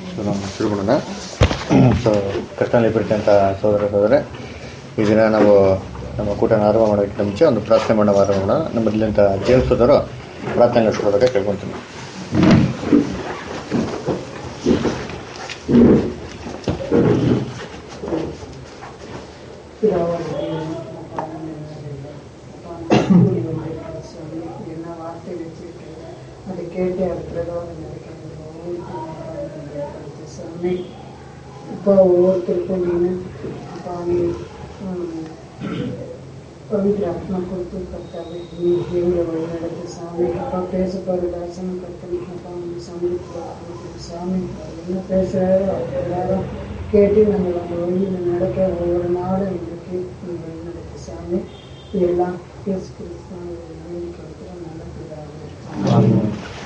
ನಾವು ತಿಳ್ಕೊಳ್ಳೋಣ. ಸೊ ಕರ್ತನಲ್ಲಿ ಪ್ರೀತಿಯಂತ ಸಹೋದರ ಈ ದಿನ ನಾವು ನಮ್ಮ ಕೂಟನ ಆರಂಭ ಮಾಡೋದಕ್ಕೆ ಮುಂಚೆ ಒಂದು ಪ್ರಾರ್ಥನೆ ಮಾಡೋ ಆರಂಭ ಮಾಡೋಣ. ನಮ್ಮಲ್ಲಿಂತ ಜೇಮ್ಸ್ ಸೋದರು ಪ್ರಾರ್ಥನೆ ನಡೆಸ್ಕೊಡೋದಕ್ಕೆ ಕೇಳ್ಕೊತೀನಿ. அதை கேட்டு சாமி இப்போ ஒவ்வொருத்தருக்கும் पवित्र आत्मा கொடுத்து கர்த்தாவே நீ எங்களை வழிநடத்து சாமி. அப்பா பேச போகிற தாசனம் கர்த்தனுக்கு சாமி என்ன பேசுகிறாரோ எல்லாரும் கேட்டு நம்ம வழியில் நடக்க ஒவ்வொரு நாளும் எங்களுக்கு நீ வழிநடத்து சாமி. இதெல்லாம் பேசு கிறிஸ்தான் நல்ல பிதாவே.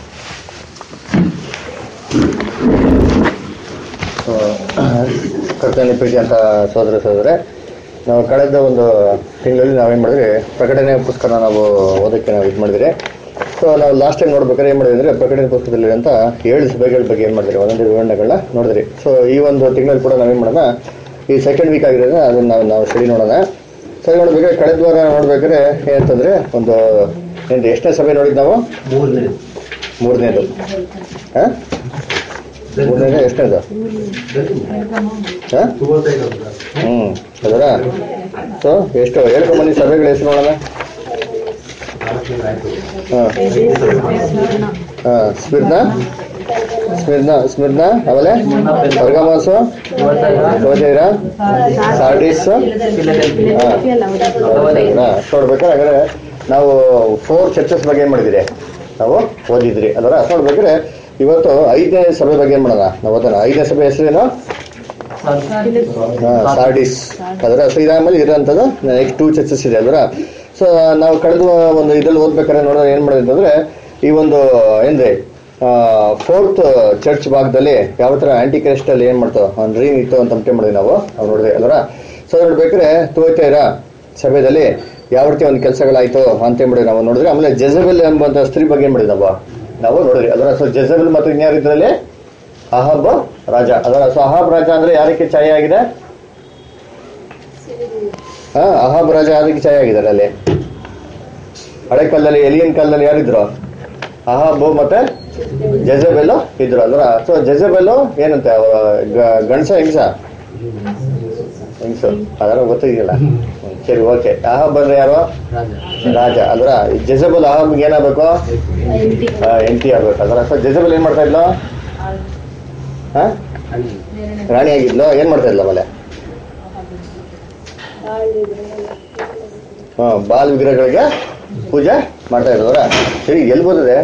ಕರ್ತನಲ್ಲಿ ಪ್ರೀತಿ ಅಂತ ಸಹೋದರ ನಾವು ಕಳೆದ ಒಂದು ತಿಂಗಳಲ್ಲಿ ನಾವೇನು ಮಾಡಿದ್ರಿ, ಪ್ರಕಟಣೆ ಪುಸ್ತಕನ ನಾವು ಓದೋಕ್ಕೆ ನಾವು ಇದು ಮಾಡಿದ್ರಿ. ಸೊ ನಾವು ಲಾಸ್ಟ್ ಟೈಮ್ ನೋಡ್ಬೇಕಾದ್ರೆ ಏನು ಮಾಡಿದ್ರಿ, ಪ್ರಕಟಣೆ ಪುಸ್ತಕದಲ್ಲಿ ಅಂತ 7 ಸಭೆಗಳ ಬಗ್ಗೆ ಏನು ಮಾಡಿದ್ರಿ, ಒಂದೊಂದು ವಿವರಣೆಗಳನ್ನ ನೋಡಿದ್ರಿ. ಸೊ ಈ ಒಂದು ತಿಂಗಳಲ್ಲಿ ಕೂಡ ನಾವೇನು ಮಾಡೋಣ, ಈ ಸೆಕೆಂಡ್ ವೀಕ್ ಆಗಿರೋದ್ರೆ ಅದನ್ನು ನಾವು ಸರಿ ನೋಡೋಣ. ಸರಿ ನೋಡ್ಬೇಕಾದ್ರೆ ಕಳೆದ ವಾರ ನೋಡ್ಬೇಕಾದ್ರೆ ಏನಂತಂದ್ರೆ ಒಂದು ಏನು ಎಷ್ಟನೇ ಸಭೆ ನೋಡಿದ್ದು ನಾವು? ಮೂರನೇದು. ಮೂರನೇದು ಎಷ್ಟನೇದು? ಅದರ ಸೊ ಎಷ್ಟು ಹೇಳ್ಕೊಂಬಂದಿ ಸಭೆಗಳ ಹೆಸರು ನೋಡೋಣ. ಸ್ಮಿರ್ನ ಆಮೇಲೆ ಪರ್ಗಮೋಸು, ಥುವತೈರ, ಸಾರ್ಡಿಸ್. ನೋಡ್ಬೇಕಾದ್ರೆ ಹಾಗಾದ್ರೆ ನಾವು 4 ಚರ್ಚಸ್ ಬಗ್ಗೆ ಏನ್ ಮಾಡಿದಿರಿ, ನಾವು ಓದಿದ್ರಿ ಅಲ್ವರ. ನೋಡ್ಬೇಕಾದ್ರೆ ಇವತ್ತು 5ನೇ ಸಭೆ ಬಗ್ಗೆ ಏನ್ ಮಾಡೋಣ ನಾವು ಓದೋಣ. 5ನೇ ಸಭೆ ಹೆಸರೇನು? ಸಾರ್ಡಿಸ್ ಅದರ. ಸೊ ಇದಾದ್ಮೇಲೆ ಇರೋಂಥದ್ದು ನೆಕ್ಸ್ಟ್ 2 ಚರ್ಚಸ್ ಇದೆ ಅಲ್ವರ. ಸೊ ನಾವು ಕಳೆದ ಒಂದು ಇದ್ರಲ್ಲಿ ಓದ್ಬೇಕಾದ್ರೆ ನೋಡೋಣ ಏನ್ ಮಾಡಿದ್ವಿ ಅಂದ್ರೆ, ಈ ಒಂದು ಏನ್ರಿ 4th ಚರ್ಚ್ ಭಾಗದಲ್ಲಿ ಯಾವ ತರ ಆಂಟಿ ಕ್ರೈಸ್ಟ್ ಅಲ್ಲಿ ಏನ್ ಮಾಡ್ತಾವ ಒಂದು ಡ್ರೀಮ್ ಇತ್ತು ಅಂತ ಅಂಟೆ ಮಾಡಿದ್ವಿ ನಾವು ನೋಡಿದ್ವಿ ಅಲ್ವರ. ಸೊ ನೋಡ್ಬೇಕಾದ್ರೆ ಥುವತೈರ ಸಭೆಯಲ್ಲಿ ಯಾವ ರೀತಿ ಒಂದು ಕೆಲಸಗಳಾಯ್ತು ಅಂತ ಮಾಡಿದ್ವಿ ನಾವು ನೋಡಿದ್ರಿ. ಆಮೇಲೆ ಜೆಜಬೆಲ್ ಎಂಬಂತ ಸ್ತ್ರೀ ಬಗ್ಗೆ ಏನ್ ಮಾಡಿದ್ವಿ ನಾವು ನೋಡಿದ್ರಿ ಅದರ. ಸೊ ಜೆಜಬೆಲ್ ಮತ್ತು ಇನ್ಯಾರಿದ್ರಲ್ಲಿ ಅಹಾಬ್ ರಾಜ ಅದರ. ಸೊ ಅಹಾಬ್ ರಾಜ ಅಂದ್ರೆ ಯಾರಕ್ಕೆ ಛಾಯೆ ಆಗಿದೆ? ಅಹಾಬ್ ರಾಜ ಯಾರಿಗೆ ಛಾಯೆ ಆಗಿದ್ದಾರೆ ಅಲ್ಲಿ? ಹಳೆ ಕಾಲದಲ್ಲಿ ಎಲಿಯನ್ ಕಾಲದಲ್ಲಿ ಯಾರಿದ್ರು? ಅಹಾಬ್ ಮತ್ತೆ ಜೆಜಬೆಲ್ ಇದ್ರು ಅಲ್ರ. ಸೊ ಜೆಜಬೆಲ್ ಏನಂತೆ, ಗಂಡಸ ಹೆಂಗಸು ಅದರ ಗೊತ್ತಿದೆಯಲ್ಲ. ಸರಿ, ಓಕೆ. ಅಹಾಬ್ ಅಂದ್ರೆ ಯಾರು? ರಾಜ ಅಲ್ರ. ಜೆಜಬೆಲ್ ಅಹಾಬ್ಗೆ ಏನಾಗಬೇಕು? ಎಂಟಿ ಆಗ್ಬೇಕು ಅದರ. ಸೊ ಜೆಜಬೆಲ್ ಏನ್ ಮಾಡ್ತಾ ಇದ್ಲು? ರಾಣಿ ಆಗಿದ್ಲು. ಏನ್ ಮಾಡ್ತಾ ಇದ್ಲ ಆಮೇಲೆ? ಬಾಲ್ ವಿಗ್ರಹಗಳಿಗೆ ಪೂಜೆ ಮಾಡ್ತಾ ಇದ್ದವರ. ಸರಿ, ಎಲ್ಲಿ ಓದಿದೆ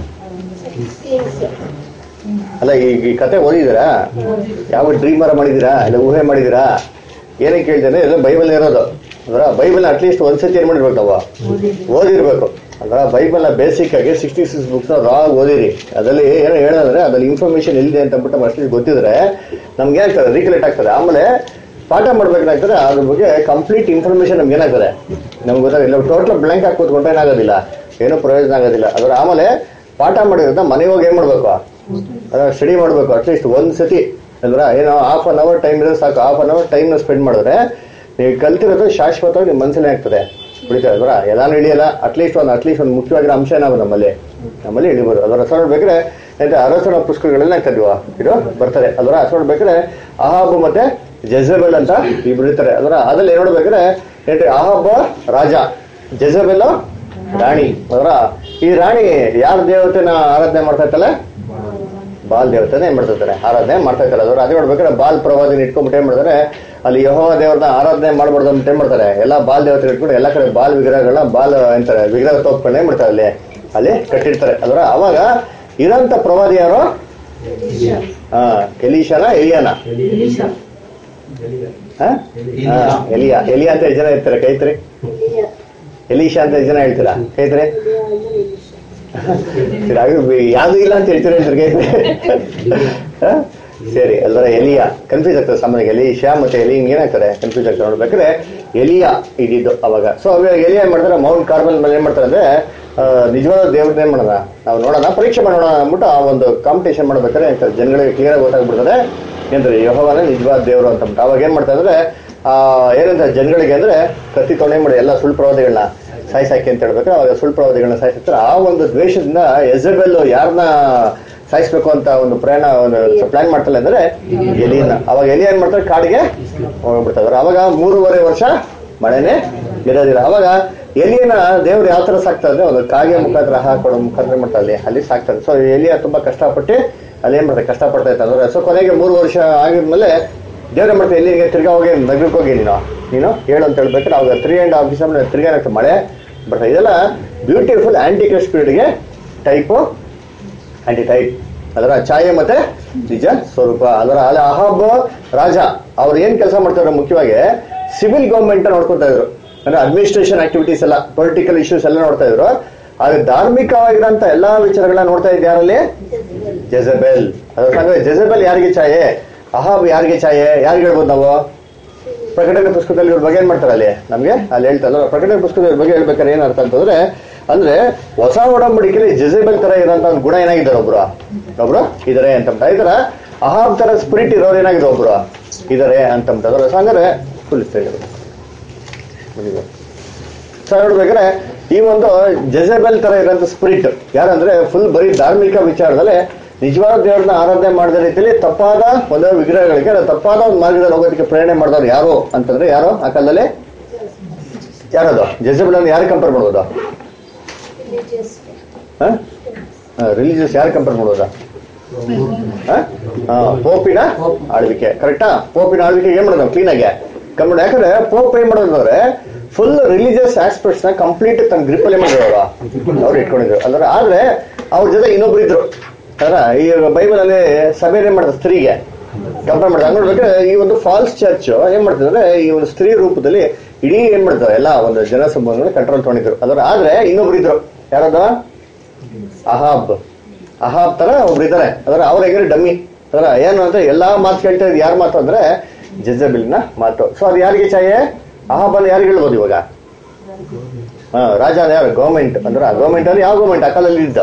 ಅಲ್ಲ? ಈ ಕತೆ ಓದಿದ್ದೀರಾ? ಯಾವ ಡ್ರೀಮರ ಮಾಡಿದೀರಾ? ಇಲ್ಲ ಊಹೆ ಮಾಡಿದೀರಾ? ಏನಕ್ಕೆ ಕೇಳ್ತೇನೆ, ಎಲ್ಲ ಬೈಬಲ್ ಇರೋದು ಅಂದ್ರ. ಬೈಬಲ್ ಅಟ್ಲೀಸ್ಟ್ ಒಂದ್ಸತಿ ಏನ್ ಮಾಡಿರ್ಬೇಕು ನಾವು ಓದಿರ್ಬೇಕು ಅಂದ್ರ. ಬೈಬಲ್ ಬೇಸಿಕ್ ಆಗಿ 66 ಬುಕ್ಸ್ ರಾ ಓದಿರಿ. ಅದ್ರಲ್ಲಿ ಏನೋ ಹೇಳೋದ್ರೆ ಅದ್ರಲ್ಲಿ ಇನ್ಫಾರ್ಮೇಶನ್ ಎಲ್ಲಿದೆ ಅಂತ ಅಂದ್ಬಿಟ್ಟು ಅಟ್ಲೀಸ್ಟ್ ಗೊತ್ತಿದ್ರೆ ನಮ್ಗೆ ಏನಾಗ್ತದೆ, ರೀಕಲೆಕ್ಟ್ ಆಗ್ತದೆ. ಆಮೇಲೆ ಪಾಠ ಮಾಡ್ಬೇಕಾಗ್ತದೆ, ಅದ್ರ ಬಗ್ಗೆ ಕಂಪ್ಲೀಟ್ ಇನ್ಫಾರ್ಮೇಶನ್ ನಮ್ಗೆ ಏನಾಗ್ತದೆ, ನಮ್ಗೆ ಗೊತ್ತಾಗಿಲ್ಲ. ಟೋಟಲ್ ಬ್ಲಾಂಕ್ ಹಾಕಿ ಕೂತ್ಕೊಂಡ್ರೆ ಏನಾಗೋದಿಲ್ಲ, ಏನೂ ಪ್ರಯೋಜನ ಆಗೋದಿಲ್ಲ ಅದ್ರ. ಆಮೇಲೆ ಪಾಠ ಮಾಡಿರೋದ ಮನೆಗೆ ಹೋಗಿ ಏನ್ ಮಾಡ್ಬೇಕು, ಅದನ್ನ ಸ್ಟಡಿ ಮಾಡ್ಬೇಕು ಅಟ್ಲೀಸ್ಟ್ ಒಂದ್ಸತಿ ಅಲ್ರ. ಏನೋ ಹಾಫ್ ಅನ್ ಅವರ್ ಟೈಮ್ ಇರೋದು ಸಾಕು. Half an hour time spend ಮಾಡಿದ್ರೆ ನೀವು ಕಲ್ತಿರೋದು ಶಾಶ್ವತವಾಗಿ ನಿಮ್ಮ ಮನಸ್ಸಲ್ಲೇ ಆಗ್ತದೆ, ಉಳಿತದೆ ಅಲ್ರ. ಎಲ್ಲಾನು ಇಳಿಯಲ್ಲ, ಅಟ್ಲೀಸ್ಟ್ ಒಂದು ಮುಖ್ಯವಾಗಿರೋ ಅಂಶ ನಾವು ನಮ್ಮಲ್ಲಿ ಇಳಿಬೋದು ಅದರ. ನೋಡ್ಬೇಕಾದ್ರೆ ಅರಸನ ಪುಸ್ತಕಗಳೆಲ್ಲ ಆಗ್ತದ್ವ ಇದು ಬರ್ತದೆ ಅಲ್ರ. ನೋಡ್ಬೇಕಾದ್ರೆ ಅಹಾಬ್ ಮತ್ತೆ ಜೆಜಬೆಲ್ ಅಂತ ಇಬ್ರು ಇರ್ತಾರೆ ಅದರ. ಅದ್ರಲ್ಲಿ ನೋಡ್ಬೇಕಾದ್ರೆ ಏನ್ರಿ, ಅಹಾಬ್ ರಾಜ, ಜೆಜಬೆಲ್ ರಾಣಿ ಅದರ. ಈ ರಾಣಿ ಯಾರ ದೇವತೆನ ಆರಾಧನೆ ಮಾಡ್ತಾ ಇತ್ತಲ್ಲ? ಬಾಲ್ ದೇವತೆನ ಏನ್ ಮಾಡ್ತಾ ಇರ್ತಾರೆ, ಆರಾಧನೆ ಮಾಡ್ತಾ ಇರ್ತಾರೆ ಅದರ. ಅದೇ ನೋಡ್ಬೇಕಾದ್ರೆ ಬಾಲ್ ಪ್ರವಾದಿನ ಇಟ್ಕೊಂಡ್ಬಿಟ್ಟು ಏನ್ ಮಾಡ್ತಾರೆ, ಅಲ್ಲಿ ಯೆಹೋವ ದೇವ್ರನ್ನ ಆರಾಧನೆ ಮಾಡ್ಬಾರ್ದು ಅಂತ ಏನ್ ಮಾಡ್ತಾರೆ, ಎಲ್ಲಾ ಬಾಲ್ ದೇವತೆ ಇಟ್ಕೊಂಡು ಎಲ್ಲಾ ಕಡೆ ಬಾಲ್ ವಿಗ್ರಹಗಳನ್ನ ಬಾಲ್ ಅಂತಾರೆ ವಿಗ್ರಹ ತೋಪ್ಕೊಂಡು ಏನ್ ಮಾಡ್ತಾರೆ ಅಲ್ಲಿ ಕಟ್ಟಿರ್ತಾರೆ ಅದರ. ಅವಾಗ ಇರೋಂಥ ಪ್ರವಾದಿ ಯಾರು? ಎಲೀಶನ ಎಲಿಯಾನ? ಎಲಿಯಾ ಅಂತ ಎಷ್ಟು ಜನ ಇರ್ತಾರೆ ಕೈತ್ರಿ? ಎಲೀಶಾ ಅಂತ ಎಷ್ಟು ಜನ ಹೇಳ್ತೀರಾ ಕೈತ್ರಿ? ಯಾವ್ದು ಇಲ್ಲ ಅಂತ ಹೇಳ್ತೀರಾ ಕೈತ್ರಿ? ಸರಿ ಅಲ್ವರ. ಎಲಿಯಾ ಕನ್ಫ್ಯೂಸ್ ಆಗ್ತದೆ ಸಾಮಾನ್ಯ. ಎಲೀಶಾ ಮತ್ತೆ ಎಲಿಯನ್ ಏನಾಗ್ತಾರೆ ಕನ್ಫ್ಯೂಸ್ ಆಗ್ತದೆ. ನೋಡ್ಬೇಕಾದ್ರೆ ಎಲಿಯಾ ಇದಿದ್ದು ಅವಾಗ. ಸೊ ಅವಾಗ ಎಲಿಯಾ ಏನ್ ಮಾಡ್ತಾರೆ, ಮೌಂಟ್ ಕಾರ್ಮೆಲ್ ಮೇಲೆ ಏನ್ ಮಾಡ್ತಾರೆ ಅಂದ್ರೆ ನಿಜವಾದ ದೇವ್ರನ್ನ ಏನ್ ಮಾಡೋಣ ನಾವು ನೋಡೋಣ, ಪರೀಕ್ಷೆ ಮಾಡೋಣ ಅಂದ್ಬಿಟ್ಟು ಆ ಒಂದು ಕಾಂಪಿಟೇಷನ್ ಮಾಡ್ಬೇಕಾದ್ರೆ ಜನಗಳಿಗೆ ಕ್ಲಿಯರ್ ಆಗಿ ಗೊತ್ತಾಗ್ಬಿಡ್ತದೆ ಏನ್ರಿ ಯೆಹೋವನೇ ನಿಜವಾದ ದೇವರು ಅಂತ. ಅವಾಗ ಏನ್ ಮಾಡ್ತಾ ಇದ್ರೆ ಏನಂತ ಜನಗಳಿಗೆ ಅಂದ್ರೆ ಕತ್ತಿ ತೊಗೊಂಡು ಏನ್ ಮಾಡಿ ಎಲ್ಲ ಸುಳ್ಳು ಪ್ರವಾದಿಗಳನ್ನ ಸಾಯಿಸಾಕಿ ಅಂತ ಹೇಳ್ಬೇಕು. ಅವಾಗ ಸುಳ್ಳು ಪ್ರವಾದಿಗಳನ್ನ ಸಾಯಿಸ್ತಾರೆ. ಆ ಒಂದು ದ್ವೇಷದಿಂದ ಯೆಜೆಬೆಲ್ ಯಾರನ್ನ ಸಾಯಿಸ್ಬೇಕು ಅಂತ ಒಂದು ಪ್ಲಾನ್ ಮಾಡ್ತಾಳೆ ಅಂದ್ರೆ ಎಲಿಯನ್ನ. ಅವಾಗ ಎಲಿಯ ಏನ್ ಮಾಡ್ತಾರೆ, ಕಾಡಿಗೆ ಹೋಗ್ಬಿಡ್ತಾರೆ. ಅವಾಗ 3.5 ವರ್ಷ ಮಳೆನೇ ಇರೋದಿಲ್ಲ. ಅವಾಗ ಎಲಿಯನ ದೇವ್ರು ಯಾವ ತರ ಸಾಕ್ತಾ ಇದ್ರೆ ಒಂದು ಕಾಗೆ ಮುಖಾಂತರ ಹಾಕೊಡೋ ಮುಖಾಂತರ ಮಾಡ್ತಾರೆ ಅಲ್ಲಿ ಸಾಕ್ತಾರೆ. ಸೊ ಎಲಿಯ ತುಂಬಾ ಕಷ್ಟಪಟ್ಟು ಅಲ್ಲಿ ಏನ್ ಮಾಡ್ತಾರೆ, ಕಷ್ಟಪಡ್ತಾ ಇರ್ತಾರೆ. ಸೊ ಕೊನೆಗೆ 3 ವರ್ಷ ಆಗಿದ್ಮೇಲೆ ದೇವ್ರ ಮಾಡ್ತಾರೆ ಎಲ್ಲಿಗೆ ತಿರ್ಗಾ ಹೋಗಿ ನಗರಕ್ಕೆ ಹೋಗಿ ನೀನು ಹೇಳು ಅಂತ ಹೇಳ್ಬೇಕಾದ್ರೆ ಅವಾಗ 3.5 ಡಿಸೆಂಬರ್ ತಿರ್ಗಾ ಮಳೆ ಬರ್ತಾರೆ. ಇದೆಲ್ಲ ಬ್ಯೂಟಿಫುಲ್ ಆಂಟಿ ಕ್ರೈಸ್ಟ್ ಪೀರಿಯಡ್ಗೆ ಟೈಪು ಆಂಟಿ ಟೈಪ್ ಅದರ ಛಾಯೆ ಮತ್ತೆ ನಿಜ ಸ್ವರೂಪ. ಅದರ ಅಲ್ಲಿ ಅಹಾಬ್ ರಾಜ ಅವ್ರು ಏನ್ ಕೆಲಸ ಮಾಡ್ತಾರೆ, ಮುಖ್ಯವಾಗಿ ಸಿವಿಲ್ ಗವರ್ಮೆಂಟ್ ನೋಡ್ಕೊತಾ ಇದ್ರು. ಅಂದ್ರೆ ಅಡ್ಮಿನಿಸ್ಟ್ರೇಷನ್ ಆಕ್ಟಿವಿಟೀಸ್ ಎಲ್ಲ, ಪೊಲಿಟಿಕಲ್ ಇಶ್ಯೂಸ್ ಎಲ್ಲ ನೋಡ್ತಾ ಇದ್ರು. ಆದ್ರೆ ಧಾರ್ಮಿಕವಾಗಿರೋಂತ ಎಲ್ಲಾ ವಿಚಾರಗಳನ್ನ ನೋಡ್ತಾ ಇದ್ದ ಯಾರಲ್ಲಿ, ಜೆಜೆಬೆಲ್. ಅದ್ರ ಜೆಜೆಬೆಲ್ ಯಾರಿಗೆ ಛಾಯೆ, ಅಹಾಬ್ ಯಾರಿಗೆ ಛಾಯೆ, ಯಾರಿಗೆ ಹೇಳ್ಬೋದು ನಾವು? ಪ್ರಕಟಣೆ ಪುಸ್ತಕದಲ್ಲಿ ಇವ್ರ ಬಗ್ಗೆ ಏನ್ ಮಾಡ್ತಾರೆ ಅಲ್ಲಿ ನಮ್ಗೆ ಅಲ್ಲಿ ಹೇಳ್ತಾರಲ್ಲ. ಪ್ರಕಟಣೆ ಪುಸ್ತಕದ ಬಗ್ಗೆ ಹೇಳ್ಬೇಕಾದ್ರೆ ಏನ್ ಅರ್ಥ ಅಂತಂದ್ರೆ, ಅಂದ್ರೆ ಹೊಸ ಒಡಂಬಡಿಕೆಯಲ್ಲಿ ಜೆಜೆಬೆಲ್ ತರ ಇರೋಂತ ಒಂದು ಗುಣ ಏನಾಗಿದ್ದಾರೆ, ಒಬ್ರು ಇದಾರೆ ಅಂತ. ಈ ತರ ಅಹಾಬ್ ತರ ಸ್ಪಿರಿಟ್ ಇರೋರು ಏನಾಗಿದೆ, ಒಬ್ರು ಇದಾರೆ ಅಂತ. ಹಂಗಾರೆ ಫುಲ್ ಸೊ ನೋಡ್ಬೇಕಾದ್ರೆ ಈ ಒಂದು ಜೆಜೆಬೆಲ್ ತರ ಇರೋಂಥ ಸ್ಪಿರಿಟ್ ಯಾರಂದ್ರೆ ಫುಲ್ ಬರೀ ಧಾರ್ಮಿಕ ವಿಚಾರದಲ್ಲಿ ನಿಜವಾದ ದೇವ್ರನ್ನ ಆರಾಧನೆ ಮಾಡಿದ ರೀತಿಯಲ್ಲಿ ತಪ್ಪಾದ ಒಂದು ವಿಗ್ರಹಗಳಿಗೆ ತಪ್ಪಾದ ಒಂದು ಮಾರ್ಗದಲ್ಲಿ ಹೋಗೋದಕ್ಕೆ ಪ್ರೇರಣೆ ಮಾಡಿದವ್ರು ಯಾರು ಅಂತಂದ್ರೆ, ಯಾರು ಆ ಕಾಲದಲ್ಲಿ ಯಾರದು ಜೆಜೆಬೆಲ್ ಅನ್ನು ಯಾರು ಕಂಪೇರ್ ಮಾಡ್ಬೋದು? ರಿಲಿಜಿಯಸ್ ಯಾರು ಕಂಪೇರ್ ಮಾಡ್ಬೋದಾ? ಪೋಪಿನ ಆಳ್ವಿಕೆ. ಕರೆಕ್ಟಾ? ಪೋಪಿನ ಆಳ್ವಿಕೆ ಏನ್ ಮಾಡೋದು ಕ್ಲೀನ್ ಆಗಿ ಕಂಪ್ಲೀಟ್. ಯಾಕಂದ್ರೆ ಪೋಪ್ ಏನ್ ಮಾಡೋದಂದ್ರೆ ಫುಲ್ ರಿಲಿಜಿಯಸ್ ಆಸ್ಪೆಕ್ಟ್ಸ್ ನ ಕಂಪ್ಲೀಟ್ ತನ್ನ ಗ್ರಿಪ್ ಅಲ್ಲಿ ಮಾಡಿದ್ರು, ಅವ್ರು ಇಟ್ಕೊಂಡಿದ್ರು. ಅಂದ್ರೆ ಆದ್ರೆ ಅವ್ರ ಜೊತೆ ಇನ್ನೊಬ್ರು ಇದ್ರು. ಅದ್ರ ಈ ಬೈಬಲ್ ಅಲ್ಲಿ ಸಭೆ ಏನ್ ಮಾಡ್ತಾರೆ, ಸ್ತ್ರೀಗೆ ಕಂಪೇರ್ ಮಾಡ್ತಾರೆ. ನೋಡ್ಬೇಕಾದ್ರೆ ಈ ಒಂದು ಫಾಲ್ಸ್ ಚರ್ಚ್ ಏನ್ ಮಾಡ್ತಿದ್ರೆ ಈ ಒಂದು ಸ್ತ್ರೀ ರೂಪದಲ್ಲಿ ಇಡೀ ಏನ್ ಮಾಡ್ತಾರೆ ಎಲ್ಲ ಒಂದು ಜನಸಮೂಹಗಳನ್ನ ಕಂಟ್ರೋಲ್ ತಗೊಂಡಿದ್ರು. ಅದ್ರ ಆದ್ರೆ ಇನ್ನೊಬ್ರು ಇದ್ರು, ಯಾರದ ಅಹಾಬ್ ತರ ಒಬ್ರು ಇದ್ದಾರೆ. ಅದ್ರ ಅವ್ರ ಹೆಂಗ್ರೆ ಡಮ್ಮಿ. ಅದ್ರ ಏನು ಅಂದ್ರೆ ಎಲ್ಲಾ ಮಾತು ಕೇಳ್ತಾ ಇದ್ ಯಾರ ಮಾತು ಅಂದ್ರೆ ಜೆಜೆಬೆಲ್ನ ಮಾತು. ಸೊ ಅದು ಯಾರಿಗೆ ಛಾಯೆ? ಅಹಾಬ್ ಅಲ್ಲಿ ಯಾರಿಗೆ ಹೇಳ್ಬೋದು ಇವಾಗ? ರಾಜ ಯಾರು? ಗೌರ್ಮೆಂಟ್. ಅಂದ್ರೆ ಗೌರ್ಮೆಂಟ್ ಅಲ್ಲಿ ಯಾವ ಗೌರ್ಮೆಂಟ್ ಆ ಕಾಲದಲ್ಲಿ ಇದ್ದ?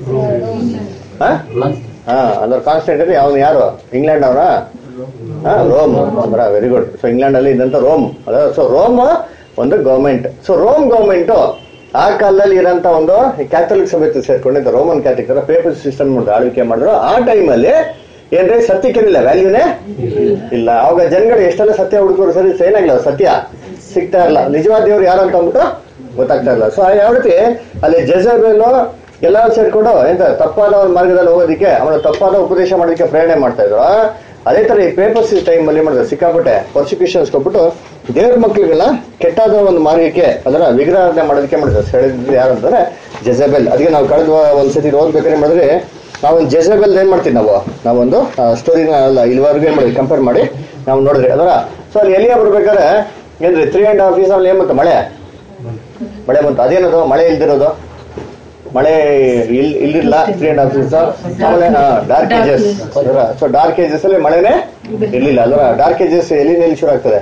ಅಂದ್ರೆ ಕಾನ್ಸ್ಟೆಂಟ್ ಅವನು ಯಾರು? ಇಂಗ್ಲೆಂಡ್ ಅವನ? ರೋಮ್. ಅಂದ್ರ ವೆರಿ ಗುಡ್. ಸೊ ಇಂಗ್ಲೆಂಡ್ ಅಲ್ಲಿ ಇದ್ದಂತ ರೋಮ್. ಸೊ ರೋಮ್ ಒಂದು ಗೌರ್ಮೆಂಟ್. ಸೊ ರೋಮ್ ಗೌರ್ಮೆಂಟ್ ಆ ಕಾಲದಲ್ಲಿ ಇರೋಂತ ಒಂದು ಕ್ಯಾಥಲಿಕ್ ಸಭೆ ಸೇರ್ಕೊಂಡಿದ್ದ ರೋಮನ್ ಕ್ಯಾಥಲಿಕ್ ತರ ಪೇಪರ್ ಸಿಸ್ಟಮ್ ಆಳ್ವಿಕೆ ಮಾಡಿದ್ರು. ಆ ಟೈಮಲ್ಲಿ ಏನ್ರಿ ಸತ್ಯಕ್ಕೇನಿಲ್ಲ, ವ್ಯಾಲ್ಯೂನೇ ಇಲ್ಲ. ಅವಾಗ ಜನಗಳು ಎಷ್ಟೆಲ್ಲ ಸತ್ಯ ಹುಡುಗರು ಸರಿ ಏನಾಗಿಲ್ಲ, ಸತ್ಯ ಸಿಗ್ತಾ ಇರಲ್ಲ. ನಿಜವಾದ ದೇವ್ರು ಯಾರು ಅಂತ ಅಂದ್ಬಿಟ್ಟು ಗೊತ್ತಾಗ್ತಾ ಇಲ್ಲ. ಸೊ ಯಾವ ರೀತಿ ಅಲ್ಲಿ ಜೆಜೆಬೆಲ್ ಎಲ್ಲ ಸೇರ್ಕೊಂಡು ಎಂತ ತಪ್ಪಾದ ಒಂದು ಮಾರ್ಗದಲ್ಲಿ ಹೋಗೋದಿಕ್ಕೆ, ಅವನ ತಪ್ಪಾದ ಉಪದೇಶ ಮಾಡೋದಕ್ಕೆ ಪ್ರೇರಣೆ ಮಾಡ್ತಾ ಇದ್ರು. ಅದೇ ತರ ಈ ಪೇಪರ್ಸ್ ಟೈಮ್ ಅಲ್ಲಿ ಮಾಡಿದ್ರೆ ಸಿಕ್ಕಾಪಟ್ಟೆ ಪರ್ಸಿಕ್ಯೂಷನ್ಸ್ ಕೊಟ್ಬಿಟ್ಟು ದೇವ್ರ ಮಕ್ಳಿಗೆಲ್ಲ ಕೆಟ್ಟಾದ ಒಂದು ಮಾರ್ಗಕ್ಕೆ ಅದರ ವಿಗ್ರಹಾರಾಧನೆ ಮಾಡೋದಕ್ಕೆ ಮಾಡಿದ್ರು. ಹೇಳಿದ್ರು ಯಾರು ಅಂತಂದ್ರೆ ಜೆಜೆಬೆಲ್. ಅದಕ್ಕೆ ನಾವು ಕಳೆದ ಒಂದ್ಸತಿ ಓದ್ಬೇಕಾದ್ರೆ ಮಾಡಿದ್ರೆ ನಾವೊಂದು ಜೆಜೆಬೆಲ್ ಏನ್ ಮಾಡ್ತೀವಿ, ನಾವೊಂದು ಸ್ಟೋರಿನ ಇಲ್ಲಿವರೆಗೂ ಏನ್ ಮಾಡಿದ್ವಿ ಕಂಪೇರ್ ಮಾಡಿ ನಾವು ನೋಡಿದ್ರಿ ಅದರ. ಸೊ ಅಲ್ಲಿ ಎಲ್ಲಿಯ ಬರ್ಬೇಕಾದ್ರೆ ಏನ್ರಿ 3.5 years ಅಲ್ಲಿ ಏನ್ ಬಂತು, ಮಳೆ ಬಂತು. ಅದೇನದು ಮಳೆ ಇಲ್ದಿರೋದು? ಮಳೆ ಇಲ್ಲಿಲ್ಲ 3.5 years. ಆಮೇಲೆ dark ages. So dark ages ಅಲ್ಲಿ ಮಳೆನೇ ಇರ್ಲಿಲ್ಲ. ಅದರ ಡಾರ್ಕ್ ಏಜಸ್ ಎಲ್ಲಿ ಶುರು ಆಗ್ತದೆ?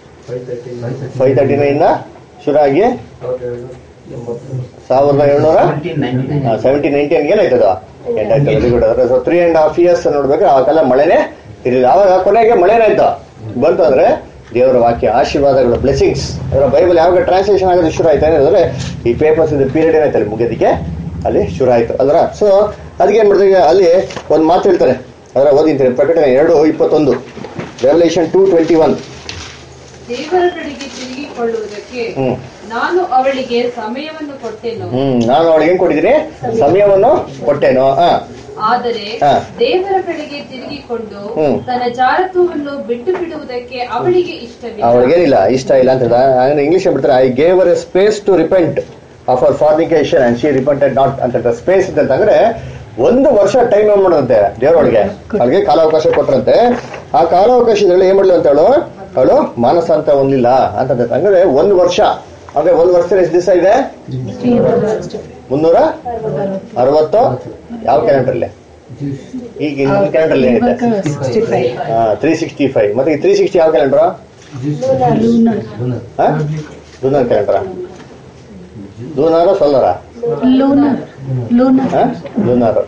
539 ಇಂದ ಶುರು ಆಗಿ 1790 ಏನಾಯ್ತದ ಎಂಟಾಯ್ತು. Very good. ಅದರ ಸೊ 3.5 years ನೋಡ್ಬೇಕು. ಆ ಕಾಲ ಮಳೆನೇ ಇರಲಿಲ್ಲ. ಅವಾಗ ಕೊನೆಗೆ ಮಳೆನಾಯ್ತು ಬಂತು ಅಂದ್ರೆ ದೇವರ ವಾಕ್ಯ, ಆಶೀರ್ವಾದಗಳು, ಬ್ಲೆಸಿಂಗ್ಸ್. ಅದರ ಬೈಬಲ್ ಯಾವಾಗ ಟ್ರಾನ್ಸ್ಲೇಷನ್ ಆಗೋದು ಶುರು ಆಯ್ತು ಅಂದ್ರೆ ಈ ಪೇಪರ್ಸ್ ಪೀರಿಯಡ್ ಏನಾಯ್ತು ಅಲ್ಲಿ ಮುಗಿಯೋದಕ್ಕೆ ಅಲ್ಲಿ ಶುರು ಆಯ್ತು. ಅದರ ಸೊ ಅದಕ್ಕೆ ಏನ್ ಮಾಡ್ತೀವಿ, ಅಲ್ಲಿ ಒಂದು ಮಾತು ಹೇಳ್ತಾರೆ. ಅದರ ಓದಿಂತೀನಿ, ಪ್ರಕಟಣೆ 2:21, ರೆವಲ್ಯೂಷನ್ 2:21. ದೇವರ ಕಡೆಗೆ ತಿರುಗಿಕೊಳ್ಳುವುದಕ್ಕೆ ನಾನು ಅವಳಿಗೆ ಸಮಯವನ್ನು ಕೊಟ್ಟೆನು. ನಾನು ಅವಳಿಗೆ ಏನ್ ಕೊಟ್ಟಿದ್ದೀನಿ? ಸಮಯವನ್ನು ಕೊಟ್ಟೆನು. ಆದರೆ ದೇವರ ಕಡೆಗೆ ತಿರುಗಿಕೊಂಡು ತನ್ನ ಜಾರತ್ವವನ್ನು ಬಿಟ್ಟು ಬಿಡುವುದಕ್ಕೆ ಅವಳಿಗೆ ಇಷ್ಟವಿಲ್ಲ. ಅವಳಿಗೇನಿಲ್ಲ, ಇಷ್ಟ ಇಲ್ಲ ಅಂತ ಹೇಳ್ತಾರೆ. ಇಂಗ್ಲಿಷ್ ಬಿಡ್ತಾರೆ, I gave her a space to repent of ಅವರ್ fornication and she repented not ಅಂತ. ಸ್ಪೇಸ್ ಅಂತಂದ್ರೆ 1 ವರ್ಷ ಟೈಮ್ ಏನ್ ಮಾಡೋದಂತೆ ದೇವರೊಳಗೆ, ಅವ್ರಿಗೆ ಕಾಲಾವಕಾಶ ಕೊಟ್ರಂತೆ. ಆ ಕಾಲಾವಕಾಶದಲ್ಲಿ ಏನ್ ಮಾಡ್ಲು ಅಂತ ಅವಳು ಮಾನಸ ಅಂತ ಹೊಂದಿಲ್ಲ ಅಂತ. ಹಂಗಾದ್ರೆ 1 ವರ್ಷ ಅಂದ್ರೆ 1 ವರ್ಷದಲ್ಲಿ ಎಷ್ಟು ದಿವಸ ಇದೆ? 360. ಯಾವ ಕ್ಯಾಲೆಂಡರ್ಲಿ? ಈಗ ಕ್ಯಾಲೆಂಡರ್ಲಿ ಏನಿದೆ? 365. ಮತ್ತೆ ಈ 360 ಯಾವ calendar? Lunar calendar. Lunar solar? Lunar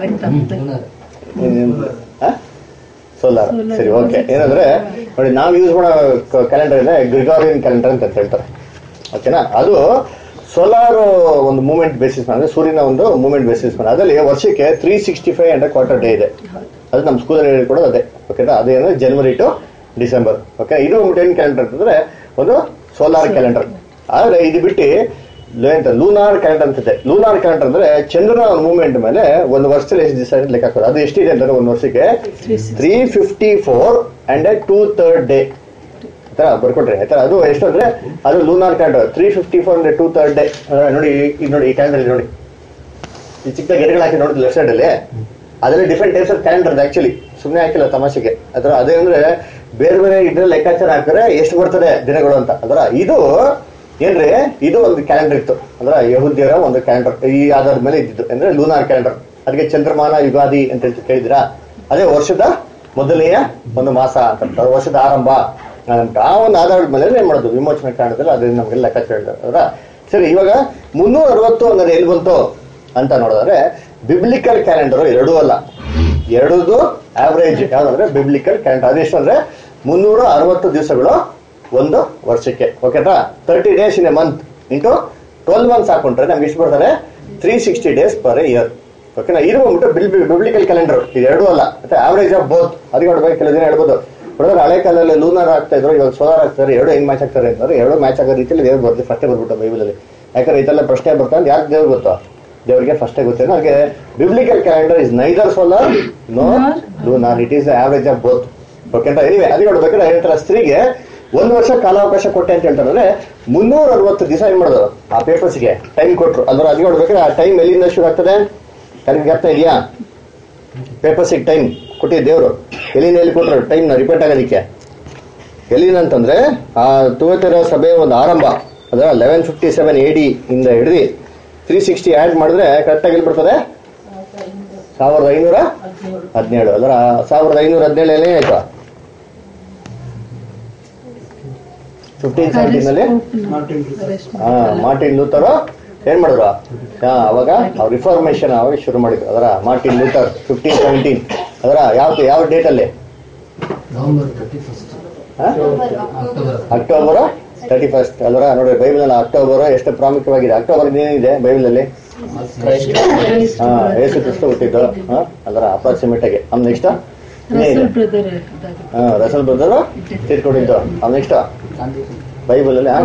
solar. ಸರಿ, ಓಕೆ. ಏನಂದ್ರೆ ನೋಡಿ, ನಾವು ಯೂಸ್ ಮಾಡೋ ಕ್ಯಾಲೆಂಡರ್ ಇದೆ ಗ್ರಿಗೋರಿಯನ್ ಕ್ಯಾಲೆಂಡರ್ ಅಂತ ಹೇಳ್ತಾರೆ. ಓಕೆನಾ? ಅದು ಸೋಲಾರ್ ಒಂದು ಮೂವ್ಮೆಂಟ್ ಬೇಸಿಸ್ ಅಂದ್ರೆ ಸೂರ್ಯನ ಒಂದು ಮೂವ್ಮೆಂಟ್ ಬೇಸಿಸ್ ಮೇಲೆ ಅದರಲ್ಲಿ ವರ್ಷಕ್ಕೆ 365 and a quarter ಡೇ ಇದೆ. ಅದು ನಮ್ಮ ಸ್ಕೂಲಲ್ಲಿ ಹೇಳ್ಕೊಡೋದು ಅದೇ. ಓಕೆನಾ? ಅದೇನಂದ್ರೆ ಜನವರಿ ಟು ಡಿಸೆಂಬರ್. ಓಕೆ, ಇದು ಒಂದು ಏನ್ ಕ್ಯಾಲೆಂಡರ್ ಅಂತಂದ್ರೆ ಒಂದು ಸೋಲಾರ್ ಕ್ಯಾಲೆಂಡರ್. ಆದ್ರೆ ಇದು ಬಿಟ್ಟು ಲೂನಾರ್ ಕ್ಯಾಲೆಂಡರ್ ಅಂತಿದೆ. ಲೂನಾರ್ ಕ್ಯಾಲೆಂಡರ್ ಅಂದ್ರೆ ಚಂದ್ರನ ಮೂವ್ಮೆಂಟ್ ಮೇಲೆ ಒಂದು ವರ್ಷದಲ್ಲಿ ಎಷ್ಟು ದಿವಸ ಲೆಕ್ಕ ಹಾಕೋದು. ಅದು ಎಷ್ಟಿದೆ ಅಂದ್ರೆ ಒಂದು ವರ್ಷಕ್ಕೆ 354 and a 2/3 ಡೇ ಬರ್ಕೊಟ್ರಿ ಆಯ್ತಾ. ಅದು ಎಷ್ಟು ಅಂದ್ರೆ ಅದು lunar calendar 354 and a 2/3 day. ನೋಡಿ ಈಗ ನೋಡಿ ಈ ಕ್ಯಾಲೆಂಡರ್ ನೋಡಿ, ಈ ಚಿಕ್ಕ ಗೆರೆಗಳು ಹಾಕಿ ನೋಡಿದ್ರೆ ಲೆಫ್ಟ್ ಸೈಡ್ ಅಲ್ಲಿ ಅದರಲ್ಲಿ different types of calendar. Actually ಸುಮ್ಮನೆ ಹಾಕಿಲ್ಲ ತಮಾಷೆಗೆ. ಅದರ ಅದೇ ಅಂದ್ರೆ ಬೇರೆ ಬೇರೆ ಇದ್ರಲ್ಲಿ ಲೆಕ್ಕಾಚಾರ ಹಾಕಿದ್ರೆ ಎಷ್ಟು ಬರ್ತದೆ ದಿನಗಳು ಅಂತ. ಅದರ ಇದು ಏನ್ರಿ, ಇದು ಒಂದು ಕ್ಯಾಲೆಂಡರ್ ಇತ್ತು. ಅಂದ್ರೆ ಯಹೂದ್ಯರ ಒಂದು ಕ್ಯಾಲೆಂಡರ್ ಈ ಆಧಾರದ ಮೇಲೆ ಇದ್ದಿದ್ದು ಅಂದ್ರೆ ಲೂನಾರ್ ಕ್ಯಾಲೆಂಡರ್. ಅದಕ್ಕೆ ಚಂದ್ರಮಾನ ಯುಗಾದಿ ಅಂತ ಕೇಳಿದಿರಾ? ಅದೇ ವರ್ಷದ ಮೊದಲನೆಯ ಒಂದು ಮಾಸ ಅಂತ, ವರ್ಷದ ಆರಂಭ ಅಂತ. ಆ ಒಂದು ಆಧಾರದ ಮೇಲೆ ಏನ್ ಮಾಡೋದು ವಿಮೋಚನಾ ಕಾರಣದಲ್ಲಿ ಅದೇ ನಮ್ಗೆ ಲೆಕ್ಕಾಚಾರ ಹೇಳಿದ್ರ. ಸರಿ, ಇವಾಗ 360 ಅನ್ನೋದು ಎಲ್ಲಿ ಬಂತು ಅಂತ ನೋಡಿದ್ರೆ ಬಿಬ್ಲಿಕಲ್ ಕ್ಯಾಲೆಂಡರ್ ಎರಡೂ ಅಲ್ಲ, ಎರಡೂ ಆವರೇಜ್. ಯಾವ್ದಂದ್ರೆ biblical calendar. ಅದೆಷ್ಟು ಅಂದ್ರೆ 360 ದಿವಸಗಳು ಒಂದು ವರ್ಷಕ್ಕೆ. ಓಕೆನಾ? 30 days in a month into 12 months ಹಾಕೊಂಡ್ರೆ ನಮ್ಗೆ ಎಷ್ಟು ಬರ್ತಾರೆ 360 days per year. ಓಕೆನಾ? ಇದು ಬಂದ್ಬಿಟ್ಟು ಬಿಬ್ಲಿಕಲ್ ಕ್ಯಾಲೆಂಡರ್. ಇದು ಎರಡೂ ಅಲ್ಲ, ಮತ್ತೆ ಆವರೇಜ್ ಆಫ್ ಬೋತ್. ಅದಕ್ಕೆ ನೋಡ್ಬೇಕು, ಕೆಲವು ದಿನ ಹೇಳ್ಬೋದು ಬ್ರದರ್ ಹಳೆ ಕಾಲದಲ್ಲಿ ಲೂನಾರ್ ಆಗ್ತಾ ಇದ್ರು, ಇವಾಗ ಸೋಲಾರ್ ಆಗ್ತಾರೆ, ಎರಡು ಹೆಂಗ್ ಮ್ಯಾಚ್ ಆಗ್ತಾರೆ ಅಂತಂದ್ರೆ ಎರಡು ಮ್ಯಾಚ್ ಆಗೋ ರೀತಿಯಲ್ಲಿ ದೇವ್ರು ಬರ್ತೀವಿ ಫಸ್ಟೇ ಬರ್ಬಿಟ್ಟು ಬೈಬಲಲ್ಲಿ. ಯಾಕಂದ್ರೆ ಇದೆಲ್ಲ ಪ್ರಶ್ನೆ ಬರ್ತಾನೆ ಯಾಕೆ ದೇವ್ರು ಗೊತ್ತೋ, ದೇವರಿಗೆ ಫಸ್ಟೇ ಗೊತ್ತೇನೋ. ಹಾಗೆ biblical calendar is neither solar no lunar, it is average of both. ಓಕೆನಾ? ಎನಿವೆ ಅದಕ್ಕೆ ನೋಡ್ಬೇಕಾದ್ರೆ ಹೇಳ್ತಾರೆ ಸ್ತ್ರೀಗೆ 1 ವರ್ಷ ಕಾಲಾವಕಾಶ ಕೊಟ್ಟೆ ಅಂತ ಹೇಳ್ತಾರೆ. 360 ದಿವಸ ಏನ್ ಮಾಡೋದು ಆ ಪೇಪರ್ಸ್ಗೆ ಟೈಮ್ ಕೊಟ್ರು. ಅದ್ರ ಅದಕ್ಕೆ ನೋಡ್ಬೇಕಾದ್ರೆ ಆ ಟೈಮ್ ಎಲ್ಲಿಂದ ಶುರು ಆಗ್ತದೆ? ಕರೆಕ್ಟ್ ಆಗ್ತಾ ಇದೆಯಾ? ಪೇಪರ್ಸಿಗೆ ಟೈಮ್ ಕೊಟ್ಟಿದ್ದ ದೇವರು ಎಲ್ಲಿಂದ ಎಲ್ಲಿ ಕೊಟ್ಟರು ಟೈಮ್ನ ರಿಪೀಟ್ ಆಗೋದಕ್ಕೆ? ಎಲ್ಲಿಂದ ಅಂತಂದ್ರೆ ಆ ತುವತೆರ ಸಭೆ ಒಂದು ಆರಂಭ ಅದರ 1157 AD ಇಂದ ಹಿಡಿದು 360 ಆಡ್ ಮಾಡಿದ್ರೆ ಕರೆಕ್ಟಾಗಿ ಎಲ್ಲಿ ಬರ್ತದೆ? 1517. ಅದರ 1517 ಏನಾಯ್ತು? 1517 ಮಾರ್ಟಿನ್ ಲೂಥರ್ ಏನ್ ಮಾಡಿದ್ರು? ಅವಾಗ ಅವ್ರ ರಿಫಾರ್ಮೇಶನ್ ಅವಾಗ ಶುರು ಮಾಡಿದ್ರು. ಅದರ ಮಾರ್ಟಿನ್ ಲೂಥರ್ 1517 ಅದರ ಯಾವ ಡೇಟ್ ಅಲ್ಲಿ? ಅಕ್ಟೋಬರ್ 31. ಅದರ ನೋಡಿ ಬೈಬಲ್ ಅಲ್ಲಿ ಅಕ್ಟೋಬರ್ ಎಷ್ಟು ಪ್ರಾಮುಖ್ಯವಾಗಿದೆ. ಅಕ್ಟೋಬರ್ ಏನಿದೆ ಬೈಬಲ್ ಅಲ್ಲಿ? ಯೇಸು ಕ್ರಿಸ್ತ ಹುಟ್ಟಿದ್ದು. ಅದರ ಅಪ್ರಾಕ್ಸಿಮೇಟ್ ಆಗಿ. ನೆಕ್ಸ್ಟ್ ರಸಲ್ ಬ್ರದರ್ ತೀರ್ಕೊಂಡಿದ್ದು. ನೆಕ್ಸ್ಟ್ ಬೈಬಲ್ ಅಲ್ಲಿ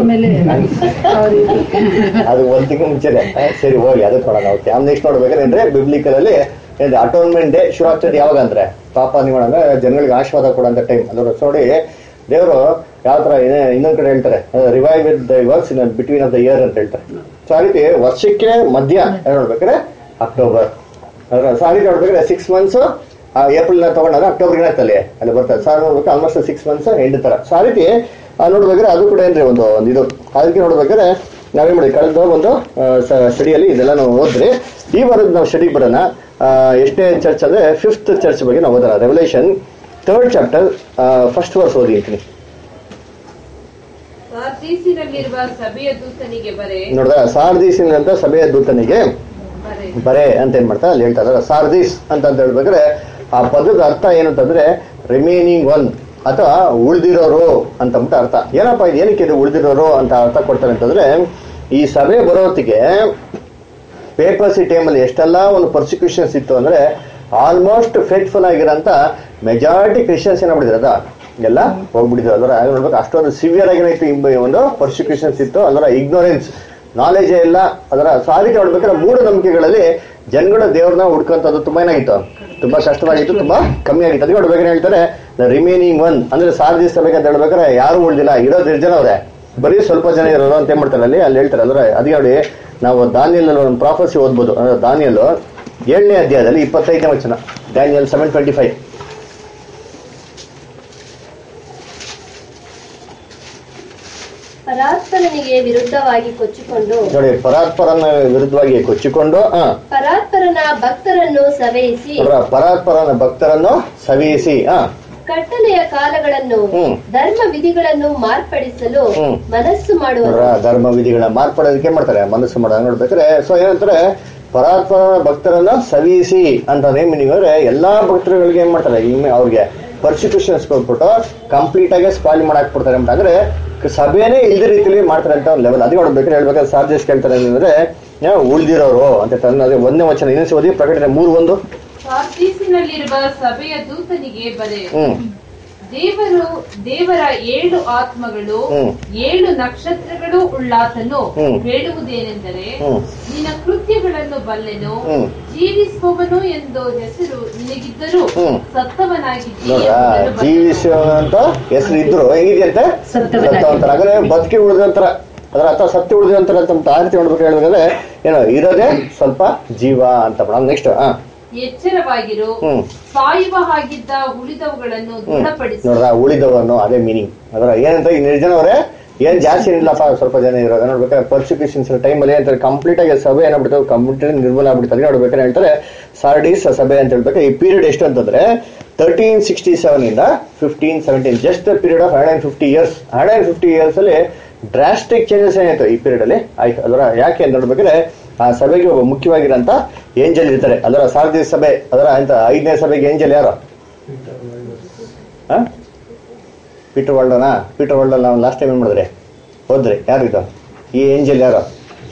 ಅದು 1 ತಿಂಗಳು ಮುಂಚೆನೆ. ಸರಿ ಹೋಗಿ ಅದಕ್ಕೆ ನೋಡೋಣ. ಓಕೆ, ನೆಕ್ಸ್ಟ್ ನೋಡ್ಬೇಕಾದ್ರೆ ಬಿಬ್ಲಿಕಲ್ ಅಲ್ಲಿ ಅಟೋನ್ಮೆಂಟ್ ಡೇ ಶುರು ಆಗ್ತದೆ ಯಾವಾಗ ಅಂದ್ರೆ ಪಾಪ ನಿವಾರಣೆ ಜನಗಳಿಗೆ ಆಶೀರ್ವಾದ ಕೊಡೋಂಥ ಟೈಮ್. ಅದರ ನೋಡಿ ದೇವರು ಯಾವ ತರ ಇನ್ನೊಂದ್ ಕಡೆ ಹೇಳ್ತಾರೆ revive with the works in between of the year ಅಂತ ಹೇಳ್ತಾರೆ. ಸೊ ಆ ರೀತಿ ವರ್ಷಕ್ಕೆ ಮಧ್ಯ ನೋಡ್ಬೇಕಾದ್ರೆ ಅಕ್ಟೋಬರ್. ಅದರ ಸೊ ಆ ರೀತಿ ನೋಡ್ಬೇಕಾದ್ರೆ 6 months ಏಪ್ರಿಲ್ ತಗೊಂಡಾಗ ಅಕ್ಟೋಬರ್ ಏನಾಗ್ತಲ್ಲಿ ಅಲ್ಲಿ ಬರ್ತದೆ. ಸೊ ನೋಡ್ಬೇಕು ಆಲ್ಮೋಸ್ಟ್ 6 months ಎಂಡ್ ತರ. ಸೊ ಆ ರೀತಿ ನೋಡ್ಬೇಕಾದ್ರೆ ಅದು ಕೂಡ ಏನ್ರಿ ಒಂದು ಇದು. ಅದಕ್ಕೆ ನೋಡ್ಬೇಕಾದ್ರೆ ನಾವೇನ್ ಮಾಡಿ ಕಳೆದ ಒಂದು ಸ್ಟಡಿಯಲ್ಲಿ ಇದೆಲ್ಲ ನಾವು ಓದ್ರಿ. ಈ ವಾರದ ನಾವು ಸ್ಟಡಿಗೆ ಬರೋಣ. ಎಷ್ಟನೇ ಚರ್ಚ್ ಅಂದ್ರೆ 5th ಚರ್ಚ್ ಬಗ್ಗೆ ನಾವು ಓದೋಣ. Revolution 3rd chapter 1st verse ಓದಿ ಅಂತೀನಿ. ನೋಡ್ದ ಸಾರ್ದೀಸಿನಂತ ಸಭೆಯ ದೂತನಿಗೆ ಬರೆ ಅಂತ ಏನ್ ಮಾಡ್ತಾರೆ ಅಲ್ಲಿ ಹೇಳ್ತಾರೆ. ಸಾರ್ದೀಸ್ ಅಂತ ಹೇಳ್ಬೇಕಾದ್ರೆ ಆ ಪದದ ಅರ್ಥ ಏನಂತಂದ್ರೆ ರಿಮೈನಿಂಗ್ ಒನ್ ಅಥವಾ ಉಳ್ದಿರೋರು ಅಂತ ಅರ್ಥ. ಏನಪ್ಪಾ ಇದು ಏನಕ್ಕೆ ಇದು ಉಳ್ದಿರೋರು ಅಂತ ಅರ್ಥ ಕೊಡ್ತಾರೆ ಅಂತಂದ್ರೆ ಈ ಸಭೆ ಬರೋತ್ತಿಗೆ ಪೇಪರ್ಸಿ ಟೈಮಲ್ಲಿ ಎಷ್ಟೆಲ್ಲ ಒಂದು ಪರ್ಸಿಕ್ಯೂಷನ್ಸ್ ಇತ್ತು ಅಂದ್ರೆ ಆಲ್ಮೋಸ್ಟ್ ಫೇತ್ಫುಲ್ ಆಗಿರೋಂಥ ಮೆಜಾರಿಟಿ ಕ್ರಿಶ್ಚಿಯನ್ಸ್ ಏನಾಗ್ಬಿಟ್ಟಿದ್ರು ಅದ ಎಲ್ಲ ಹೋಗ್ಬಿಟ್ಟಿದ್ರು. ಅದರ ನೋಡ್ಬೇಕು ಅಷ್ಟೊಂದು ಸಿವಿಯರ್ ಆಗಿತ್ತು ಒಂದು ಪರ್ಸಿಕ್ಯೂಷನ್ಸ್ ಇತ್ತು. ಅದರ ಇಗ್ನೋರೆನ್ಸ್ ನಾಲೆಜೇ ಇಲ್ಲ. ಅದರ ಸಾರಿಗೆ ನೋಡ್ಬೇಕಾದ್ರೆ ಮೂಢನಂಬಿಕೆಗಳಲ್ಲಿ ಜನಗಳ ದೇವ್ರನ್ನ ಹುಡ್ಕಂಥದ್ದು ತುಂಬಾ ಏನಾಗಿತ್ತು, ತುಂಬಾ ಕಷ್ಟವಾಗಿತ್ತು, ತುಂಬಾ ಕಮ್ಮಿ ಆಗಿತ್ತು. ಅದಕ್ಕೆ ನೋಡ್ಬೇಕಾದ್ರೆ ಹೇಳ್ತಾರೆ ರಿಮೈನಿಂಗ್ ಒನ್ ಅಂದ್ರೆ ಸಾರ್ದಿಸ್ ಸಭೆಗೆ ಹೇಳ್ಬೇಕಾದ್ರೆ ಯಾರು ಉಳಿದಿಲ್ಲ, ಇರೋದು 2 ಜನ ಅವ್ರೆ, ಬರೀ ಸ್ವಲ್ಪ ಜನ ಇರೋರು ಅಂತ ಏನ್ ಮಾಡ್ತಾರೆ ಅಲ್ಲಿ ಹೇಳ್ತಾರೆ. ಅಂದ್ರೆ ಅದಕ್ಕೆ ನೋಡಿ ನಾವು ದಾನಿಯಲ್ ಒಂದು ಪ್ರಾಫೆಸಿ ಓದ್ಬೋದು. ದಾನಿಯಲ್ 7ನೇ ಅಧ್ಯಾಯದಲ್ಲಿ 25ನೇ ವಚನ. ಡ್ಯಾನಿಯಲ್ 7:25. ಪರಾತ್ಪರನಿಗೆ ವಿರುದ್ಧವಾಗಿ ಕೊಚ್ಚಿಕೊಂಡು ನೋಡಿ ಪರಾತ್ಪರನ ವಿರುದ್ಧವಾಗಿ ಕೊಚ್ಚಿಕೊಂಡು ಪರಾತ್ಪರನ ಭಕ್ತರನ್ನು ಸವೆಯಿಸಿ ಪರಾತ್ಪರನ ಭಕ್ತರನ್ನು ಸವಿಯಿಸಿ ಕಟ್ಟಳೆಯ ಕಾಲಗಳನ್ನು ಧರ್ಮ ವಿಧಿಗಳನ್ನು ಮಾರ್ಪಡಿಸಲು ಮನಸ್ಸು ಮಾಡುವ ಧರ್ಮ ವಿಧಿಗಳನ್ನ ಮಾರ್ಪಡೋದಕ್ಕೆ ಮಾಡ್ತಾರೆ, ಮನಸ್ಸು ಮಾಡೋದು ನೋಡ್ಬೇಕಾದ್ರೆ. ಸೊ ಏನಂತಾರೆ, ಪರಾತ್ಮ ಭಕ್ತರನ್ನ ಸವಿಸಿ ಅಂತ ಮೀನಿಂಗ್ ಅಂದ್ರೆ ಎಲ್ಲಾ ಭಕ್ತರುಗಳಿಗೆ ಏನ್ ಮಾಡ್ತಾರೆ, ಅವ್ರಿಗೆ ಪರ್ಸಿಕ್ಯೂಷನ್ಸ್ ಕೊಟ್ಬಿಟ್ಟು ಕಂಪ್ಲೀಟ್ ಆಗಿ ಸ್ಪಾಯ್ಲ್ ಮಾಡಾಕ್ಬಿಡ್ತಾರೆ ಅಂತ. ಅಂದ್ರೆ ಸಭೆನೇ ಇಲ್ದ ರೀತಿಯಲ್ಲಿ ಮಾಡ್ತಾರೆ ಅಂತ ಒಂದು ಲೆವೆಲ್. ಅದಕ್ಕೆ ನೋಡ್ಬೇಕಾದ್ರೆ ಹೇಳ್ಬೇಕಾದ್ರೆ ಸಾರ್ಜಸ್ ಕೇಳ್ತಾರೆ ಅಂದ್ರೆ ಉಳ್ದಿರೋರು ಅಂತ ತಂದ್ರೆ ಒಂದನೇ ವಚನ ಇನ್ನೊಂದು ಓದಿ, ಪ್ರಕಟಣೆ 3:1. ಸಾರ್ದಿಸಿನಲ್ಲಿರುವ ಸಭೆಯ ದೂತನಿಗೆ ಬರೆ, ದೇವರ 7 ಆತ್ಮಗಳು 7 ನಕ್ಷತ್ರಗಳು ಉಳ್ಳಾತನು ಹೇಳುವುದೇನೆಂದರೆ, ನಿನ್ನ ಕೃತ್ಯಗಳನ್ನು ಬಲ್ಲೆನು, ಜೀವಿಸುವವನು ಎಂದು ಹೆಸರು ನಿನಗಿದ್ದರೂ ಸತ್ತವನಾಗಿದ್ದೀಯ. ಜೀವಿಸುವಂತ ಹೆಸರು ಇದ್ರು ಹೇಗಿದೆಯಂತೆ, ಸತ್ತವಂತರ. ಹಾಗಾದ್ರೆ ಬದುಕಿ ಉಳಿದಂತರ, ಅದರ ಅಥವಾ ಸತ್ಯ ಉಳಿದಂತರ ಅಂತ ಆ ರೀತಿ ನೋಡ್ಬೇಕು. ಹೇಳ್ಬೇಕಾದ್ರೆ ಏನೋ ಇರೋದೇ ಸ್ವಲ್ಪ ಜೀವ ಅಂತ. ನೆಕ್ಸ್ಟ್ ಎಚ್ಚರವಾಗಿರು, ಸಾಯುವ ಹಾಗಿದ್ದ ಉಳಿದವುಗಳನ್ನು ದೃಢಪಡಿಸಿ. ನೋಡ್ರ, ಉಳಿದವನು ಅದೇ ಮೀನಿಂಗ್. ಅದರ ಏನಂತ ಈ ನಿರ್ಜನವರೇ ಏನ್ ಜಾಸ್ತಿ ಏನಿಲ್ಲಪ್ಪ, ಸ್ವಲ್ಪ ಜನ ಇರೋದು ನೋಡ್ಬೇಕಾದ್ರೆ ಪರ್ಸಿಕ್ಯೂಷನ್ಸ್ ಟೈಮಲ್ಲಿ ಏನಂತಾರೆ, ಕಂಪ್ಲೀಟ್ ಆಗಿ ಸಭೆ ಏನಾಗ್ಬಿಡ್ತಾರೆ, ಕಂಪ್ಲೀಟ್ ನಿರ್ಮೂಲ ಆಗ್ಬಿಡ್ತಾರೆ. ನೋಡ್ಬೇಕಾದ್ರೆ ಹೇಳ್ತಾರೆ ಸಾರ್ಡಿಸ್ ಸಭೆ ಅಂತ ಹೇಳ್ಬೇಕು. ಈ ಪೀರಿಯಡ್ ಎಷ್ಟು ಅಂತಂದ್ರೆ 1367 ಇಂದ 1517, just period of 150 years. 150 years ಅಲ್ಲಿ ಡ್ರಾಸ್ಟಿಕ್ ಚೇಂಜಸ್ ಏನಾಯ್ತು ಈ ಪೀರಿಯಡ್ ಅಲ್ಲಿ ಆಯ್ತು. ಅದರ ಯಾಕೆ ಅಂತ ನೋಡ್ಬೇಕಾದ್ರೆ ಆ ಸಭೆಗೆ ಒಬ್ಬ ಮುಖ್ಯವಾಗಿರಂತ ಏಂಜಲ್ ಇರ್ತಾರೆ. ಅದರ ಸಾರ್ದಿಸ್ ಸಭೆ, ಅದರ ಅಂತ 5ನೇ ಸಭೆಗೆ ಏಂಜಲ್ ಯಾರು? ಪೀಟರ್ ವರ್ಲ್ಡನ್ ನಾವು ಲಾಸ್ಟ್ ಟೈಮ್ ಏನ್ ಮಾಡಿದ್ರೆ ಹೋದ್ರಿ, ಯಾರು ಇದು ಈ ಏಂಜಲ್ ಯಾರು?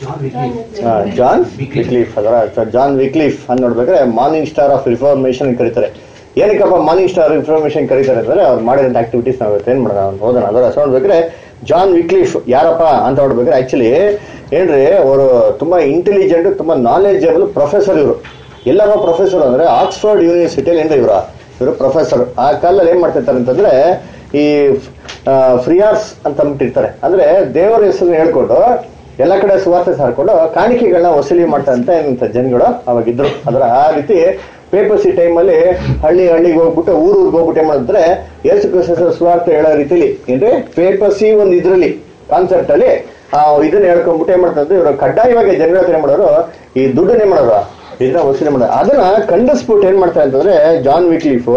John Wycliffe. ಅದರ ಜಾನ್ ವಿಕ್ಲಿಫ್ ಅಂತ ನೋಡ್ಬೇಕಾದ್ರೆ ಮಾರ್ನಿಂಗ್ ಸ್ಟಾರ್ ಆಫ್ ರಿಫಾರ್ಮೇಶನ್ ಕರೀತಾರೆ. ಏನಕ್ಕಪ್ಪ ಮಾರ್ನಿಂಗ್ ಸ್ಟಾರ್ ರಿಫಾರ್ಮೇಶನ್ ಕರೀತಾರೆ ಅಂದ್ರೆ ಅವ್ರು ಮಾಡಿದಂತ ಆಕ್ಟಿವಿಟೀಸ್ ನಾವು ಏನ್ ಮಾಡೋಣ ಓದೋಣ. ಅದರ ನೋಡ್ಬೇಕಾದ್ರೆ ಜಾನ್ ವಿಕ್ಲಿಫ್ ಯಾರಪ್ಪ ಅಂತ ನೋಡ್ಬೇಕಾದ್ರೆ ಆಕ್ಚುಲಿ ಏನ್ರಿ, ಅವರು ತುಂಬಾ ಇಂಟೆಲಿಜೆಂಟ್, ತುಂಬಾ ನಾಲೆಜಬಲ್ ಪ್ರೊಫೆಸರ್. ಇವರು ಎಲ್ಲವ ಪ್ರೊಫೆಸರ್ ಅಂದ್ರೆ ಆಕ್ಸ್ಫರ್ಡ್ ಯೂನಿವರ್ಸಿಟಿಯಲ್ಲಿ ಏನ್ರಿ ಇವರು ಪ್ರೊಫೆಸರ್. ಆ ಕಾಲದಲ್ಲಿ ಏನ್ ಮಾಡ್ತಿರ್ತಾರೆ ಅಂತಂದ್ರೆ ಈ ಫ್ರಿಯಾರ್ಸ್ ಅಂತ ಅಂದ್ಬಿಟ್ಟಿರ್ತಾರೆ. ಅಂದ್ರೆ ದೇವರ ಹೆಸರನ್ನ ಹೇಳ್ಕೊಂಡು ಎಲ್ಲ ಕಡೆ ಸುವಾರ್ತೆ ಸಾರ್ಕೊಂಡು ಕಾಣಿಕೆಗಳನ್ನ ವಸೂಲಿ ಮಾಡ್ತಾರಂತ ಜನಗಳು ಅವಾಗಿದ್ರು. ಅದರ ಆ ರೀತಿ ಪೇಪರ್ಸಿ ಟೈಮಲ್ಲಿ ಹಳ್ಳಿಗೆ ಹೋಗ್ಬಿಟ್ಟು ಊರಿಗೆ ಹೋಗ್ಬಿಟ್ಟು ಏನ್ ಮಾಡಿದ್ರೆ ಯೇಸು ಕ್ರಿಸ್ತ ಸುವಾರ್ತೆ ಹೇಳೋ ರೀತಿಲಿ ಏನ್ರಿ ಪೇಪರ್ಸಿ ಒಂದು ಇದ್ರಲ್ಲಿ ಕಾನ್ಸೆಪ್ಟ್ ಅಲ್ಲಿ ಇದನ್ನ ಹೇಳ್ಕೊಂಡ್ಬಿಟ್ಟು ಏನ್ ಮಾಡ್ತಾರೆ, ಇವರು ಕಡ್ಡಾಯವಾಗಿ ಜನಗಳ ಏನ್ ಮಾಡೋರು, ಈ ದುಡ್ಡನ್ನೇ ಮಾಡೋರು, ಇದನ್ನ ವಸೂಲಿ ಮಾಡೋರು. ಅದನ್ನ ಖಂಡಿಸ್ಬಿಟ್ಟು ಏನ್ ಮಾಡ್ತಾರೆ ಅಂತಂದ್ರೆ ಜಾನ್ ವಿಕ್ಲಿಫ್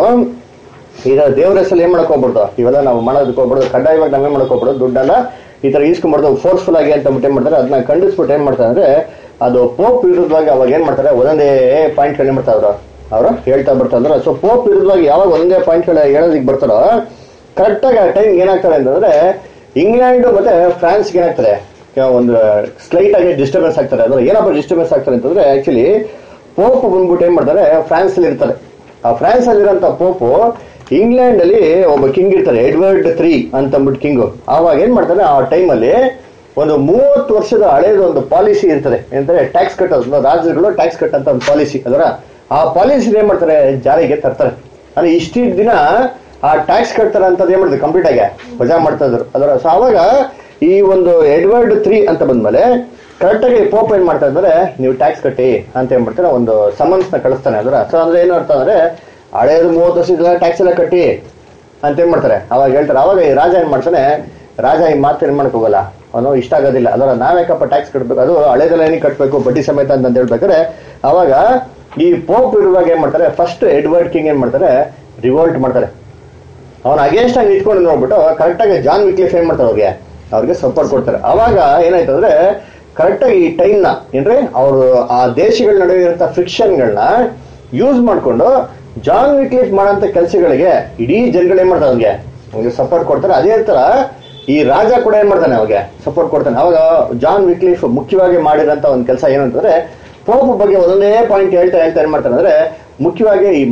ಈಗ ದೇವರ ಹೆಸರಲ್ಲಿ ಏನ್ ಮಾಡಕ್ ಹೋಗ್ಬಿಡ್ದು, ಇವೆಲ್ಲ ನಾವು ಮಾಡೋದಕ್ಕೆ ಹೋಗ್ಬಿಡೋದು, ಕಡ್ಡಾಯವಾಗಿ ನಾವೇ ಮಾಡಕ್ ಹೋಗ್ಬಿಡೋದು, ದುಡ್ಡನ್ನ ಈ ತರ ಈಸ್ಕೊಂಡ್ಬಾರ್ದು ಫೋರ್ಸ್ಫುಲ್ ಆಗಿ ಅಂತ ಏನ್ ಮಾಡ್ತಾರೆ, ಅದನ್ನ ಖಂಡಿಸ್ಬಿಟ್ಟು ಏನ್ ಮಾಡ್ತಾರೆ ಅಂದ್ರೆ ಅದು ಪೋಪ್ ವಿರುದ್ಧವಾಗಿ ಅವಾಗ ಏನ್ ಮಾಡ್ತಾರೆ, ಒಂದೊಂದೇ ಪಾಯಿಂಟ್ ಏನ್ ಮಾಡ್ತಾರೆ ಅವರು ಹೇಳ್ತಾ ಬರ್ತಾರೆ. ಸೊ ಪೋಪ್ ವಿರುದ್ಧವಾಗಿ ಯಾವಾಗ ಒಂದೇ ಪಾಯಿಂಟ್ ಹೇಳೋದಿಕ್ ಬರ್ತಾರೋ ಕರೆಕ್ಟ್ ಆಗಿ ಆ ಟೈಮ್ ಏನಾಗ್ತಾರೆ ಅಂತಂದ್ರೆ ಇಂಗ್ಲೆಂಡ್ ಮತ್ತೆ ಫ್ರಾನ್ಸ್ಗೆ ಏನಾಗ್ತಾರೆ ಒಂದು ಸ್ಲೈಟ್ ಆಗಿ ಡಿಸ್ಟರ್ಬೆನ್ಸ್ ಆಗ್ತಾರೆ. ಅದ್ರ ಏನಪ್ಪ ಡಿಸ್ಟರ್ಬೆನ್ಸ್ ಆಗ್ತಾರೆ ಅಂತಂದ್ರೆ ಆಕ್ಚುಲಿ ಪೋಪ್ ಬಂದ್ಬಿಟ್ಟು ಏನ್ ಮಾಡ್ತಾರೆ, ಫ್ರಾನ್ಸ್ ಅಲ್ಲಿ ಇರ್ತಾರೆ. ಆ ಫ್ರಾನ್ಸ್ ಅಲ್ಲಿರೋಂಥ ಪೋಪು ಇಂಗ್ಲೆಂಡ್ ಅಲ್ಲಿ ಒಬ್ಬ ಕಿಂಗ್ ಇರ್ತಾರೆ, ಎಡ್ವರ್ಡ್ III ಅಂತ ಅಂದ್ಬಿಟ್ಟು ಕಿಂಗು. ಆವಾಗ ಏನ್ ಮಾಡ್ತಾರೆ, ಆ ಟೈಮಲ್ಲಿ ಒಂದು 30 ವರ್ಷದ ಹಳೇದು ಒಂದು ಪಾಲಿಸಿ ಇರ್ತದೆ. ಏನಂದ್ರೆ ಟ್ಯಾಕ್ಸ್ ಕಟ್, ರಾಜ್ಯಗಳು ಟ್ಯಾಕ್ಸ್ ಕಟ್ ಅಂತ ಒಂದು ಪಾಲಿಸಿ. ಅದರ ಆ ಪಾಲಿಸಿ ಏನ್ ಮಾಡ್ತಾರೆ, ಜಾರಿಗೆ ತರ್ತಾರೆ. ಅಂದ್ರೆ ಇಷ್ಟಿನ ದಿನ ಆ ಟ್ಯಾಕ್ಸ್ ಕಟ್ತಾರೆ ಅಂತ ಏನ್ ಮಾಡ್ತಾರೆ, ಕಂಪ್ಲೀಟ್ ಆಗಿ ವಜಾ ಮಾಡ್ತಾ ಇದ್ರು. ಅದರ ಸೊ ಅವಾಗ ಈ ಒಂದು ಎಡ್ವರ್ಡ್ III ಅಂತ ಬಂದ್ಮೇಲೆ ಕರೆಕ್ಟ್ ಆಗಿ ಪೋಪ್ ಏನ್ ಮಾಡ್ತಾ ಇದ್ದಾರೆ, ನೀವು ಟ್ಯಾಕ್ಸ್ ಕಟ್ಟಿ ಅಂತ ಏನ್ ಮಾಡ್ತಾರೆ, ಒಂದು ಸಮನ್ಸ್ ನ ಕಳಿಸ್ತಾನೆ. ಅದರ ಸೊ ಅಂದ್ರೆ ಏನು ಅರ್ಥ ಅಂದ್ರೆ ಹಳೇದು 30 ವರ್ಷದ ಟ್ಯಾಕ್ಸ್ ಎಲ್ಲ ಕಟ್ಟಿ ಅಂತ ಏನ್ ಮಾಡ್ತಾರೆ, ಅವಾಗ ಹೇಳ್ತಾರೆ. ಅವಾಗ ಈ ರಾಜ ಏನ್ ಮಾಡ್ತಾನೆ, ರಾಜ ಈ ಮಾತು ಏನ್ ಮಾಡಕ್ ಹೋಗಲ್ಲ, ಅವನು ಇಷ್ಟ ಆಗೋದಿಲ್ಲ. ಅದರ ನಾವ್ಯಾಕಪ್ಪ ಟ್ಯಾಕ್ಸ್ ಕಟ್ಬೇಕು, ಅದು ಹಳೇದೆಲ್ಲ ಏನಿಗೆ ಕಟ್ಬೇಕು ಬಡ್ಡಿ ಸಮೇತ ಅಂತ ಹೇಳ್ಬೇಕಾದ್ರೆ ಅವಾಗ ಈ ಪೋಪ್ ಇರುವಾಗ ಏನ್ ಮಾಡ್ತಾರೆ, ಫಸ್ಟ್ ಎಡ್ವರ್ಡ್ ಕಿಂಗ್ ಏನ್ ಮಾಡ್ತಾರೆ, ರಿವೋಲ್ಟ್ ಮಾಡ್ತಾರೆ. ಅವನ ಅಗೇನ್ಸ್ಟ್ ಆಗಿ ನಿಂತ್ಕೊಂಡು ನೋಡ್ಬಿಟ್ಟು ಕರೆಕ್ಟ್ ಆಗಿ ಜಾನ್ ವಿಕ್ಲಿಫ್ ಏನ್ ಮಾಡ್ತಾರೆ, ಅವ್ರಿಗೆ ಸಪೋರ್ಟ್ ಕೊಡ್ತಾರೆ. ಅವಾಗ ಏನಾಯ್ತು ಅಂದ್ರೆ ಕರೆಕ್ಟ್ ಆಗಿ ಈ ಟೈಮ್ ನ ಏನ್ರಿ ಅವರು ಆ ದೇಶಗಳ ನಡುವೆ ಇರುವಂತ ಫ್ರಿಕ್ಷನ್ಗಳನ್ನ ಯೂಸ್ ಮಾಡ್ಕೊಂಡು ಜಾನ್ ವಿಕ್ಲಿಫ್ ಮಾಡೋಂಥ ಕೆಲಸಗಳಿಗೆ ಇಡೀ ಜನಗಳು ಏನ್ ಮಾಡ್ತಾರೆ, ಅವ್ರಿಗೆ ಸಪೋರ್ಟ್ ಕೊಡ್ತಾರೆ. ಅದೇ ತರ ಈ ರಾಜ ಕೂಡ ಏನ್ ಮಾಡ್ತಾನೆ, ಅವಾಗ ಸಪೋರ್ಟ್ ಕೊಡ್ತಾನೆ. ಅವಾಗ ಜಾನ್ ವಿಕ್ಲಿಫ್ ಮುಖ್ಯವಾಗಿ ಮಾಡಿರೋಂಥ ಒಂದು ಕೆಲಸ ಏನು ಅಂತಂದ್ರೆ ಪೋಪ್ ಬಗ್ಗೆ ಒಂದೊಂದೇ ಪಾಯಿಂಟ್ ಹೇಳ್ತಾ ಏನ್ ಮಾಡ್ತಾರೆ ಅಂದ್ರೆ ಮುಖ್ಯವಾಗಿ ಈ